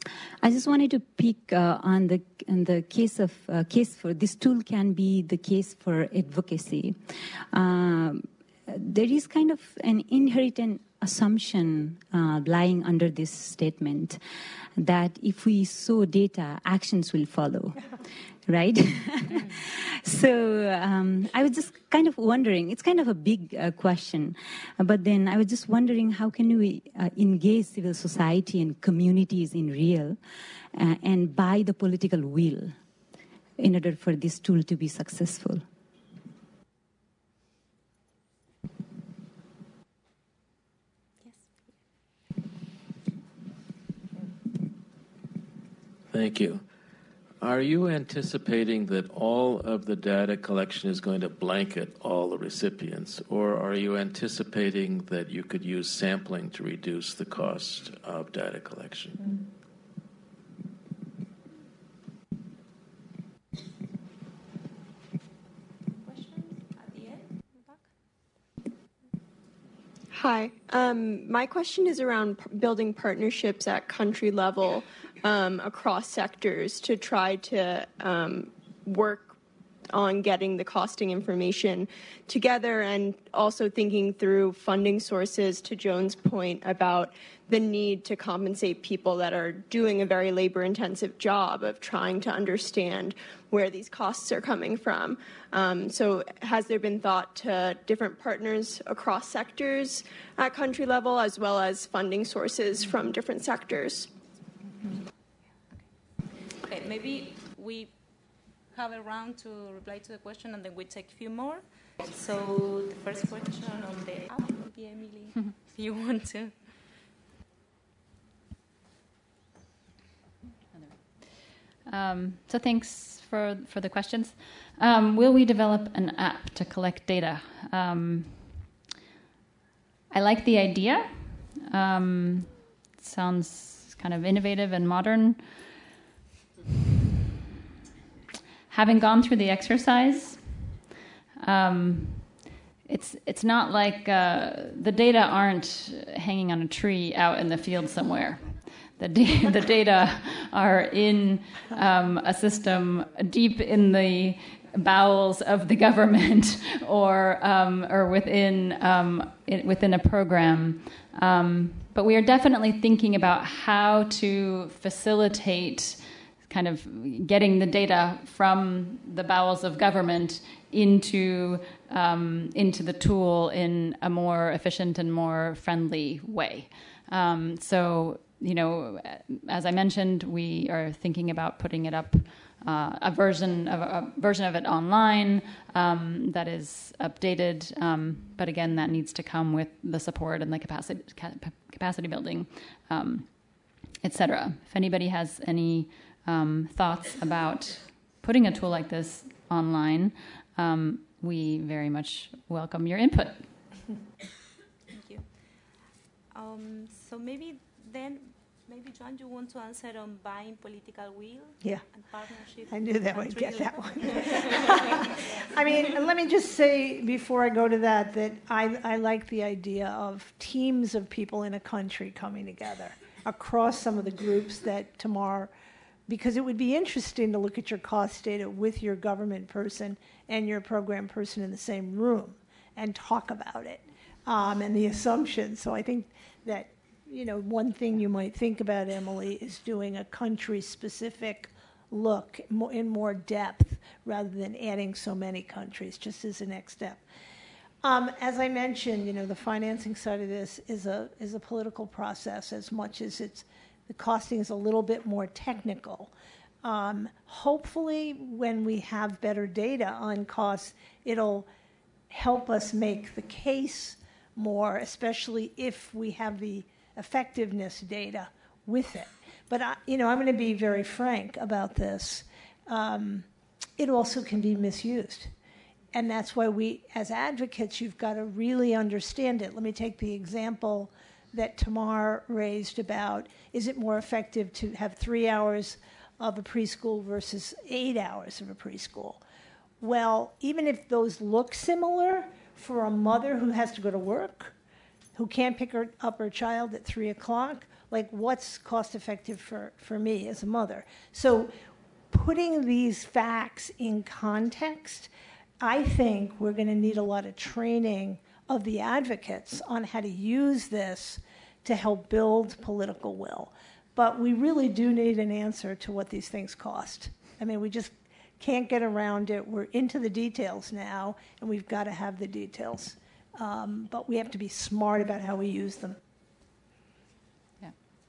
Speaker 16: I just wanted to pick uh, on the on the case of uh, case for this tool can be the case for advocacy. Um, there is kind of an inherent assumption uh, lying under this statement that if we sow data, actions will follow. Right? So um, I was just kind of wondering, it's kind of a big uh, question, but then I was just wondering how can we uh, engage civil society and communities in real uh, and buy the political will in order for this tool to be successful?
Speaker 9: Thank you. Are you anticipating that all of the data collection is going to blanket all the recipients, or are you anticipating that you could use sampling to reduce the cost of data collection?
Speaker 17: Hi. Um, my question is around p- building partnerships at country level um, across sectors to try to um, work on getting the costing information together, and also thinking through funding sources, to Joan's point about the need to compensate people that are doing a very labor-intensive job of trying to understand where these costs are coming from. Um, so has there been thought to different partners across sectors at country level, as well as funding sources from different sectors?
Speaker 11: Okay, maybe we have a round to reply to the question, and then we take a few more. So the first question on the app will be Emily, if you want to.
Speaker 6: Um, so thanks for, for the questions. Um, will we develop an app to collect data? Um, I like the idea. Um, it sounds kind of innovative and modern. Having gone through the exercise, um, it's it's not like uh, the data aren't hanging on a tree out in the field somewhere. The, da- the data are in um, a system deep in the bowels of the government, or um, or within um, it, within a program. Um, but we are definitely thinking about how to facilitate kind of getting the data from the bowels of government into um, into the tool in a more efficient and more friendly way. Um, so, you know, as I mentioned, we are thinking about putting it up, uh, a version of a version of it online um, that is updated. Um, but again, that needs to come with the support and the capacity capacity building, um, et cetera. If anybody has any Um, thoughts about putting a tool like this online, um, we very much welcome your input.
Speaker 11: Thank you. Um, so maybe then, maybe Joan, you want to answer on buying political will?
Speaker 14: Yeah.
Speaker 11: And partnership.
Speaker 14: I knew that would get that one. I mean, let me just say before I go to that, that I, I like the idea of teams of people in a country coming together across some of the groups that Tamar, because it would be interesting to look at your cost data with your government person and your program person in the same room and talk about it um, and the assumptions. So I think that, you know, one thing you might think about, Emily, is doing a country-specific look in more depth rather than adding so many countries, just as a next step. Um, as I mentioned, you know, the financing side of this is a is a political process as much as it's the costing is a little bit more technical. Um, hopefully, when we have better data on costs, it'll help us make the case more, especially if we have the effectiveness data with it. But, I, you know, I'm going to be very frank about this. Um, it also can be misused. And that's why we, as advocates, you've got to really understand it. Let me take the example that Tamar raised about, is it more effective to have three hours of a preschool versus eight hours of a preschool? Well, even if those look similar, for a mother who has to go to work, who can't pick her, up her child at three o'clock, like what's cost effective for, for me as a mother. So putting these facts in context, I think we're going to need a lot of training of the advocates on how to use this to help build political will. But we really do need an answer to what these things cost. I mean, we just can't get around it. We're into the details now, and we've got to have the details. Um, but we have to be smart about how we use them.
Speaker 6: Yeah.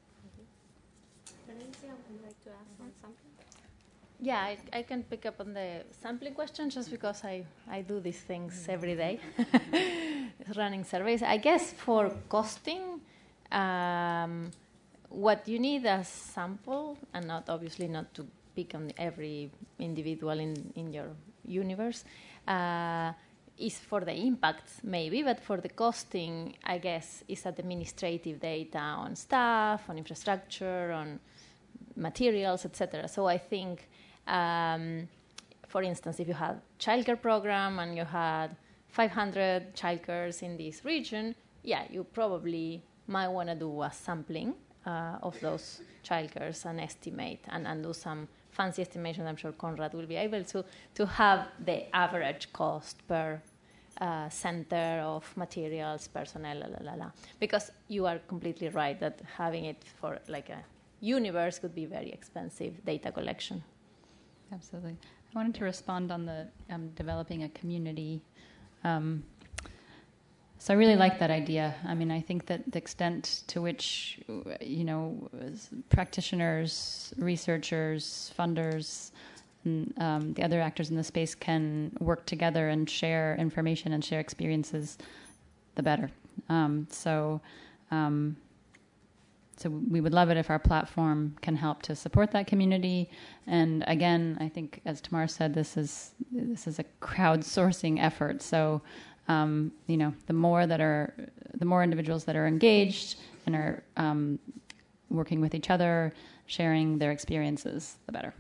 Speaker 5: Valencia, would you like to ask on something?
Speaker 12: Yeah, I, I can pick up on the sampling question just because I, I do these things every day, running surveys. I guess for costing, um, what you need a sample, and not obviously not to pick on every individual in, in your universe, uh, is for the impact maybe, but for the costing, I guess, is administrative data on staff, on infrastructure, on materials, et cetera. So I think, um, for instance, if you had childcare program and you had five hundred childcares in this region, yeah, you probably might want to do a sampling uh, of those childcares and estimate and, and do some fancy estimation. I'm sure Conrad will be able to, to have the average cost per uh, center of materials, personnel, la, la, la, la. Because you are completely right that having it for like a universe could be very expensive data collection.
Speaker 6: Absolutely. I wanted to respond on the um, developing a community. Um, so I really like that idea. I mean, I think that the extent to which, you know, practitioners, researchers, funders, and um, the other actors in the space can work together and share information and share experiences, the better. Um, so, um, so we would love it if our platform can help to support that community. And again, I think, as Tamar said, this is this is a crowdsourcing effort. So, um, you know, the more that are, the more individuals that are engaged and are um, working with each other, sharing their experiences, the better.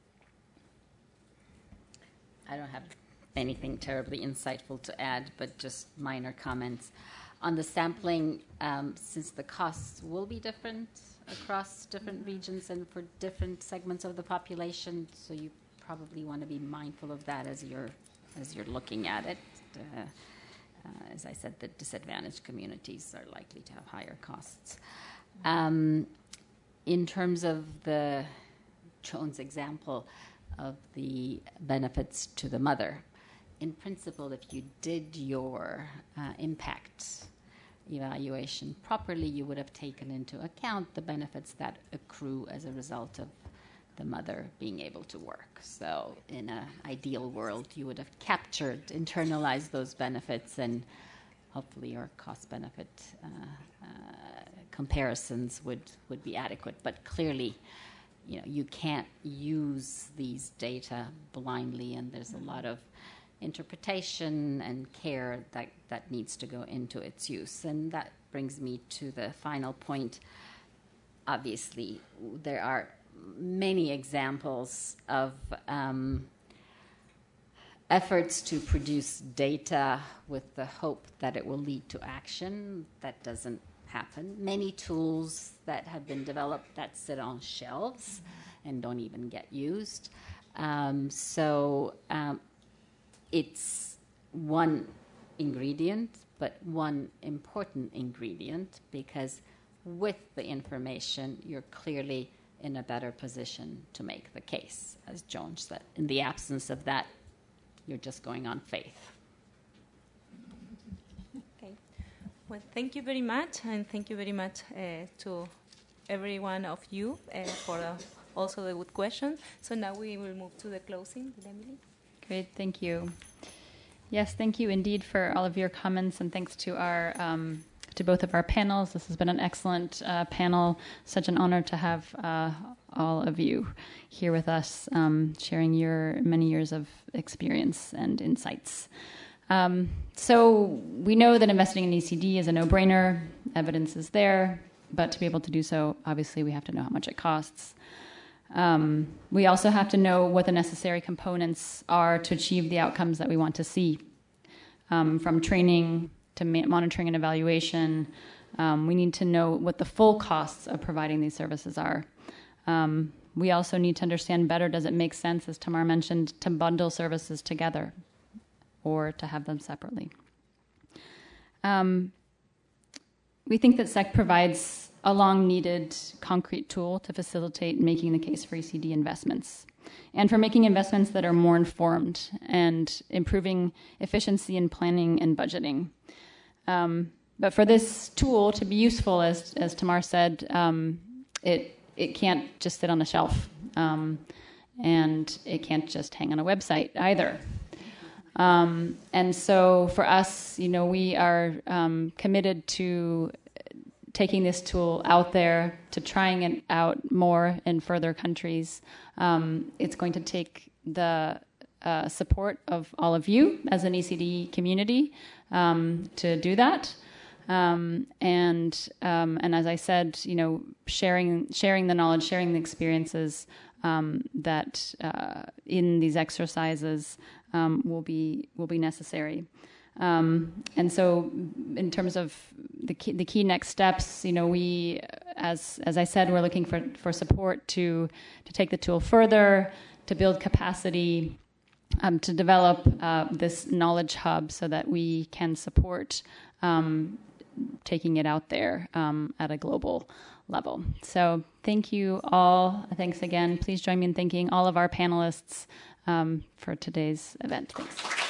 Speaker 13: I don't have anything terribly insightful to add, but just minor comments. On the sampling, um, since the costs will be different across different regions and for different segments of the population, so you probably want to be mindful of that as you're as you're looking at it. Uh, uh, as I said, the disadvantaged communities are likely to have higher costs. Um, in terms of the Joan's example of the benefits to the mother, in principle, if you did your uh, impact evaluation properly, you would have taken into account the benefits that accrue as a result of the mother being able to work. So in an ideal world, you would have captured, internalized those benefits, and hopefully your cost-benefit uh, uh, comparisons would, would be adequate. But clearly, you know, you can't use these data blindly, and there's a lot of interpretation and care that, that needs to go into its use. And that brings me to the final point. Obviously, there are many examples of um, efforts to produce data with the hope that it will lead to action. That doesn't happen. Many tools that have been developed that sit on shelves and don't even get used. Um, so um, it's one ingredient, but one important ingredient, because with the information, you're clearly in a better position to make the case, as Joan said. In the absence of that, you're just going on faith.
Speaker 11: Okay. Well, thank you very much, and thank you very much uh, to every one of you uh, for uh, also the good questions. So now we will move to the closing with Emily.
Speaker 6: Great, thank you. Yes, thank you indeed for all of your comments, and thanks to our um, to both of our panels. This has been an excellent uh, panel. Such an honor to have uh, all of you here with us, um, sharing your many years of experience and insights. Um, so we know that investing in E C D is a no-brainer. Evidence is there, but to be able to do so, obviously we have to know how much it costs. Um, we also have to know what the necessary components are to achieve the outcomes that we want to see, um, from training to ma- monitoring and evaluation, Um, we need to know what the full costs of providing these services are. Um, we also need to understand better, does it make sense, as Tamar mentioned, to bundle services together or to have them separately? Um, we think that S E C provides a long-needed concrete tool to facilitate making the case for E C D investments and for making investments that are more informed and improving efficiency in planning and budgeting. Um, but for this tool to be useful, as, as Tamar said, um, it it can't just sit on a shelf, um, and it can't just hang on a website either. Um, and so for us, you know, we are um, committed to taking this tool out there, to trying it out more in further countries. Um, it's going to take the uh, support of all of you as an E C D community um, to do that. Um, and um, and as I said, you know, sharing sharing the knowledge, sharing the experiences um, that uh, in these exercises um, will be will be necessary. Um, and so, in terms of the key, the key next steps, you know, we, as as I said, we're looking for for support to to take the tool further, to build capacity, um, to develop uh, this knowledge hub so that we can support Um, taking it out there um, at a global level. So thank you all. Thanks again. Please join me in thanking all of our panelists um, for today's event. Thanks.